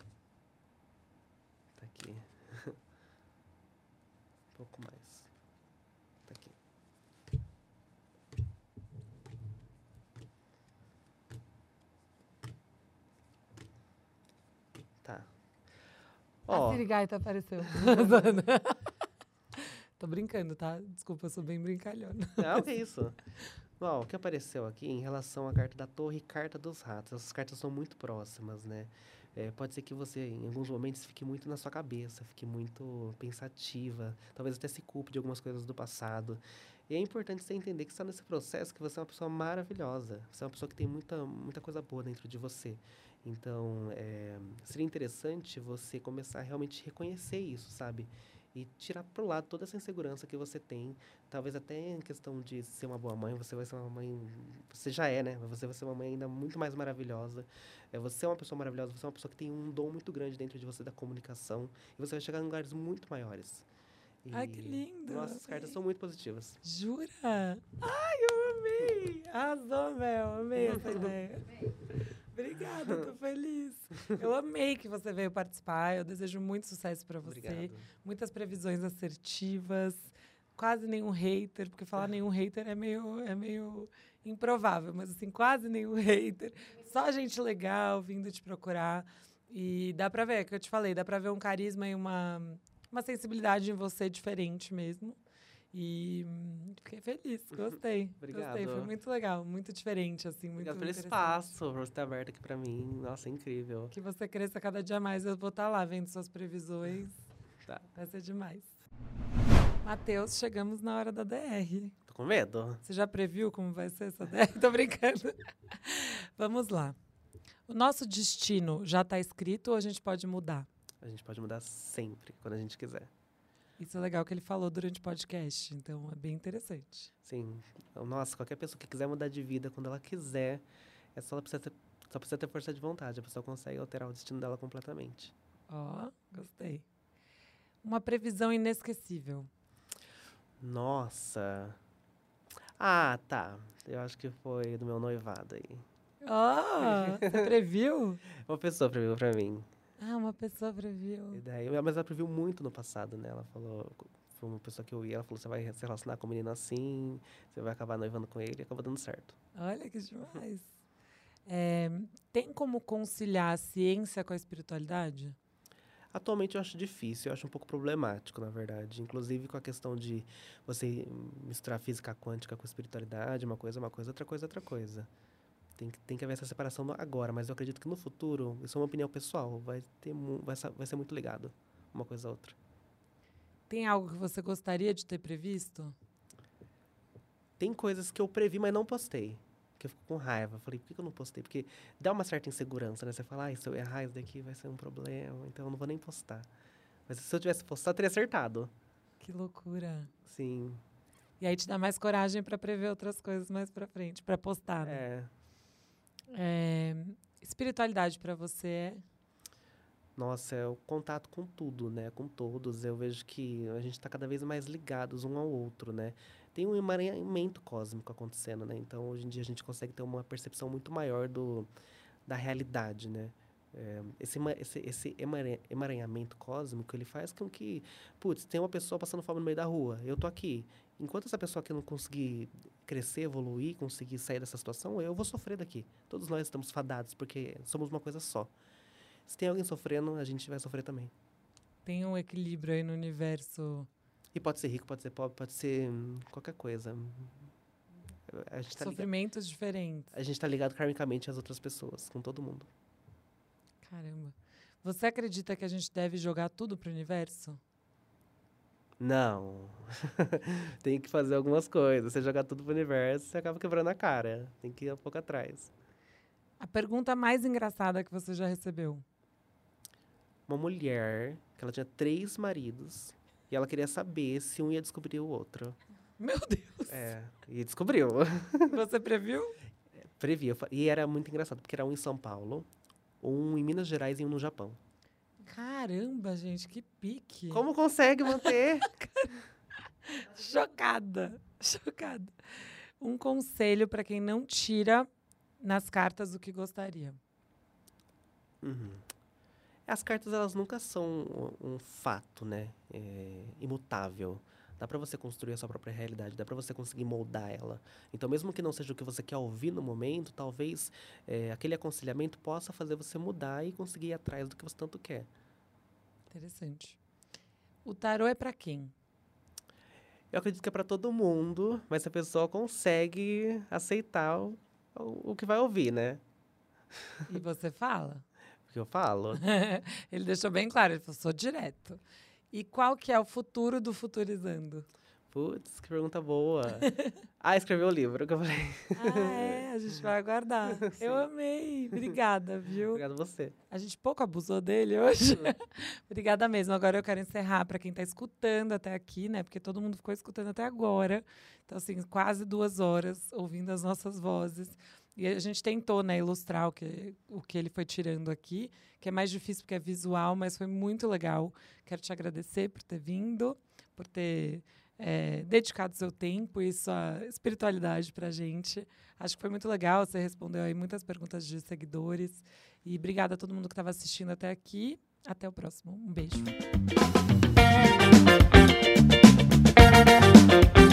Tá aqui. Um pouco mais. Tá aqui. Tá. A Ó, Sirigaita apareceu. Tô brincando, tá? Desculpa, eu sou bem brincalhona. não, que isso? Ó, o que apareceu aqui em relação à carta da torre e carta dos ratos. Essas cartas são muito próximas, né? É, pode ser que você, em alguns momentos, fique muito na sua cabeça, fique muito pensativa, talvez até se culpe de algumas coisas do passado. E é importante você entender que você está nesse processo, que você é uma pessoa maravilhosa. Você é uma pessoa que tem muita, muita coisa boa dentro de você. Então, é, seria interessante você começar a realmente reconhecer isso, sabe? E tirar pro lado toda essa insegurança que você tem. Talvez até em questão de ser uma boa mãe, você vai ser uma mãe... Você já é, né? Mas você vai ser uma mãe ainda muito mais maravilhosa. É, você é uma pessoa maravilhosa, você é uma pessoa que tem um dom muito grande dentro de você da comunicação. E você vai chegar em lugares muito maiores. E, Ai, que lindo. Nossas cartas são muito positivas. Jura? Ai, eu amei! Arrasou, Mel. Amei essa ideia. Obrigada, tô feliz. Eu amei que você veio participar. Eu desejo muito sucesso pra você. Obrigado. Muitas previsões assertivas. Quase nenhum hater, porque falar nenhum hater é meio, é meio improvável, mas assim, quase nenhum hater. Só gente legal vindo te procurar. E dá pra ver, é que eu te falei, dá pra ver um carisma e uma, uma sensibilidade em você diferente mesmo. E hum, fiquei feliz, gostei. Obrigado. Gostei, foi muito legal, muito diferente, assim, muito Obrigado pelo interessante. espaço, por você ter aberto aqui pra mim. Nossa, é incrível. Que você cresça cada dia mais. Eu vou estar lá vendo suas previsões. Tá. Vai ser demais. Matheus, chegamos na hora da D R. Tô com medo. Você já previu como vai ser essa D R? Tô brincando. Vamos lá. O nosso destino já está escrito ou a gente pode mudar? A gente pode mudar sempre, quando a gente quiser. Isso é legal que ele falou durante o podcast, então é bem interessante. Sim. Então, nossa, qualquer pessoa que quiser mudar de vida, quando ela quiser, é só ela precisa ter, só precisa ter força de vontade. A pessoa consegue alterar o destino dela completamente. Ó, gostei. Uma previsão inesquecível. Nossa. Ah, tá. Eu acho que foi do meu noivado aí. Ó, você previu? Uma pessoa previu pra mim. Ah, uma pessoa previu. E daí, mas ela previu muito no passado, né? Ela falou, foi uma pessoa que eu ia, ela falou, você vai se relacionar com um menino assim, você vai acabar noivando com ele, e acabou dando certo. Olha que demais. É, tem como conciliar a ciência com a espiritualidade? Atualmente eu acho difícil, eu acho um pouco problemático, na verdade. Inclusive com a questão de você misturar física quântica com espiritualidade, uma coisa é uma coisa, outra coisa é outra coisa. Tem que, tem que haver essa separação no agora, mas eu acredito que no futuro, isso é uma opinião pessoal, vai, ter, mu- vai, sa- vai ser muito ligado uma coisa a outra. Tem algo que você gostaria de ter previsto? Tem coisas que eu previ, mas não postei. Que eu fico com raiva. Falei, por que que eu não postei? Porque dá uma certa insegurança, né? Você fala, ah, se eu errar, isso daqui vai ser um problema, então eu não vou nem postar. Mas se eu tivesse postado, eu teria acertado. Que loucura. Sim, E aí te dá mais coragem para prever outras coisas mais para frente, para postar. Né? é. É, espiritualidade para você é? Nossa, é o contato com tudo, né? Com todos. Eu vejo que a gente está cada vez mais ligados um ao outro, né? Tem um emaranhamento cósmico acontecendo, né? Então, hoje em dia, a gente consegue ter uma percepção muito maior do, da realidade, né? É, esse, ema- esse, esse emara- emaranhamento cósmico, ele faz com que... Putz, tem uma pessoa passando fome no meio da rua. Eu tô aqui. Enquanto essa pessoa aqui não conseguir crescer, evoluir, conseguir sair dessa situação, eu vou sofrer daqui. Todos nós estamos fadados, porque somos uma coisa só. Se tem alguém sofrendo, a gente vai sofrer também. Tem um equilíbrio aí no universo. E pode ser rico, pode ser pobre, pode ser hum, qualquer coisa. A gente tá ligado, Sofrimentos diferentes. a gente tá ligado karmicamente às outras pessoas, com todo mundo. Caramba. Você acredita que a gente deve jogar tudo pro universo? Não. Tem que fazer algumas coisas. Você jogar tudo pro universo, você acaba quebrando a cara. Tem que ir um pouco atrás. A pergunta mais engraçada que você já recebeu? Uma mulher, que ela tinha três maridos, e ela queria saber se um ia descobrir o outro. Meu Deus. É, e descobriu. Você previu? Previ. eu fa- E era muito engraçado, porque era um em São Paulo, um em Minas Gerais e um no Japão. Caramba, gente, que pique. Como consegue manter? Chocada. Chocada. Um conselho para quem não tira nas cartas o que gostaria. Uhum. As cartas, elas nunca são um, um fato, né? É, imutável. Dá pra você construir a sua própria realidade, dá pra você conseguir moldar ela. Então, mesmo que não seja o que você quer ouvir no momento, talvez é, aquele aconselhamento possa fazer você mudar e conseguir ir atrás do que você tanto quer. Interessante. O tarô é para quem? Eu acredito que é pra todo mundo, mas a pessoa consegue aceitar o, o, o que vai ouvir, né? E você fala? O que eu falo. Ele deixou bem claro, ele falou, sou direto. E qual que é o futuro do Futurizando? Putz, que pergunta boa. Ah, escreveu o livro que eu falei. Ah, é? A gente vai aguardar. Eu amei. Obrigada, viu? Obrigado a você. A gente pouco abusou dele hoje. Obrigada mesmo. Agora eu quero encerrar para quem está escutando até aqui, né? Porque todo mundo ficou escutando até agora. Então, assim, quase duas horas ouvindo as nossas vozes. E a gente tentou, né, ilustrar o que, o que ele foi tirando aqui, que é mais difícil porque é visual, mas foi muito legal. Quero te agradecer por ter vindo, por ter é, dedicado seu tempo e sua espiritualidade para a gente. Acho que foi muito legal. Você respondeu aí muitas perguntas de seguidores. E obrigada a todo mundo que estava assistindo até aqui. Até o próximo. Um beijo.